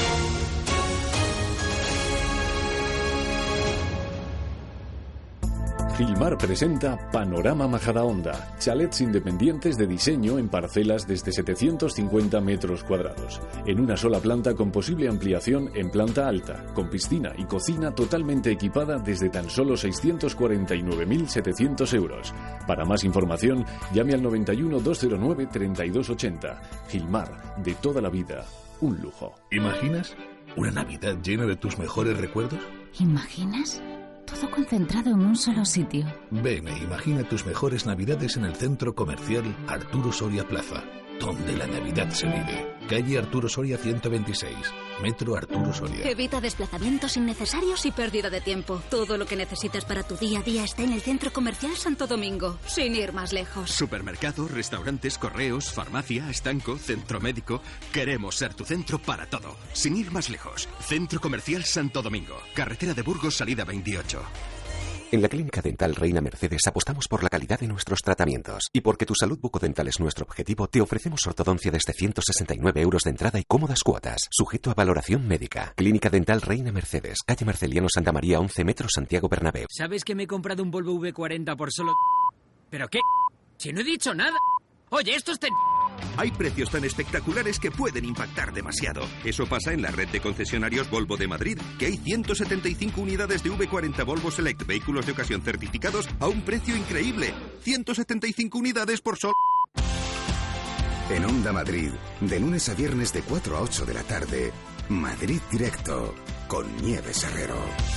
Gilmar presenta Panorama Majadahonda, chalets independientes de diseño en parcelas desde setecientos cincuenta metros cuadrados, en una sola planta con posible ampliación en planta alta, con piscina y cocina totalmente equipada desde tan solo seiscientos cuarenta y nueve mil setecientos euros. Para más información, llame al noventa y uno, doscientos nueve, treinta y dos ochenta. Gilmar, de toda la vida, un lujo. ¿Imaginas una Navidad llena de tus mejores recuerdos? ¿Imaginas? Todo concentrado en un solo sitio. Ven e imagina tus mejores Navidades en el Centro Comercial Arturo Soria Plaza, donde la Navidad se vive. Calle Arturo Soria ciento veintiséis, Metro Arturo Soria. Evita desplazamientos innecesarios y pérdida de tiempo. Todo lo que necesitas para tu día a día está en el Centro Comercial Santo Domingo, sin ir más lejos. Supermercados, restaurantes, correos, farmacia, estanco, centro médico. Queremos ser tu centro para todo, sin ir más lejos. Centro Comercial Santo Domingo, carretera de Burgos, salida veintiocho. En la Clínica Dental Reina Mercedes apostamos por la calidad de nuestros tratamientos. Y porque tu salud bucodental es nuestro objetivo, te ofrecemos ortodoncia desde ciento sesenta y nueve euros de entrada y cómodas cuotas, sujeto a valoración médica. Clínica Dental Reina Mercedes, calle Marceliano Santa María once, metro Santiago Bernabéu. ¿Sabes que me he comprado un Volvo V cuarenta por solo... ¿Pero qué? Si no he dicho nada. Oye, esto es... Ten... Hay precios tan espectaculares que pueden impactar demasiado. Eso pasa en la red de concesionarios Volvo de Madrid, que hay ciento setenta y cinco unidades de V cuarenta Volvo Select, vehículos de ocasión certificados a un precio increíble. ciento setenta y cinco unidades por solo... En Onda Madrid, de lunes a viernes de cuatro a ocho de la tarde, Madrid Directo, con Nieves Herrero.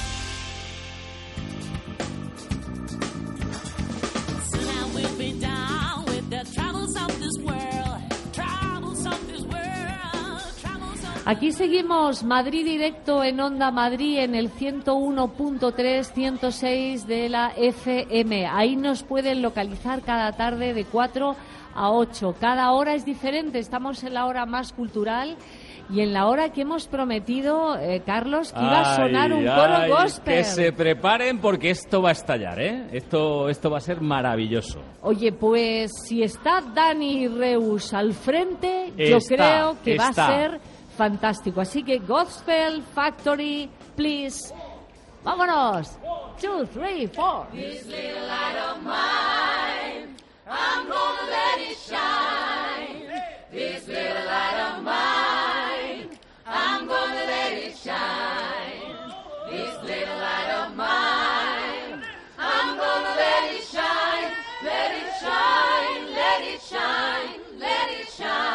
Aquí seguimos, Madrid Directo en Onda Madrid en el ciento uno punto tres, ciento seis de la F M. Ahí nos pueden localizar cada tarde de cuatro a ocho. Cada hora es diferente, estamos en la hora más cultural y en la hora que hemos prometido, eh, Carlos, que iba a sonar un coro ay, gospel. Que se preparen porque esto va a estallar, ¿eh? Esto, esto va a ser maravilloso. Oye, pues si está Dani Reus al frente, Está, yo creo que va está. a ser fantástico. Así que Gospel Factory, please. Vámonos. Two, three, four. This little light of mine, I'm gonna let it shine. This little light of mine, I'm gonna let it shine. This little light of mine, I'm gonna let it shine. Let it shine, let it shine, let it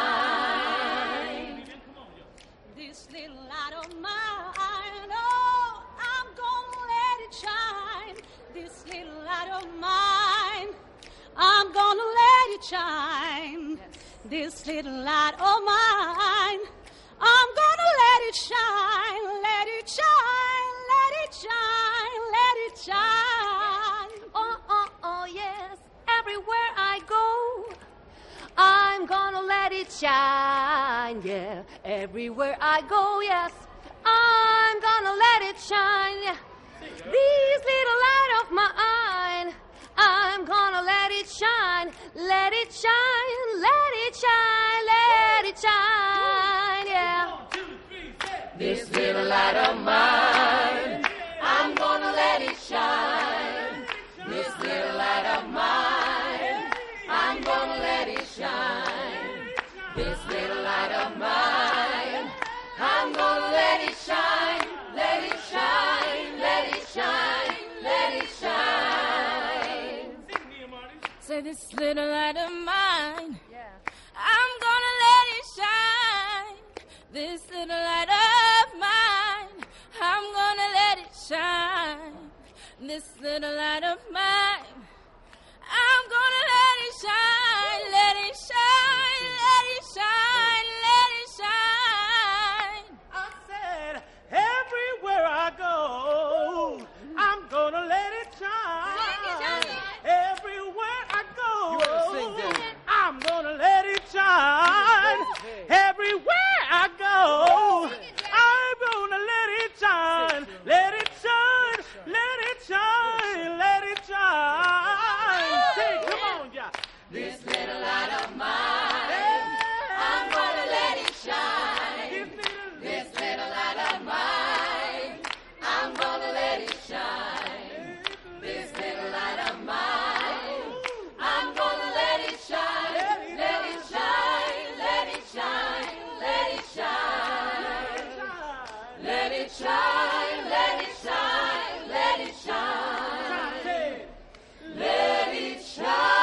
shine. This little light of mine, oh, I'm gonna let it shine. This little light of mine, I'm gonna let it shine. This little light of mine, I'm gonna let it shine. Let it shine, let it shine, let it shine. Oh, oh, oh, yes, everywhere I go, I'm gonna let it shine, yeah. Everywhere I go, yes, I'm gonna let it shine, yeah. This little light of mine, I'm gonna let it shine, let it shine, let it shine, let it shine, yeah. This little light of mine, I'm gonna let it shine. This little light of mine, I'm gonna let it shine. This little light of mine, I'm gonna let it shine, let it shine, let it shine, let it shine. Say this little light of mine, I'm gonna let it shine. This little light of mine, I'm gonna let it shine. this little light of mine. I'm gonna let it shine, let it shine, let it shine, let it shine. I said, everywhere I go, I'm gonna let it shine. Everywhere I go, I'm gonna let it shine. Everywhere I go, I'm gonna let it shine. Let it shine, let it shine, let it shine. Say, come on, yeah. This little light of mine, I'm gonna let it shine. This little light of mine, I'm gonna let it shine. This little light of mine, I'm gonna let it shine. Let it shine, let it shine, let it shine. Let it shine, let it shine, let it shine. Let it shine.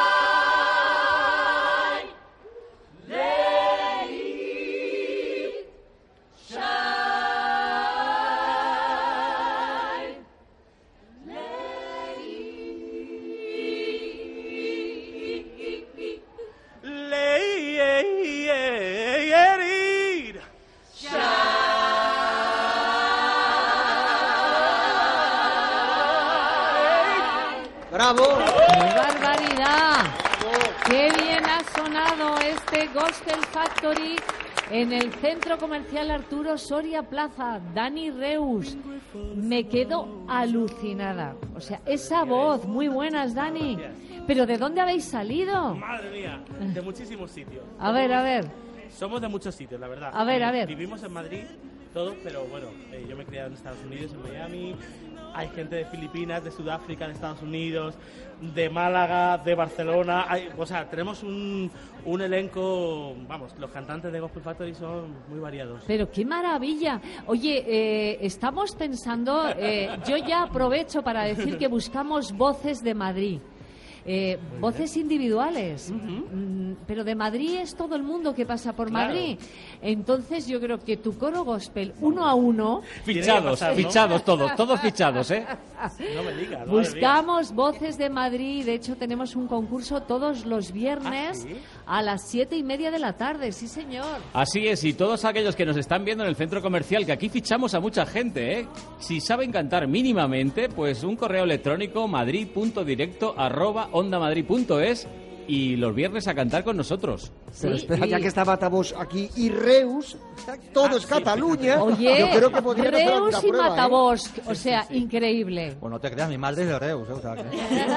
¡Bravo! ¡Qué barbaridad! ¡Qué bien ha sonado este Gospel Factory en el Centro Comercial Arturo Soria Plaza! Dani Reus, me quedo alucinada. O sea, esa voz, muy buenas, Dani. ¿Pero de dónde habéis salido? Madre mía, de muchísimos sitios. A ver, a ver. Somos de muchos sitios, la verdad. A ver, a ver. Vivimos en Madrid, todos, pero bueno, eh, yo me he criado en Estados Unidos, en Miami. Hay gente de Filipinas, de Sudáfrica, de Estados Unidos, de Málaga, de Barcelona. Hay, o sea, tenemos un, un elenco, vamos, los cantantes de Gospel Factory son muy variados. Pero qué maravilla. Oye, eh, estamos pensando, eh, yo ya aprovecho para decir que buscamos voces de Madrid. Eh, voces individuales, mm, pero de Madrid es todo el mundo que pasa por Claro. Madrid. Entonces yo creo que tu coro gospel uno a uno, Fichados, pasar, ¿no? fichados todos, todos fichados, ¿eh? No me digas, madre buscamos voces de Madrid. De hecho tenemos un concurso todos los viernes ¿Ah, sí? a las siete y media de la tarde, sí señor. Así es, y todos aquellos que nos están viendo en el centro comercial, que aquí fichamos a mucha gente, ¿eh? Si saben cantar mínimamente, pues un correo electrónico madrid punto directo arroba onda madrid punto es y los viernes a cantar con nosotros. Pero espera, ya que estábamos aquí y Reus, todo es Cataluña. Oye, yo creo que podría hacer Reus una y prueba, ¿eh? Matabosc, o sea, increíble. Bueno, no te creas, mi madre es de Reus, ¿eh? O sea, que...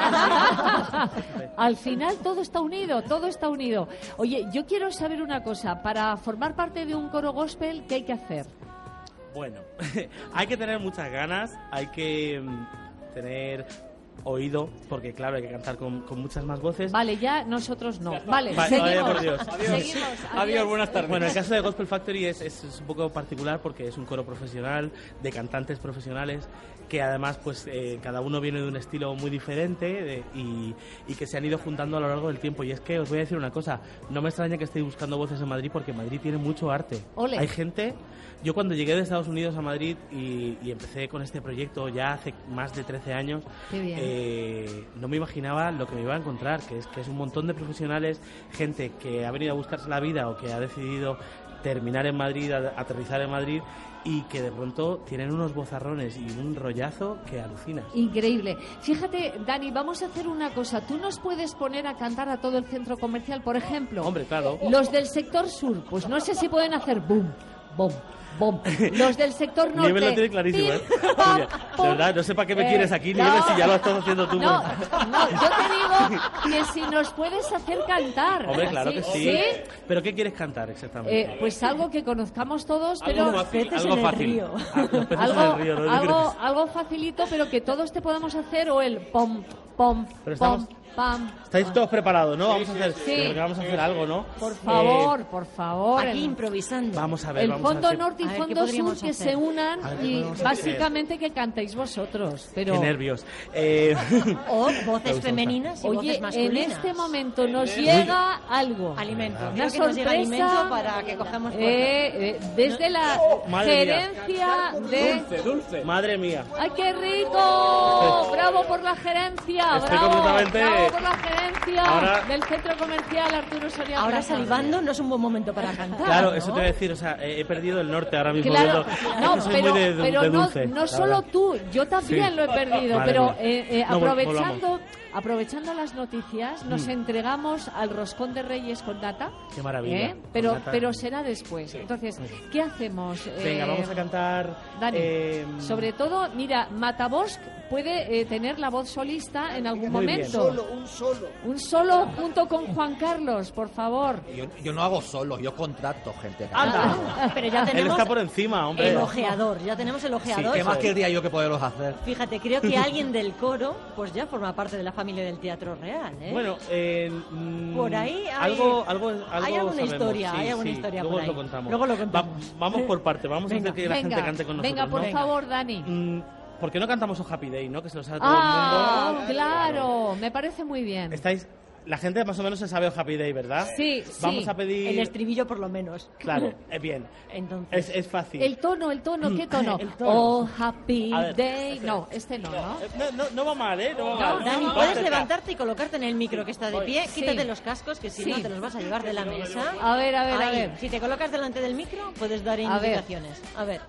Al final todo está unido, todo está unido. Oye, yo quiero saber una cosa. Para formar parte de un coro gospel, ¿qué hay que hacer? Bueno, hay que tener muchas ganas, hay que mm, tener oído, porque claro, hay que cantar con, con muchas más voces. Vale, ya nosotros no. Vale, Vale, seguimos. vaya por Dios. Seguimos. Adiós, buenas tardes. Bueno, el caso de Gospel Factory es, es, es un poco particular porque es un coro profesional, de cantantes profesionales, que además pues eh, cada uno viene de un estilo muy diferente de- y, y que se han ido juntando a lo largo del tiempo. Y es que os voy a decir una cosa, no me extraña que estéis buscando voces en Madrid porque Madrid tiene mucho arte. Ole. Hay gente, yo cuando llegué de Estados Unidos a Madrid y, y empecé con este proyecto ya hace más de trece años, Qué bien. eh, no me imaginaba lo que me iba a encontrar, que es que es un montón de profesionales, gente que ha venido a buscarse la vida o que ha decidido terminar en Madrid, a- aterrizar en Madrid y que de pronto tienen unos bozarrones y un rollazo que alucinas. Increíble. Fíjate, Dani, vamos a hacer una cosa. Tú nos puedes poner a cantar a todo el centro comercial, por ejemplo. Hombre, claro. Los del sector sur, pues no sé si pueden hacer boom, boom, boom. Los del sector norte. Nieves lo tiene clarísimo, ¿eh? pim, Oye, pam, de pum. verdad, no sé para qué me Eh, quieres aquí, no. Nieves, si ya lo estás haciendo tú. No, pues. no, yo te digo que si nos puedes hacer cantar. Hombre, claro que sí. ¿Sí? ¿Pero qué quieres cantar exactamente? Eh, pues algo que conozcamos todos, pero Algo fácil, peces algo en el fácil. río. Ah, los peces en algo, el río, ¿no? Yo creo algo, que algo facilito, pero que todos te podamos hacer, o el pom, pom, Pero estamos- pom, pam. Estáis todos preparados, ¿no? Vamos a hacer, Sí. creo que vamos a hacer algo, ¿no? Por favor, Eh, por favor. Aquí el- improvisando. Vamos a ver, El vamos a fondo ver si- norte y A ver, ¿qué fondo sur podríamos que hacer? se unan A ver, ¿qué y podemos hacer? básicamente que cantéis vosotros. Pero Qué nervios. Eh, O Me voces gusta, femeninas y oye, voces en masculinas. este momento nos llega algo. Alimento. Una Creo que nos llega sorpresa. alimento para que cojamos fuerza. Eh, eh, desde la Madre mía. gerencia de... Dulce, dulce. Madre mía. ¡Ay, qué rico! ¡Bravo por la gerencia! Estoy ¡Bravo! completamente- ¡Bravo por la gerencia Ahora- del Centro Comercial Arturo Soria Ahora Plaza! salivando no es un buen momento para cantar. Claro, ¿no? eso te voy a decir, o sea, he, he perdido el norte ahora mismo. Claro, viendo- no, es que soy pero, muy de, de- pero de no, dulce, no la solo verdad. tú, yo también Sí. lo he perdido, Madre pero mía. eh, eh, No, vol- aprovechando, aprovechando las noticias, nos Mm. entregamos al roscón de Reyes con nata. Qué maravilla, ¿eh? con Pero, nata. pero será después. Entonces, ¿qué hacemos? Venga, Eh, vamos a cantar. Dani, eh, sobre todo, mira, Matabosc puede eh, tener la voz solista en algún Muy bien. momento. Solo, un solo. Un solo junto con Juan Carlos, por favor. Yo, yo no hago solo, yo contrato gente. que Anda. haga. Pero ya Él tenemos está por encima, hombre. el ojeador. Ya tenemos el Sí, ojeador. ¿qué más querría yo que poderlos hacer? Fíjate, creo que alguien del coro pues ya forma parte de la familia del Teatro Real, ¿eh? Bueno, eh, mm, Por ahí hay- algo, algo, algo hay alguna sabemos, historia, sí, hay alguna sí, historia luego por ahí. lo contamos. Luego lo contamos. Va- vamos por parte, vamos Venga, a hacer que la venga, gente cante con nosotros. venga, por ¿no? favor, Dani. Mm, ¿Por qué no cantamos Oh Happy Day, no? Que se lo sabe todo Ah, el mundo. claro, me parece muy bien. Estáis, la gente más o menos se sabe Oh Happy Day, ¿verdad? Sí, Vamos sí. a pedir. El estribillo por lo menos. Claro, es bien. Entonces. Es, es fácil. El tono, el tono, ¿qué tono? El tono. Oh, happy A ver, day. No, este no, ¿no? Eh, No, no, no va mal, ¿eh? No va No, mal. Dani, Vamos puedes a acercar. levantarte y colocarte en el micro que está de pie. Sí. Quítate los cascos, que si Sí. no te los vas a llevar de la mesa. A ver, a ver, a Ahí. ver. Si te colocas delante del micro, puedes dar A ver. indicaciones. A ver.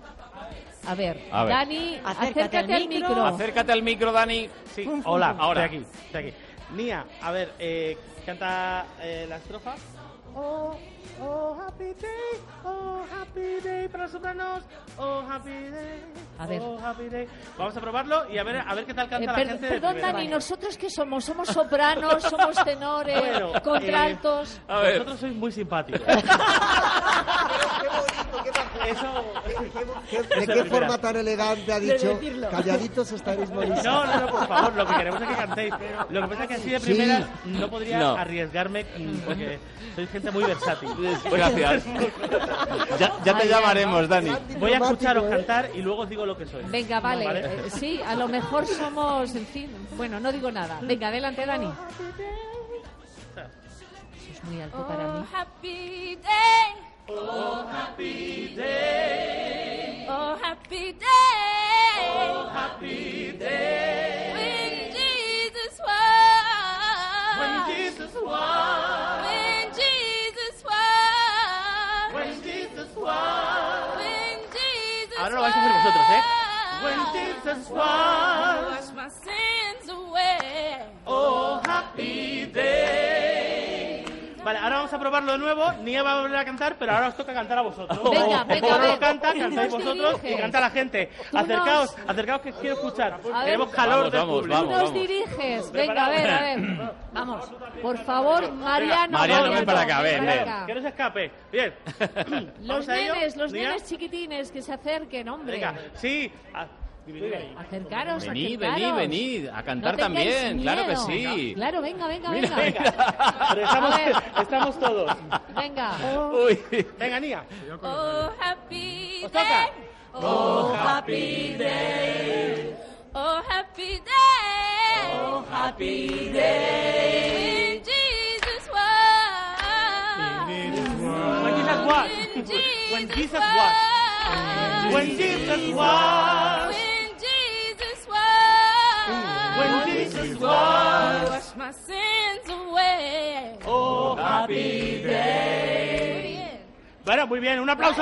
A ver, A ver. Dani, Acércate acércate, al al micro. micro. Acércate al micro, Dani. Sí, Fum, fum, hola, fum. ahora. Ahora. Estoy aquí, estoy aquí. Nia, a ver, eh, canta eh, la estrofa. Oh, oh, happy day, oh, happy day para los sopranos, oh, happy day, A ver. oh, happy day. Vamos a probarlo y a ver, a ver qué tal Eh, canta per- la gente. de perdón, primera. Dani, ¿nosotros qué somos? ¿Somos sopranos? ¿Somos tenores? Bueno, ¿Contraltos? A ver. Vosotros sois muy simpáticos. Eso. ¿Qué- ¿De eso qué es forma verdad. tan elegante ha De dicho? decirlo. Calladitos estaréis moristas. No, no, no, por favor, lo que queremos es que cantéis. Lo que pasa es que así de Sí. primera no podría No. arriesgarme mm, porque sois gente muy versátil. Gracias. Ya, ya te Ay, llamaremos, Dani. Voy a Diplomático, escucharos ¿eh? cantar y luego os digo lo que soy. Venga, vale. ¿Vale? Eh, sí, a lo mejor somos, en fin, bueno, no digo nada. Venga, adelante, Dani. Eso es muy alto para mí. Happy day. Oh, happy day. Oh, happy day. Oh, happy day. When Jesus was. When Jesus was. When Jesus was. When Jesus was. When Jesus Ahora lo vais a hacer vosotros, ¿eh? was. When Jesus was. Wash my sins away. Oh, happy day. Vale, ahora vamos a probarlo de nuevo. Nia va a volver a cantar, pero ahora os toca cantar a vosotros. Venga, El venga, coro a ver. lo canta, Tú cantáis nos vosotros diriges. y canta la gente. Tú Acercaos, nos- acercaos que quiero escuchar. A ver. Tenemos calor Vamos, del vamos, público. Tú vamos. nos diriges. Venga, a ver, a ver. Vamos. Por favor, Mariano. Mariano, ven para acá, ven, ven ven. acá. Que no se escape. Bien. Los ¿Vamos a ello? nenes, los Nia. nenes chiquitines que se acerquen, hombre. Venga, sí. Ah, dividid ahí. Acercaros, Venid, acercaros. venid, venid. A cantar No tengáis también, claro que miedo. sí. Claro, venga, venga, Mira, venga. venga. Pero estamos, A ver. estamos todos. Venga. Uy. Venga, Nia. Oh, happy Os toca. day. Oh, happy day. Oh, happy day. Oh, happy day. When Jesus was. When Jesus was. When Jesus was. When Jesus was. When Jesus was. When Jesus was. Wash my sins away. Oh, happy day. Bueno, muy bien, un aplauso.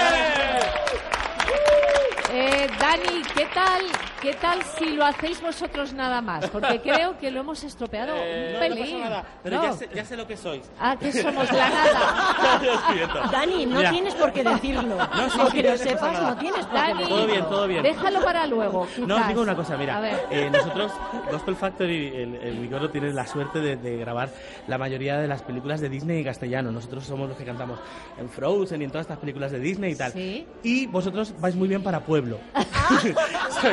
Eh, Dani, ¿qué tal, ¿qué tal si lo hacéis vosotros nada más? Porque creo que lo hemos estropeado Eh, un no, no pelín. pasa nada, pero ¿No? ya, sé, ya sé lo que sois. Ah, que somos la nada. Lo siento. Dani, no Mira. tienes por qué decirlo. No, sí, Aunque sí, lo no pasa sepas, nada. no tienes por qué Dani, decirlo. Todo bien, todo bien. Déjalo para luego, No, os quizás. digo una cosa, A mira, ver. eh, nosotros, Gospel Factory, el, el mi coro tiene la suerte de, de grabar la mayoría de las películas de Disney en castellano. Nosotros somos los que cantamos en Frozen y en todas estas películas de Disney y tal. Sí. Y vosotros vais muy bien para pueblo. ¿Sabes?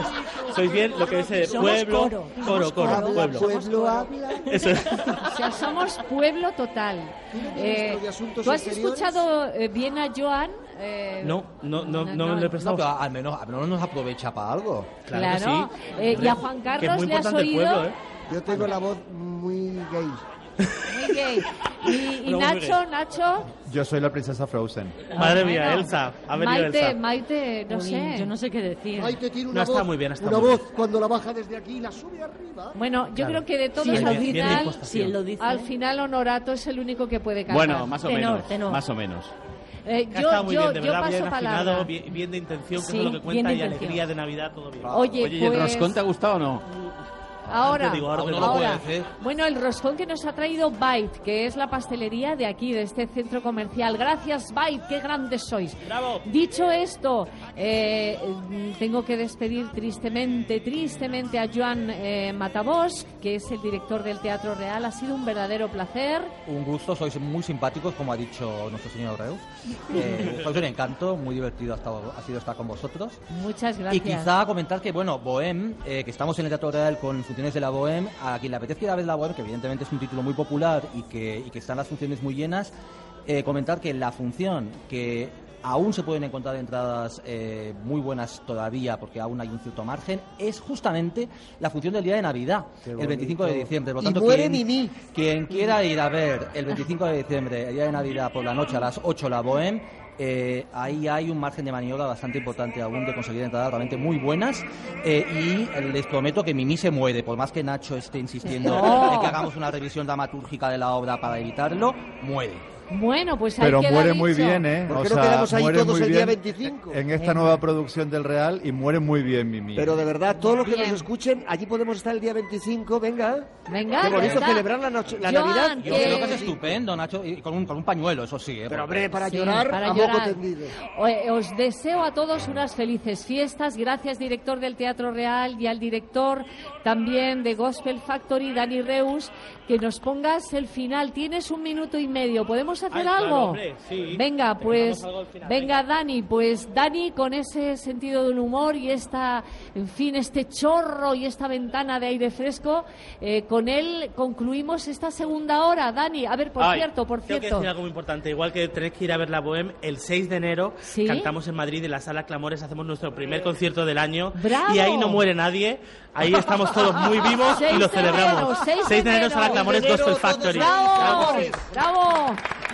Sois bien lo que es eh, Somos pueblo, coro. coro, coro, Habla, pueblo. Pueblo habla. Eso. O sea, somos pueblo total. Eh, de Asuntos ¿Tú has Exteriores? escuchado eh, bien a Joan? Eh, No, no, no, no, no, me lo he prestado. No, pero al menos, al menos nos aprovecha para algo. Claro. que sí. Eh, y a Juan Que es Carlos muy le has importante el oído. pueblo, ¿eh? Yo tengo la voz muy gay. Muy gay. Y, y Pero muy Nacho, gay. Nacho. Yo soy la princesa Frozen. Madre Ah, mía, bueno. Elsa. Ha venido Maite, Elsa. Maite, no Uy, sé. Yo no sé qué decir. Maite tiene No, una está voz, muy bien, está una muy voz cuando la baja desde aquí y la sube arriba. Bueno, yo Claro. creo que de todos Si él lo al dice, final, si él lo dice. al final Honorato es el único que puede cantar. Bueno, más o Tenor, menos. tenor. Más o menos. Eh, Que ha yo, estado muy yo, bien, de yo verdad, bien paso afinado, palabra. bien, bien de intención, que Sí, es lo que bien cuenta, de y intención. alegría de Navidad, todo bien. Oye, Oye, ¿y el pues, roscón te ha gustado o no? Ahora, Te digo, ahora te Aún digo. no lo ahora. puede decir. Bueno, el roscón que nos ha traído Byte, que es la pastelería de aquí, de este centro comercial. Gracias, Byte, qué grandes sois. ¡Bravo! Dicho esto, eh, mm, tengo que despedir tristemente, tristemente a Joan eh, Matabós, que es el director del Teatro Real. Ha sido un verdadero placer. Un gusto, sois muy simpáticos, como ha dicho nuestro señor Reus. Eh, sois un encanto, muy divertido ha, estado- ha sido estar con vosotros. Muchas gracias. Y quizá comentar que, bueno, Bohème, eh, que estamos en el Teatro Real con funciones de la Bohème, a quien le apetezca ir a ver la Bohème, que evidentemente es un título muy popular y que, y que están las funciones muy llenas, eh, comentar que la función que aún se pueden encontrar entradas eh, muy buenas todavía, porque aún hay un cierto margen, es justamente la función del día de Navidad, Qué el bonito. veinticinco de diciembre. Por lo Y tanto, muere quien, Mimi. quien quiera ir a ver el veinticinco de diciembre, el día de Navidad, por la noche a las ocho la Bohème, eh, ahí hay un margen de maniobra bastante importante aún de conseguir entradas realmente muy buenas, eh, y les prometo que Mimi se muere, por más que Nacho esté insistiendo No. en que hagamos una revisión dramatúrgica de la obra para evitarlo, muere. Bueno, pues ahí Pero queda muere muy dicho. bien, ¿eh? ¿Por O qué no sea, quedamos ahí muere todos muy el día bien veinticinco? en esta Venga. nueva producción del Real y muere muy bien Mimi. Pero de verdad, todos los que Bien. nos escuchen, allí podemos estar el día veinticinco, venga. Venga, Qué ya bonito está. celebrar la, noche, la Joan, Navidad. Yo Eh, creo que es estupendo, Nacho, y con un, con un pañuelo, eso sí. ¿eh? Pero Porque- hombre, para Sí, llorar para a moco llorar. tendido. O- Os deseo a todos unas felices fiestas. Gracias, director del Teatro Real, y al director también de Gospel Factory, Dani Reus, que nos pongas el final. Tienes un minuto y medio. ¿Podemos hacer Ay, claro, algo? hombre, sí. Venga, Te pues, cantamos algo al final, venga, Dani, pues Dani con ese sentido del humor y esta, en fin, este chorro y esta ventana de aire fresco, eh, con él concluimos esta segunda hora. Dani, a ver, por Ay, cierto, por Tengo que cierto. decir algo muy importante. Igual que tenéis que ir a ver la Bohème, el seis de enero ¿Sí? cantamos en Madrid en la Sala Clamores, hacemos nuestro primer concierto del año. ¡Bravo! Y ahí no muere nadie. Ahí estamos todos muy vivos y lo seis de enero, celebramos. seis de de enero, enero. Sala Clamores, seis de enero, Gospel Factory. ¡Bravo! ¡Bravo!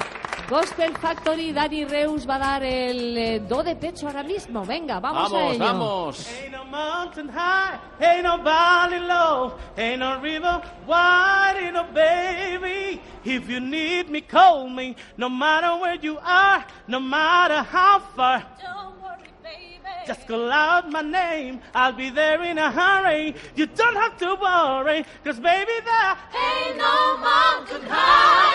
Gospel Factory, Dani Reus va a dar el eh, do de pecho ahora mismo. Venga, vamos, a Vamos, ello. vamos. Ain't no mountain high, ain't no valley low, ain't no river wide, ain't no baby. If you need me, call me, no matter where you are, no matter how far. Don't worry, baby. Just call out my name, I'll be there in a hurry. You don't have to worry, cause baby there Ain't no mountain high,